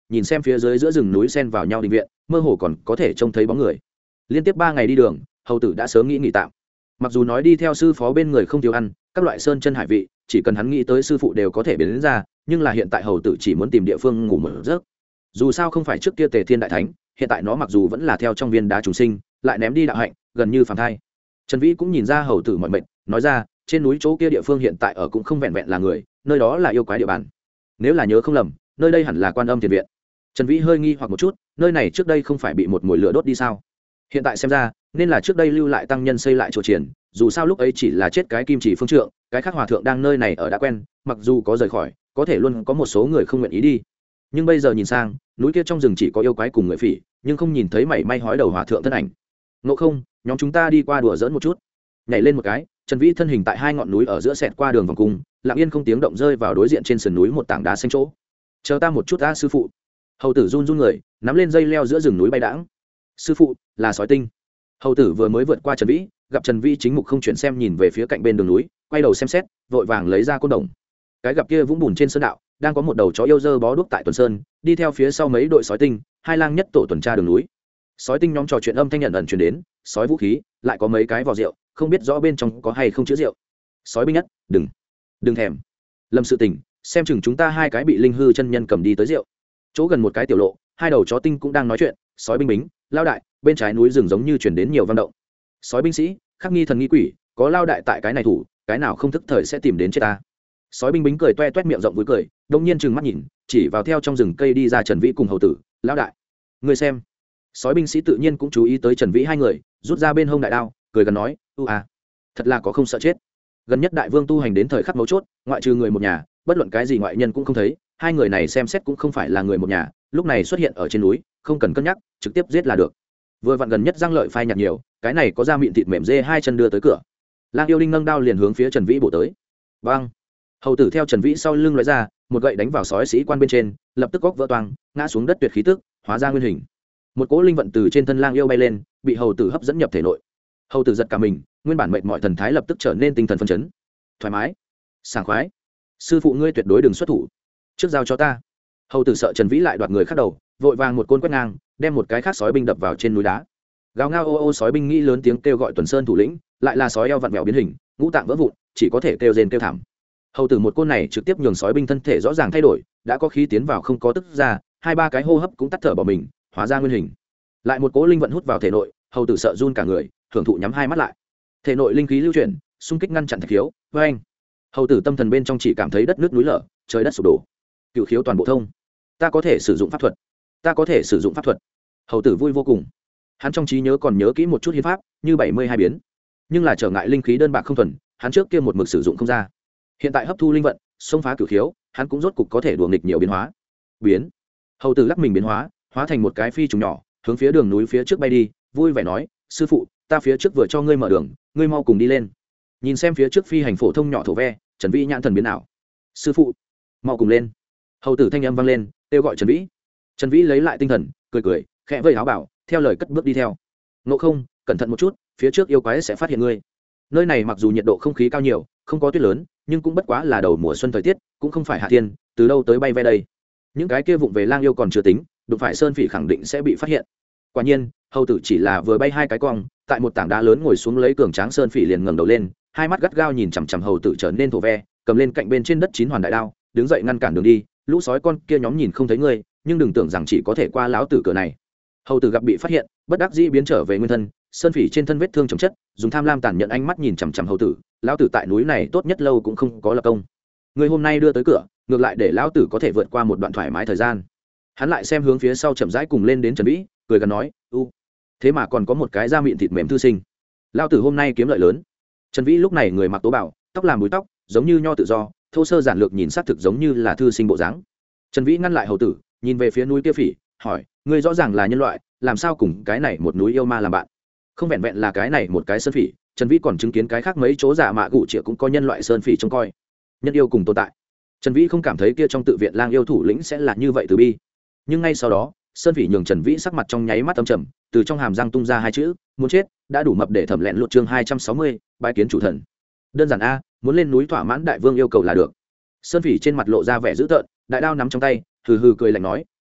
nhìn xem phía dưới giữa rừng núi xen vào nhau đình viện, mơ hồ còn có thể trông thấy bóng người. Liên tiếp ba ngày đi đường, hầu tử đã sớm nghĩ nghỉ tạm. Mặc dù nói đi theo sư phó bên người không thiếu ăn các loại sơn chân hải vị, chỉ cần hắn nghĩ tới sư phụ đều có thể biến đến ra, nhưng là hiện tại hầu tử chỉ muốn tìm địa phương ngủ một giấc. Dù sao không phải trước kia Tề Thiên đại thánh, hiện tại nó mặc dù vẫn là theo trong viên đá trùng sinh, lại ném đi đạo hạnh, gần như phàm thai. Trần Vĩ cũng nhìn ra hầu tử mọi mệt, nói ra, trên núi chỗ kia địa phương hiện tại ở cũng không vẹn vẹn là người, nơi đó là yêu quái địa bàn. Nếu là nhớ không lầm, nơi đây hẳn là Quan Âm Thiền viện. Trần Vĩ hơi nghi hoặc một chút, nơi này trước đây không phải bị một mồi lửa đốt đi sao? Hiện tại xem ra, nên là trước đây lưu lại tăng nhân xây lại chùa triển, dù sao lúc ấy chỉ là chết cái kim chỉ phương trượng, cái khác hòa thượng đang nơi này ở đã quen, mặc dù có rời khỏi, có thể luôn có một số người không nguyện ý đi. Nhưng bây giờ nhìn sang, núi kia trong rừng chỉ có yêu quái cùng người phỉ, nhưng không nhìn thấy mảy may hói đầu hòa thượng thân ảnh. Ngộ không, nhóm chúng ta đi qua đùa giỡn một chút. Nhảy lên một cái, Trần Vĩ thân hình tại hai ngọn núi ở giữa xẹt qua đường vòng cung, lặng yên không tiếng động rơi vào đối diện trên sườn núi một tảng đá xanh chỗ. Chờ ta một chút a sư phụ. Hầu tử run run người, nắm lên dây leo giữa rừng núi bay đãng. Sư phụ, là sói tinh. Hầu tử vừa mới vượt qua Trần Vĩ, gặp Trần Vĩ chính mục không chuyển xem nhìn về phía cạnh bên đường núi, quay đầu xem xét, vội vàng lấy ra côn đồng. Cái gặp kia vũng bùn trên sơn đạo, đang có một đầu chó yêu dơ bó đuốc tại Tuần Sơn, đi theo phía sau mấy đội sói tinh, hai lang nhất tổ tuần tra đường núi. Sói tinh nhóm trò chuyện âm thanh nhận ẩn truyền đến, sói vũ khí, lại có mấy cái vò rượu, không biết rõ bên trong có hay không chứa rượu. Sói binh nhất, đừng, đừng thèm. Lâm sự tình, xem chừng chúng ta hai cái bị linh hư chân nhân cầm đi tới rượu. Chỗ gần một cái tiểu lộ, hai đầu chó tinh cũng đang nói chuyện, sói binh bính, lao đại, bên trái núi rừng giống như truyền đến nhiều văn động. Sói binh sĩ, khắc nghi thần nghi quỷ, có lao đại tại cái này thủ, cái nào không thức thời sẽ tìm đến chết ta. Sói binh bính cười toe toét miệng rộng vui cười, đông nhiên trừng mắt nhìn, chỉ vào theo trong rừng cây đi ra Trần Vĩ cùng hầu tử, lao đại, người xem. Sói binh sĩ tự nhiên cũng chú ý tới Trần Vĩ hai người, rút ra bên hông đại đao, cười gần nói, u à, thật là có không sợ chết. Gần nhất đại vương tu hành đến thời khắc mấu chốt, ngoại trừ người một nhà, bất luận cái gì ngoại nhân cũng không thấy, hai người này xem xét cũng không phải là người một nhà, lúc này xuất hiện ở trên núi, không cần cân nhắc, trực tiếp giết là được. Vừa vặn gần nhất giang lợi phai nhạt nhiều, cái này có da mịn thịt mềm dê hai chân đưa tới cửa. Lang yêu đinh nâng đao liền hướng phía Trần Vĩ bổ tới. Bang! Hầu tử theo Trần Vĩ sau lưng lóe ra, một gậy đánh vào sói sĩ quan bên trên, lập tức góc vỡ toang, ngã xuống đất tuyệt khí tức, hóa ra nguyên hình. Một cỗ linh vận từ trên thân lang yêu bay lên, bị hầu tử hấp dẫn nhập thể nội. Hầu tử giật cả mình, nguyên bản mệt mỏi thần thái lập tức trở nên tinh thần phấn chấn, thoải mái, sảng khoái. Sư phụ ngươi tuyệt đối đừng xuất thủ, trước giao cho ta. Hầu tử sợ Trần Vĩ lại đoạt người khác đầu, vội vàng một côn quét ngang, đem một cái khác sói binh đập vào trên núi đá. Gào ngao ô ô sói binh nghĩ lớn tiếng kêu gọi Tuần Sơn thủ lĩnh, lại là sói eo vặn vẹo biến hình, ngũ tạng vỡ vụn, chỉ có thể kêu rên kêu thảm. Hầu tử một côn này trực tiếp nhường sói binh thân thể rõ ràng thay đổi, đã có khí tiến vào không có tức ra, hai ba cái hô hấp cũng tắt thở bỏ mình, hóa ra nguyên hình. Lại một cỗ linh vận hút vào thể nội, hầu tử sợ run cả người, thưởng thụ nhắm hai mắt lại. Thể nội linh khí lưu chuyển, xung kích ngăn chặn thạch khiếu, với anh. Hầu tử tâm thần bên trong chỉ cảm thấy đất nước núi lở, trời đất sụp đổ. Cựu khiếu toàn bộ thông. Ta có thể sử dụng pháp thuật. Ta có thể sử dụng pháp thuật. Hầu tử vui vô cùng. Hắn trong trí nhớ còn nhớ kỹ một chút hiến pháp, như bảy mươi hai biến. Nhưng là trở ngại linh khí đơn bạc không thuần, hắn trước kia một mực sử dụng không ra. Hiện tại hấp thu linh vận, xông phá cửu khiếu, hắn cũng rốt cục có thể đùa nghịch nhiều biến hóa. Biến. Hầu tử lắc mình biến hóa, hóa thành một cái phi trùng nhỏ, hướng phía đường núi phía trước bay đi, vui vẻ nói, sư phụ, ta phía trước vừa cho ngươi mở đường, ngươi mau cùng đi lên. Nhìn xem phía trước phi hành phổ thông nhỏ thổ ve, Trần Vĩ nhãn thần biến ảo. Sư phụ, mau cùng lên. Hầu tử thanh âm vang lên, kêu gọi Trần Vĩ. Trần Vĩ lấy lại tinh thần, cười cười, khẽ vây áo bảo, theo lời cất bước đi theo. Ngộ không, cẩn thận một chút, phía trước yêu quái sẽ phát hiện ngươi. Nơi này mặc dù nhiệt độ không khí cao nhiều, không có tuyết lớn, nhưng cũng bất quá là đầu mùa xuân thời tiết, cũng không phải hạ thiên, từ đâu tới bay ve đây. Những cái kia vụng về lang yêu còn chưa tính, đụng phải sơn phỉ khẳng định sẽ bị phát hiện. Quả nhiên, hầu tử chỉ là vừa bay hai cái cong, tại một tảng đá lớn ngồi xuống lấy cường tráng sơn phỉ liền ngẩng đầu lên, hai mắt gắt gao nhìn chằm chằm hầu tử trở nên thổ ve, cầm lên cạnh bên trên đất chín hoàn đại đao, đứng dậy ngăn cản đường đi. Lũ sói con kia nhóm nhìn không thấy ngươi, nhưng đừng tưởng rằng chỉ có thể qua lão tử cửa này. Hầu tử gặp bị phát hiện, bất đắc dĩ biến trở về nguyên thân, sơn phỉ trên thân vết thương chồng chất, dùng tham lam tàn nhẫn ánh mắt nhìn chằm chằm hầu tử. Lão tử tại núi này tốt nhất lâu cũng không có lập công, người hôm nay đưa tới cửa, ngược lại để lão tử có thể vượt qua một đoạn thoải mái thời gian. Hắn lại xem hướng phía sau chậm rãi cùng lên đến Trần Vĩ, cười gần nói, u, thế mà còn có một cái da mịn thịt mềm thư sinh, lão tử hôm nay kiếm lợi lớn. Trần Vĩ lúc này người mặc tố bảo, tóc làm búi tóc, giống như nho tự do, thô sơ giản lược nhìn xác thực giống như là thư sinh bộ dáng. Trần Vĩ ngăn lại hầu tử, nhìn về phía núi kia phỉ, hỏi, ngươi rõ ràng là nhân loại, làm sao cùng cái này một núi yêu ma làm bạn? Không vẹn vẹn là cái này một cái sơn phỉ, Trần Vĩ còn chứng kiến cái khác mấy chỗ giả mạ gụ trịa cũng có nhân loại sơn phỉ trông coi, nhân yêu cùng tồn tại. Trần Vĩ không cảm thấy kia trong tự viện lang yêu thủ lĩnh sẽ là như vậy từ bi, nhưng ngay sau đó, sơn phỉ nhường Trần Vĩ sắc mặt trong nháy mắt âm trầm, từ trong hàm răng tung ra hai chữ, muốn chết, đã đủ mập để thẩm lẹn lột chương hai trăm sáu mươi, bái kiến chủ thần. Đơn giản a, muốn lên núi thỏa mãn đại vương yêu cầu là được. Sơn phỉ trên mặt lộ ra vẻ dữ tợn, đại đao nắm trong tay, hừ hừ cười lạnh nói,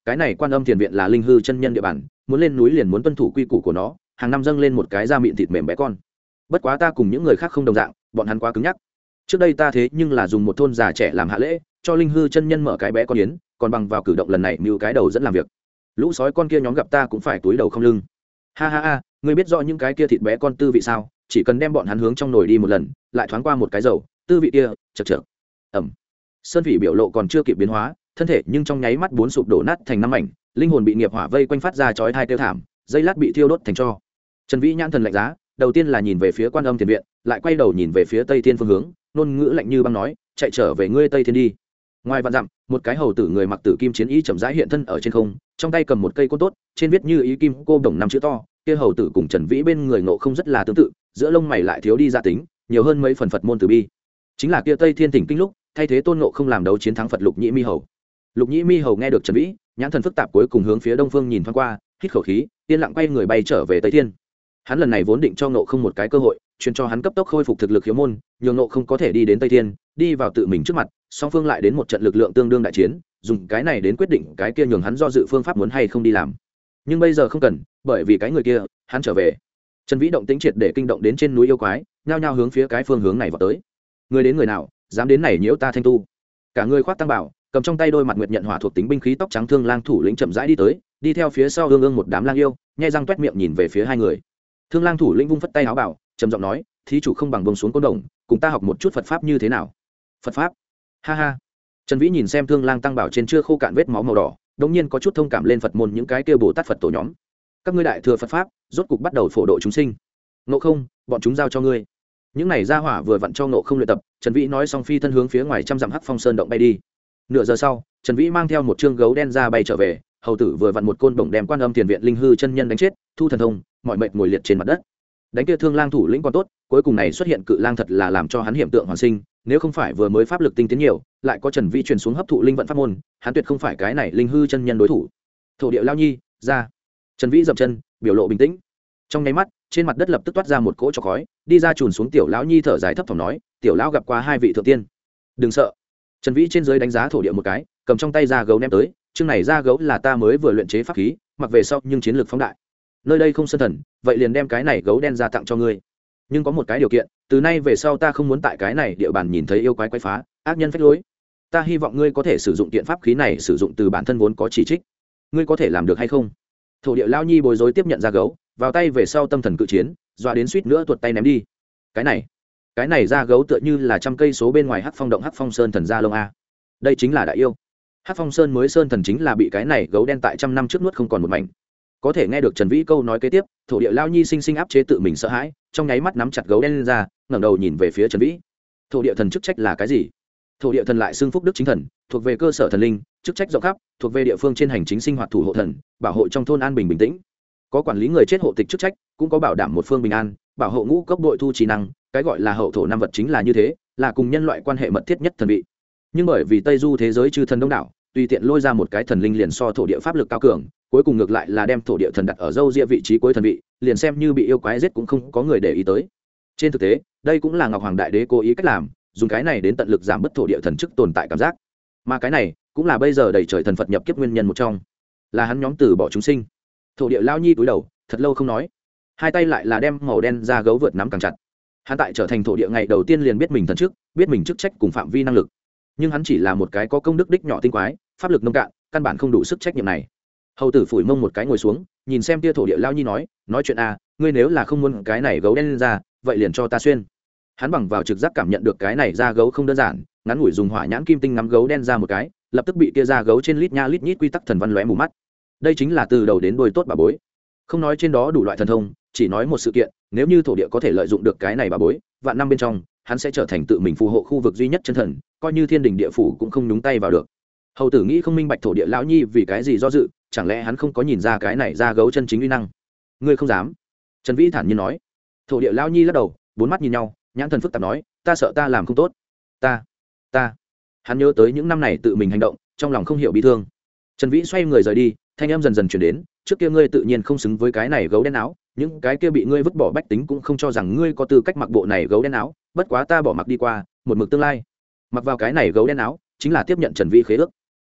cái này Quan Âm Thiền viện là linh hư chân nhân địa bàn, muốn lên núi liền muốn tuân thủ quy củ của nó, hàng năm dâng lên một cái da mịn thịt mềm bé con. Bất quá ta cùng những người khác không đồng dạng, bọn hắn quá cứng nhắc. Trước đây ta thế nhưng là dùng một thôn già trẻ làm hạ lễ, cho linh hư chân nhân mở cái bé con yến, còn bằng vào cử động lần này mưu cái đầu dẫn làm việc. Lũ sói con kia nhóm gặp ta cũng phải túi đầu không lưng. Ha ha ha, ngươi biết rõ những cái kia thịt bé con tư vị sao? Chỉ cần đem bọn hắn hướng trong nồi đi một lần, lại thoáng qua một cái dầu, tư vị kia, chậc chậc. Ẩm. Sơn Phỉ biểu lộ còn chưa kịp biến hóa, thân thể nhưng trong nháy mắt bốn sụp đổ nát thành năm mảnh, linh hồn bị nghiệp hỏa vây quanh phát ra chói tai kêu thảm, dây lát bị thiêu đốt thành tro. Trần Vĩ nhãn thần lạnh giá, đầu tiên là nhìn về phía Quan Âm Thiền viện, lại quay đầu nhìn về phía Tây Thiên phương hướng, ngôn ngữ lạnh như băng nói, chạy trở về ngươi Tây Thiên đi. Ngoài vạn dặm, một cái hầu tử người mặc tử kim chiến y chậm rãi hiện thân ở trên không, trong tay cầm một cây côn tốt, trên viết như ý kim cô đồng năm chữ to, kia hầu tử cùng Trần Vĩ bên người ngộ không rất là tương tự, giữa lông mày lại thiếu đi gia tính, nhiều hơn mấy phần Phật môn từ bi. Chính là kia Tây Thiên Thỉnh Kinh lúc, thay thế Tôn Ngộ không làm đấu chiến thắng Phật Lục Nhĩ Mi Hầu. Lục Nhĩ Mi Hầu nghe được Trần Vĩ, nhãn thần phức tạp cuối cùng hướng phía đông phương nhìn thoáng qua, hít khẩu khí, yên lặng quay người bay trở về Tây Thiên. Hắn lần này vốn định cho Ngộ không một cái cơ hội, truyền cho hắn cấp tốc khôi phục thực lực hiếu môn, nhường Ngộ không có thể đi đến Tây Thiên, đi vào tự mình trước mặt, song phương lại đến một trận lực lượng tương đương đại chiến, dùng cái này đến quyết định cái kia nhường hắn do dự phương pháp muốn hay không đi làm. Nhưng bây giờ không cần, bởi vì cái người kia, hắn trở về. Trần Vĩ động tĩnh triệt để kinh động đến trên núi yêu quái, nhao nhao hướng phía cái phương hướng này vào tới. Người đến người nào, dám đến này nhiễu ta Thanh tu? Cả người khoác tăng bảo, cầm trong tay đôi mặt nguyệt nhận hỏa thuộc tính binh khí, tóc trắng Thương Lang thủ lĩnh chậm rãi đi tới, đi theo phía sau ương ương một đám lang yêu, nhai răng toét miệng nhìn về phía hai người. Thương Lang thủ lĩnh vung phất tay áo bảo, trầm giọng nói, thí chủ không bằng buông xuống côn đồng, cùng ta học một chút Phật pháp như thế nào? Phật pháp? Ha ha. Trần Vĩ nhìn xem Thương Lang tăng bảo trên chưa khô cạn vết máu màu đỏ, đống nhiên có chút thông cảm lên Phật môn những cái kia Bồ Tát Phật tổ nhóm. Các ngươi đại thừa Phật pháp, rốt cục bắt đầu phổ độ chúng sinh. Ngộ không, bọn chúng giao cho ngươi. Những này ra hỏa vừa vặn cho Ngộ không luyện tập, Trần Vĩ nói xong phi thân hướng phía ngoài trăm dặm Hắc Phong Sơn động bay đi. Nửa giờ sau, Trần Vĩ mang theo một trương gấu đen ra bay trở về, hầu tử vừa vặn một côn đồng đem Quan Âm Tiền viện linh hư chân nhân đánh chết, thu thần thông, mọi mệt ngồi liệt trên mặt đất. Đánh kia Thương Lang thủ lĩnh còn tốt, cuối cùng này xuất hiện cự lang thật là làm cho hắn hiểm tượng hoàn sinh, nếu không phải vừa mới pháp lực tinh tiến nhiều, lại có Trần Vĩ truyền xuống hấp thụ linh vận pháp môn, hắn tuyệt không phải cái này linh hư chân nhân đối thủ. Thổ địa lao nhi, ra. Trần Vĩ dậm chân, biểu lộ bình tĩnh. Trong nháy mắt, trên mặt đất lập tức toát ra một cỗ trọc khói, đi ra chùn xuống tiểu lão nhi thở dài thấp thỏm nói, tiểu lão gặp qua hai vị thượng tiên. Đừng sợ. Trần Vĩ trên dưới đánh giá thổ địa một cái, cầm trong tay da gấu ném tới, chương này da gấu là ta mới vừa luyện chế pháp khí, mặc về sau nhưng chiến lược phóng đại. Nơi đây không sơn thần, vậy liền đem cái này gấu đen ra tặng cho ngươi. Nhưng có một cái điều kiện, từ nay về sau ta không muốn tại cái này địa bàn nhìn thấy yêu quái quái phá, ác nhân phách lối. Ta hy vọng ngươi có thể sử dụng kiện pháp khí này sử dụng từ bản thân vốn có chỉ trích. Ngươi có thể làm được hay không? Thổ địa lao nhi bối rối tiếp nhận da gấu, vào tay về sau tâm thần cự chiến, dọa đến suýt nữa tuột tay ném đi. Cái này, cái này da gấu tựa như là trăm cây số bên ngoài Hắc Phong động Hắc Phong Sơn thần da lông a. Đây chính là đại yêu. Hắc Phong Sơn mới sơn thần chính là bị cái này gấu đen tại trăm năm trước nuốt không còn một mảnh. Có thể nghe được Trần Vĩ câu nói kế tiếp, thổ địa lao nhi sinh sinh áp chế tự mình sợ hãi, trong nháy mắt nắm chặt gấu đen lên ra, ngẩng đầu nhìn về phía Trần Vĩ. Thổ địa thần chức trách là cái gì? Thổ địa thần lại xưng phúc đức chính thần, thuộc về cơ sở thần linh, chức trách rộng khắp, thuộc về địa phương trên hành chính sinh hoạt thủ hộ thần, bảo hộ trong thôn an bình bình tĩnh. Có quản lý người chết hộ tịch chức trách, cũng có bảo đảm một phương bình an, bảo hộ ngũ cốc đội thu trí năng, cái gọi là hậu thổ năm vật chính là như thế, là cùng nhân loại quan hệ mật thiết nhất thần vị. Nhưng bởi vì Tây Du thế giới chư thần đông đảo, tùy tiện lôi ra một cái thần linh liền so thổ địa pháp lực cao cường, cuối cùng ngược lại là đem thổ địa thần đặt ở dâu ria vị trí cuối thần vị, liền xem như bị yêu quái giết cũng không có người để ý tới. Trên thực tế, đây cũng là Ngọc Hoàng Đại Đế cố ý cách làm, dùng cái này đến tận lực giảm bớt thổ địa thần chức tồn tại cảm giác. Mà cái này cũng là bây giờ đầy trời thần Phật nhập kiếp nguyên nhân một trong, là hắn nhóm từ bỏ chúng sinh. Thổ địa lao nhi cúi đầu, thật lâu không nói, hai tay lại là đem màu đen da gấu vượt nắm càng chặt. Hắn tại trở thành thổ địa ngày đầu tiên liền biết mình thần chức, biết mình chức trách cùng phạm vi năng lực, nhưng hắn chỉ là một cái có công đức đích nhỏ tinh quái, pháp lực nông cạn, căn bản không đủ sức trách nhiệm này. Hầu tử phủi mông một cái ngồi xuống, nhìn xem tia thổ địa lao nhi nói, nói chuyện a, ngươi nếu là không muốn cái này gấu đen lên ra, vậy liền cho ta xuyên. Hắn bằng vào trực giác cảm nhận được cái này da gấu không đơn giản, ngắn ngủi dùng hỏa nhãn kim tinh ngắm gấu đen ra một cái, lập tức bị tia da gấu trên lít nha lít nhít quy tắc thần văn lóe mù mắt. Đây chính là từ đầu đến đuôi tốt bà bối. Không nói trên đó đủ loại thần thông, chỉ nói một sự kiện, nếu như thổ địa có thể lợi dụng được cái này bà bối, vạn năm bên trong, hắn sẽ trở thành tự mình phù hộ khu vực duy nhất chân thần, coi như thiên đình địa phủ cũng không nhúng tay vào được. Hầu tử nghĩ không minh bạch thổ địa lão nhi vì cái gì do dự, chẳng lẽ hắn không có nhìn ra cái này da gấu chân chính uy năng? Ngươi không dám? Trần Vĩ thản nhiên nói. Thổ địa lão nhi lắc đầu, bốn mắt nhìn nhau, nhãn thần phức tạp nói, ta sợ ta làm không tốt, ta, ta. Hắn nhớ tới những năm này tự mình hành động, trong lòng không hiểu bi thương. Trần Vĩ xoay người rời đi, thanh âm dần dần chuyển đến, trước kia ngươi tự nhiên không xứng với cái này gấu đen áo, những cái kia bị ngươi vứt bỏ bách tính cũng không cho rằng ngươi có tư cách mặc bộ này gấu đen áo, bất quá ta bỏ mặc đi qua, một mực tương lai, mặc vào cái này gấu đen áo, chính là tiếp nhận Trần Vĩ khế ước.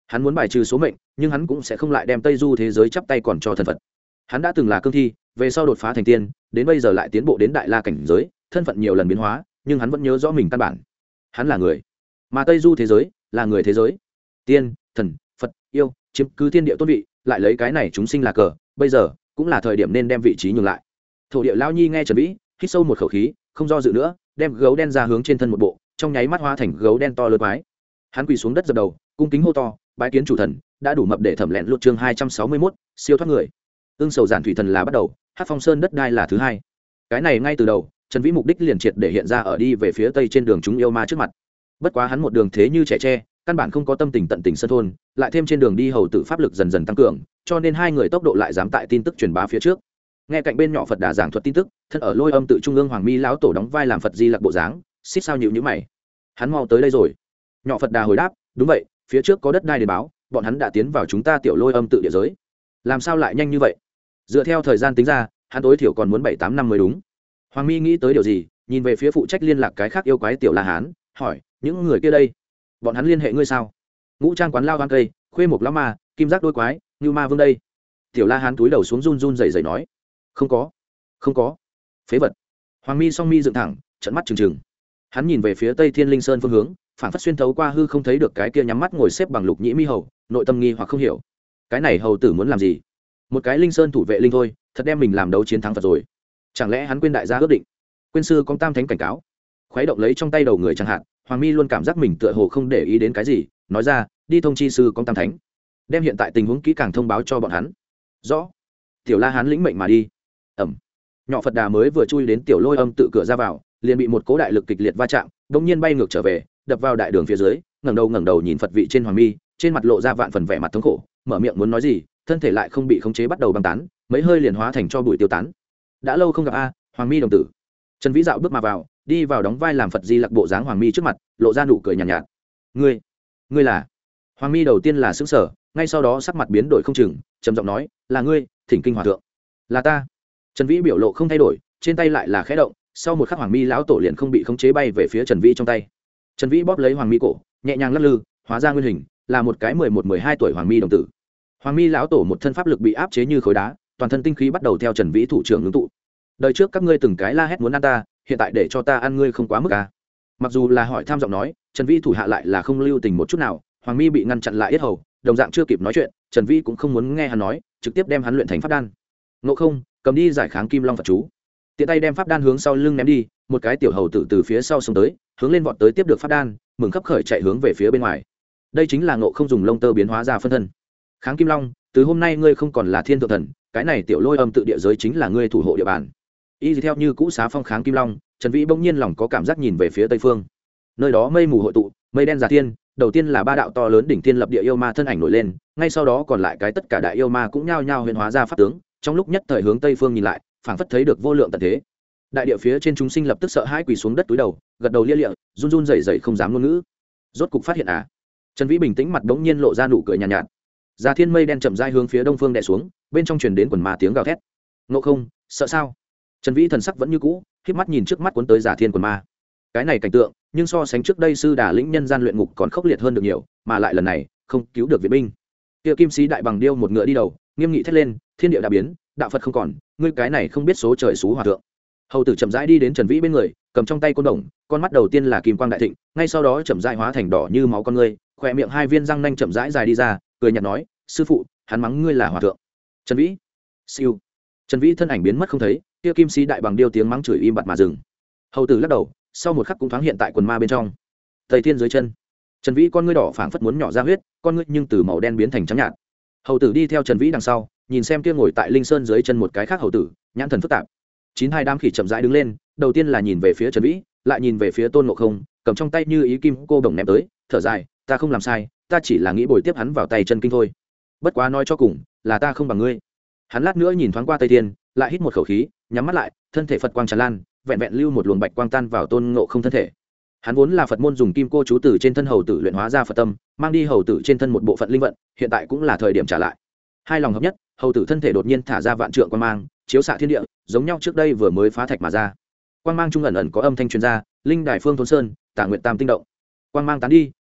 Hắn muốn bài trừ số mệnh, nhưng hắn cũng sẽ không lại đem Tây Du thế giới chắp tay còn cho thần Phật. Hắn đã từng là cương thi, về sau đột phá thành tiên, đến bây giờ lại tiến bộ đến đại la cảnh giới, thân phận nhiều lần biến hóa, nhưng hắn vẫn nhớ rõ mình căn bản. Hắn là người, mà Tây Du thế giới là người thế giới. Tiên, thần, Phật, yêu, chiếm cứ thiên địa tôn vị, lại lấy cái này chúng sinh là cờ, bây giờ cũng là thời điểm nên đem vị trí nhường lại. Thổ địa Lao Nhi nghe Trần Vĩ, hít sâu một khẩu khí, không do dự nữa, đem gấu đen ra hướng trên thân một bộ, trong nháy mắt hóa thành gấu đen to lớn quái. Hắn quỳ xuống đất dập đầu, cung kính hô to, bái kiến chủ thần, đã đủ mập để thẩm lẹn lút chương hai trăm sáu mươi mốt, siêu thoát người. Ương sầu giản thủy thần là bắt đầu, Hát Phong Sơn đất đai là thứ hai. Cái này ngay từ đầu, Trần Vĩ mục đích liền triệt để hiện ra ở đi về phía tây trên đường chúng yêu ma trước mặt. Bất quá hắn một đường thế như trẻ tre, căn bản không có tâm tình tận tình sân thôn, lại thêm trên đường đi hầu tử pháp lực dần dần tăng cường, cho nên hai người tốc độ lại dám tại tin tức truyền bá phía trước. Nghe cạnh bên nhỏ Phật Đà giảng thuật tin tức, thân ở Lôi Âm tự trung ương Hoàng Mi lão tổ đóng vai làm Phật Di Lặc bộ dáng, xít sao nhíu nhíu mày. Hắn mau tới đây rồi. Nhỏ Phật Đà hồi đáp, đúng vậy, phía trước có đất đai đến báo, bọn hắn đã tiến vào chúng ta tiểu Lôi Âm tự địa giới. Làm sao lại nhanh như vậy? Dựa theo thời gian tính ra, hắn tối thiểu còn muốn bảy tám năm mới đúng. Hoàng Mi nghĩ tới điều gì, nhìn về phía phụ trách liên lạc cái khác yêu quái tiểu La Hán, hỏi, những người kia đây, bọn hắn liên hệ ngươi sao? Ngũ Trang quán lao gan cây, khuê một lão ma, kim giác đôi quái, như ma vương đây. Tiểu La Hán túi đầu xuống run run rẩy rẩy nói, không có, không có, phế vật. Hoàng Mi song mi dựng thẳng, trợn mắt trừng trừng. Hắn nhìn về phía Tây Thiên Linh Sơn phương hướng, phản phất xuyên thấu qua hư không thấy được cái kia nhắm mắt ngồi xếp bằng Lục Nhĩ Mi hầu, nội tâm nghi hoặc không hiểu, cái này hầu tử muốn làm gì? Một cái Linh Sơn thủ vệ linh thôi, thật đem mình làm đấu chiến thắng Phật rồi. Chẳng lẽ hắn quên đại gia ước định, quên sư công tam thánh cảnh cáo? Khuấy động lấy trong tay đầu người chẳng hạn, Hoàng Mi luôn cảm giác mình tựa hồ không để ý đến cái gì, nói ra, đi thông chi sư công tam thánh, đem hiện tại tình huống kỹ càng thông báo cho bọn hắn. Rõ. Tiểu La Hán lĩnh mệnh mà đi. Ẩm. Nhỏ Phật Đà mới vừa chui đến tiểu Lôi Âm tự cửa ra vào, liền bị một cỗ đại lực kịch liệt va chạm, đột nhiên bay ngược trở về, đập vào đại đường phía dưới, ngẩng đầu ngẩng đầu nhìn Phật vị trên Hoàng Mi, trên mặt lộ ra vạn phần vẻ mặt thống khổ, mở miệng muốn nói gì, thân thể lại không bị khống chế bắt đầu băng tán, mấy hơi liền hóa thành cho bụi tiêu tán. Đã lâu không gặp a, Hoàng Mi đồng tử. Trần Vĩ dạo bước mà vào, đi vào đóng vai làm Phật Di Lặc bộ dáng Hoàng Mi trước mặt, lộ ra nụ cười nhàn nhạt, nhạt. Ngươi, ngươi là? Hoàng Mi đầu tiên là sững sờ, ngay sau đó sắc mặt biến đổi không chừng, trầm giọng nói, là ngươi, Thỉnh Kinh Hòa thượng. Là ta. Trần Vĩ biểu lộ không thay đổi, trên tay lại là khẽ động, sau một khắc Hoàng Mi lão tổ liền không bị khống chế bay về phía Trần Vĩ trong tay. Trần Vĩ bóp lấy Hoàng Mi cổ, nhẹ nhàng lắc lư, hóa ra nguyên hình, là một cái mười một mười hai tuổi Hoàng Mi đồng tử. Hoàng Mi lão tổ một thân pháp lực bị áp chế như khối đá, toàn thân tinh khí bắt đầu theo Trần Vĩ thủ trưởng ngưng tụ. Đời trước các ngươi từng cái la hét muốn ăn ta, hiện tại để cho ta ăn ngươi không quá mức à? Mặc dù là hỏi tham giọng nói, Trần Vĩ thủ hạ lại là không lưu tình một chút nào. Hoàng Mi bị ngăn chặn lại yết hầu, đồng dạng chưa kịp nói chuyện, Trần Vĩ cũng không muốn nghe hắn nói, trực tiếp đem hắn luyện thành pháp đan. Ngộ không, cầm đi giải kháng Kim Long Phật chú. Tiện tay đem pháp đan hướng sau lưng ném đi, một cái tiểu hầu tử từ phía sau xông tới, hướng lên vọt tới tiếp được pháp đan, mừng khấp khởi chạy hướng về phía bên ngoài. Đây chính là Ngộ không dùng lông tơ biến hóa ra phân thân. Kháng Kim Long, từ hôm nay ngươi không còn là thiên thượng thần, cái này tiểu Lôi Âm tự địa giới chính là ngươi thủ hộ địa bàn. Y theo như cũ xá phong Kháng Kim Long, Trần Vĩ bỗng nhiên lòng có cảm giác nhìn về phía tây phương. Nơi đó mây mù hội tụ, mây đen giả thiên, đầu tiên là ba đạo to lớn đỉnh thiên lập địa yêu ma thân ảnh nổi lên, ngay sau đó còn lại cái tất cả đại yêu ma cũng nhao nhao huyền hóa ra pháp tướng, trong lúc nhất thời hướng tây phương nhìn lại, phảng phất thấy được vô lượng tận thế. Đại địa phía trên chúng sinh lập tức sợ hãi quỳ xuống đất túi đầu, gật đầu lia lịa, run run rẩy rẩy không dám ngôn ngữ. Rốt cục phát hiện à? Trần Vĩ bình tĩnh mặt bỗng nhiên lộ ra nụ cười nhàn nhạt, nhạt. Giả thiên mây đen chậm rãi hướng phía đông phương đè xuống, bên trong truyền đến quần ma tiếng gào thét. Ngộ không, sợ sao? Trần Vĩ thần sắc vẫn như cũ, khép mắt nhìn trước mắt cuốn tới giả thiên quần ma. Cái này cảnh tượng, nhưng so sánh trước đây sư đà lĩnh nhân gian luyện ngục còn khốc liệt hơn được nhiều, mà lại lần này không cứu được viện binh. Kia kim sĩ đại bằng điêu một ngựa đi đầu, nghiêm nghị thét lên, thiên địa đã biến, đạo Phật không còn, ngươi cái này không biết số trời xú hòa thượng. Hầu tử chậm rãi đi đến Trần Vĩ bên người, cầm trong tay côn đồng, con mắt đầu tiên là kim quang đại thịnh, ngay sau đó chậm rãi hóa thành đỏ như máu con ngươi, khóe miệng hai viên răng nanh chậm rãi dài đi ra, cười nhạt nói, sư phụ, hắn mắng ngươi là hòa thượng. Trần Vĩ, siêu. Trần Vĩ thân ảnh biến mất không thấy, kia kim sĩ đại bằng điêu tiếng mắng chửi im bặt mà dừng. Hầu tử lắc đầu, sau một khắc cũng thoáng hiện tại quần ma bên trong. Tây Thiên dưới chân, Trần Vĩ con ngươi đỏ phảng phất muốn nhỏ ra huyết, con ngươi nhưng từ màu đen biến thành trắng nhạt. Hầu tử đi theo Trần Vĩ đằng sau, nhìn xem kia ngồi tại linh sơn dưới chân một cái khác hầu tử, nhãn thần phức tạp. Chín hai đám khỉ chậm rãi đứng lên, đầu tiên là nhìn về phía Trần Vĩ, lại nhìn về phía Tôn Ngộ Không, cầm trong tay như ý kim cô đồng ném tới, thở dài, ta không làm sai, ta chỉ là nghĩ bồi tiếp hắn vào tay chân kinh thôi. Bất quá nói cho cùng, là ta không bằng ngươi. Hắn lát nữa nhìn thoáng qua Tây Thiên, lại hít một khẩu khí, nhắm mắt lại, thân thể Phật quang tràn lan, vẹn vẹn lưu một luồng bạch quang tan vào Tôn Ngộ Không thân thể. Hắn vốn là Phật môn dùng kim cô chú tử trên thân hầu tử luyện hóa ra Phật tâm, mang đi hầu tử trên thân một bộ phận linh vận, hiện tại cũng là thời điểm trả lại. Hai lòng hợp nhất, hầu tử thân thể đột nhiên thả ra vạn trượng quang mang, chiếu xạ thiên địa, giống nhau trước đây vừa mới phá thạch mà ra. Quang mang trung ẩn ẩn có âm thanh truyền ra, linh đài phương thôn sơn, tả nguyện tam tinh động. Quang mang tán đi,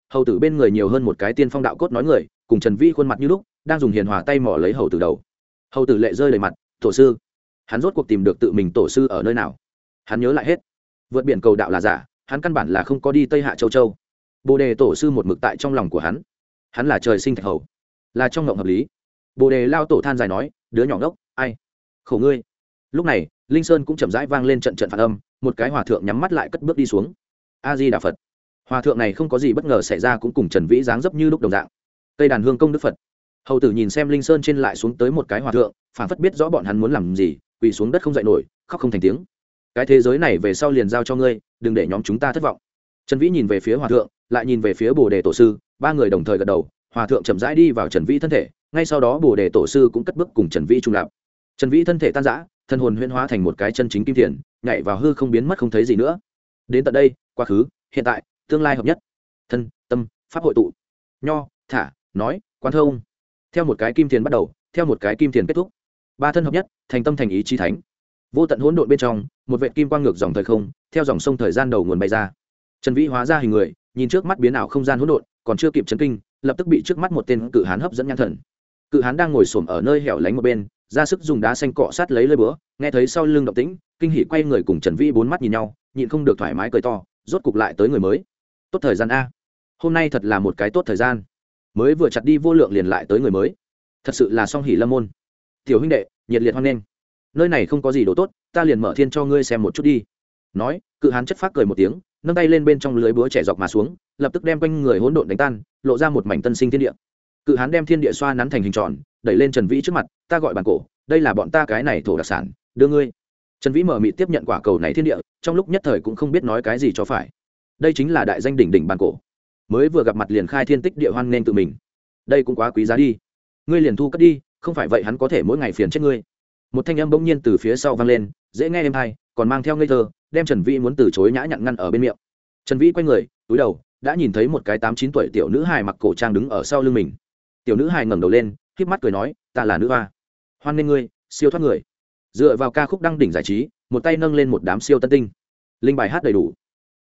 hầu tử bên người nhiều hơn một cái tiên phong đạo cốt nói người, cùng Trần Vĩ khuôn mặt như lúc đang dùng hiền hòa tay mỏ lấy hầu tử đầu. Hầu tử lệ rơi đầy mặt. Tổ sư, hắn rốt cuộc tìm được tự mình tổ sư ở nơi nào? Hắn nhớ lại hết. Vượt biển cầu đạo là giả, hắn căn bản là không có đi Tây Hạ Châu Châu. Bồ đề tổ sư một mực tại trong lòng của hắn. Hắn là trời sinh thạch hầu, là trong ngộng hợp lý. Bồ đề lao tổ than dài nói, đứa nhỏ ngốc, ai khổ ngươi. Lúc này Linh Sơn cũng chậm rãi vang lên trận trận phản âm, một cái hòa thượng nhắm mắt lại cất bước đi xuống. A Di Đà Phật. Hòa thượng này không có gì bất ngờ xảy ra, cũng cùng Trần Vĩ dáng dấp như lúc đồng dạng. Tây đàn hương công đức Phật. Hầu tử nhìn xem Linh Sơn trên lại xuống tới một cái hòa thượng, phản phất biết rõ bọn hắn muốn làm gì, quỳ xuống đất không dậy nổi, khóc không thành tiếng. Cái thế giới này về sau liền giao cho ngươi, đừng để nhóm chúng ta thất vọng. Trần Vĩ nhìn về phía hòa thượng, lại nhìn về phía Bồ đề tổ sư, ba người đồng thời gật đầu. Hòa thượng chậm rãi đi vào Trần Vĩ thân thể, ngay sau đó Bồ đề tổ sư cũng cất bước cùng Trần Vĩ trung lập. Trần Vĩ thân thể tan rã, thân hồn huyễn hóa thành một cái chân chính kim thiền, nhảy vào hư không biến mất không thấy gì nữa. Đến tận đây, quá khứ, hiện tại, tương lai hợp nhất. Thân, tâm, pháp hội tụ. Nho, thả, nói, quán thông. Theo một cái kim thiền bắt đầu, theo một cái kim thiền kết thúc. Ba thân hợp nhất, thành tâm thành ý chí thánh. Vô tận hỗn độn bên trong, một vệt kim quang ngược dòng thời không, theo dòng sông thời gian đầu nguồn bay ra. Trần Vĩ hóa ra hình người, nhìn trước mắt biến ảo không gian hỗn độn, còn chưa kịp chấn kinh, lập tức bị trước mắt một tên cự hán hấp dẫn nhãn thần. Cự hán đang ngồi xổm ở nơi hẻo lánh một bên, ra sức dùng đá xanh cọ sát lấy lưỡi búa, nghe thấy sau lưng động tĩnh, kinh hỉ quay người cùng Trần Vĩ bốn mắt nhìn nhau, nhịn không được thoải mái cười to, rốt cục lại tới người mới. Tốt thời gian a. Hôm nay thật là một cái tốt thời gian. Mới vừa chặt đi vô lượng liền lại tới người mới. Thật sự là song hỷ lâm môn. Tiểu huynh đệ, nhiệt liệt hoan nghênh. Nơi này không có gì đồ tốt, ta liền mở thiên cho ngươi xem một chút đi. Nói, cự hán chất phác cười một tiếng, nâng tay lên bên trong lưới búa trẻ dọc mà xuống, lập tức đem quanh người hỗn độn đánh tan, lộ ra một mảnh tân sinh thiên địa. Cự hán đem thiên địa xoa nắn thành hình tròn, đẩy lên Trần Vĩ trước mặt, ta gọi bản cổ, đây là bọn ta cái này thổ đặc sản, đưa ngươi. Trần Vĩ mở mịt tiếp nhận quả cầu này thiên địa, trong lúc nhất thời cũng không biết nói cái gì cho phải. Đây chính là đại danh đỉnh đỉnh bản cổ, mới vừa gặp mặt liền khai thiên tích địa hoan nên tự mình, đây cũng quá quý giá đi. Ngươi liền thu cất đi, không phải vậy hắn có thể mỗi ngày phiền chết ngươi. Một thanh âm bỗng nhiên từ phía sau vang lên, dễ nghe êm hay, còn mang theo ngây thơ, đem Trần Vĩ muốn từ chối nhã nhặn ngăn ở bên miệng. Trần Vĩ quay người, túi đầu, đã nhìn thấy một cái tám chín tuổi tiểu nữ hài mặc cổ trang đứng ở sau lưng mình. Tiểu nữ hài ngẩng đầu lên, khép mắt cười nói, ta là nữ hoa, hoan nên ngươi, siêu thoát người. Dựa vào ca khúc đăng đỉnh giải trí, một tay nâng lên một đám siêu tân tinh, linh bài hát đầy đủ.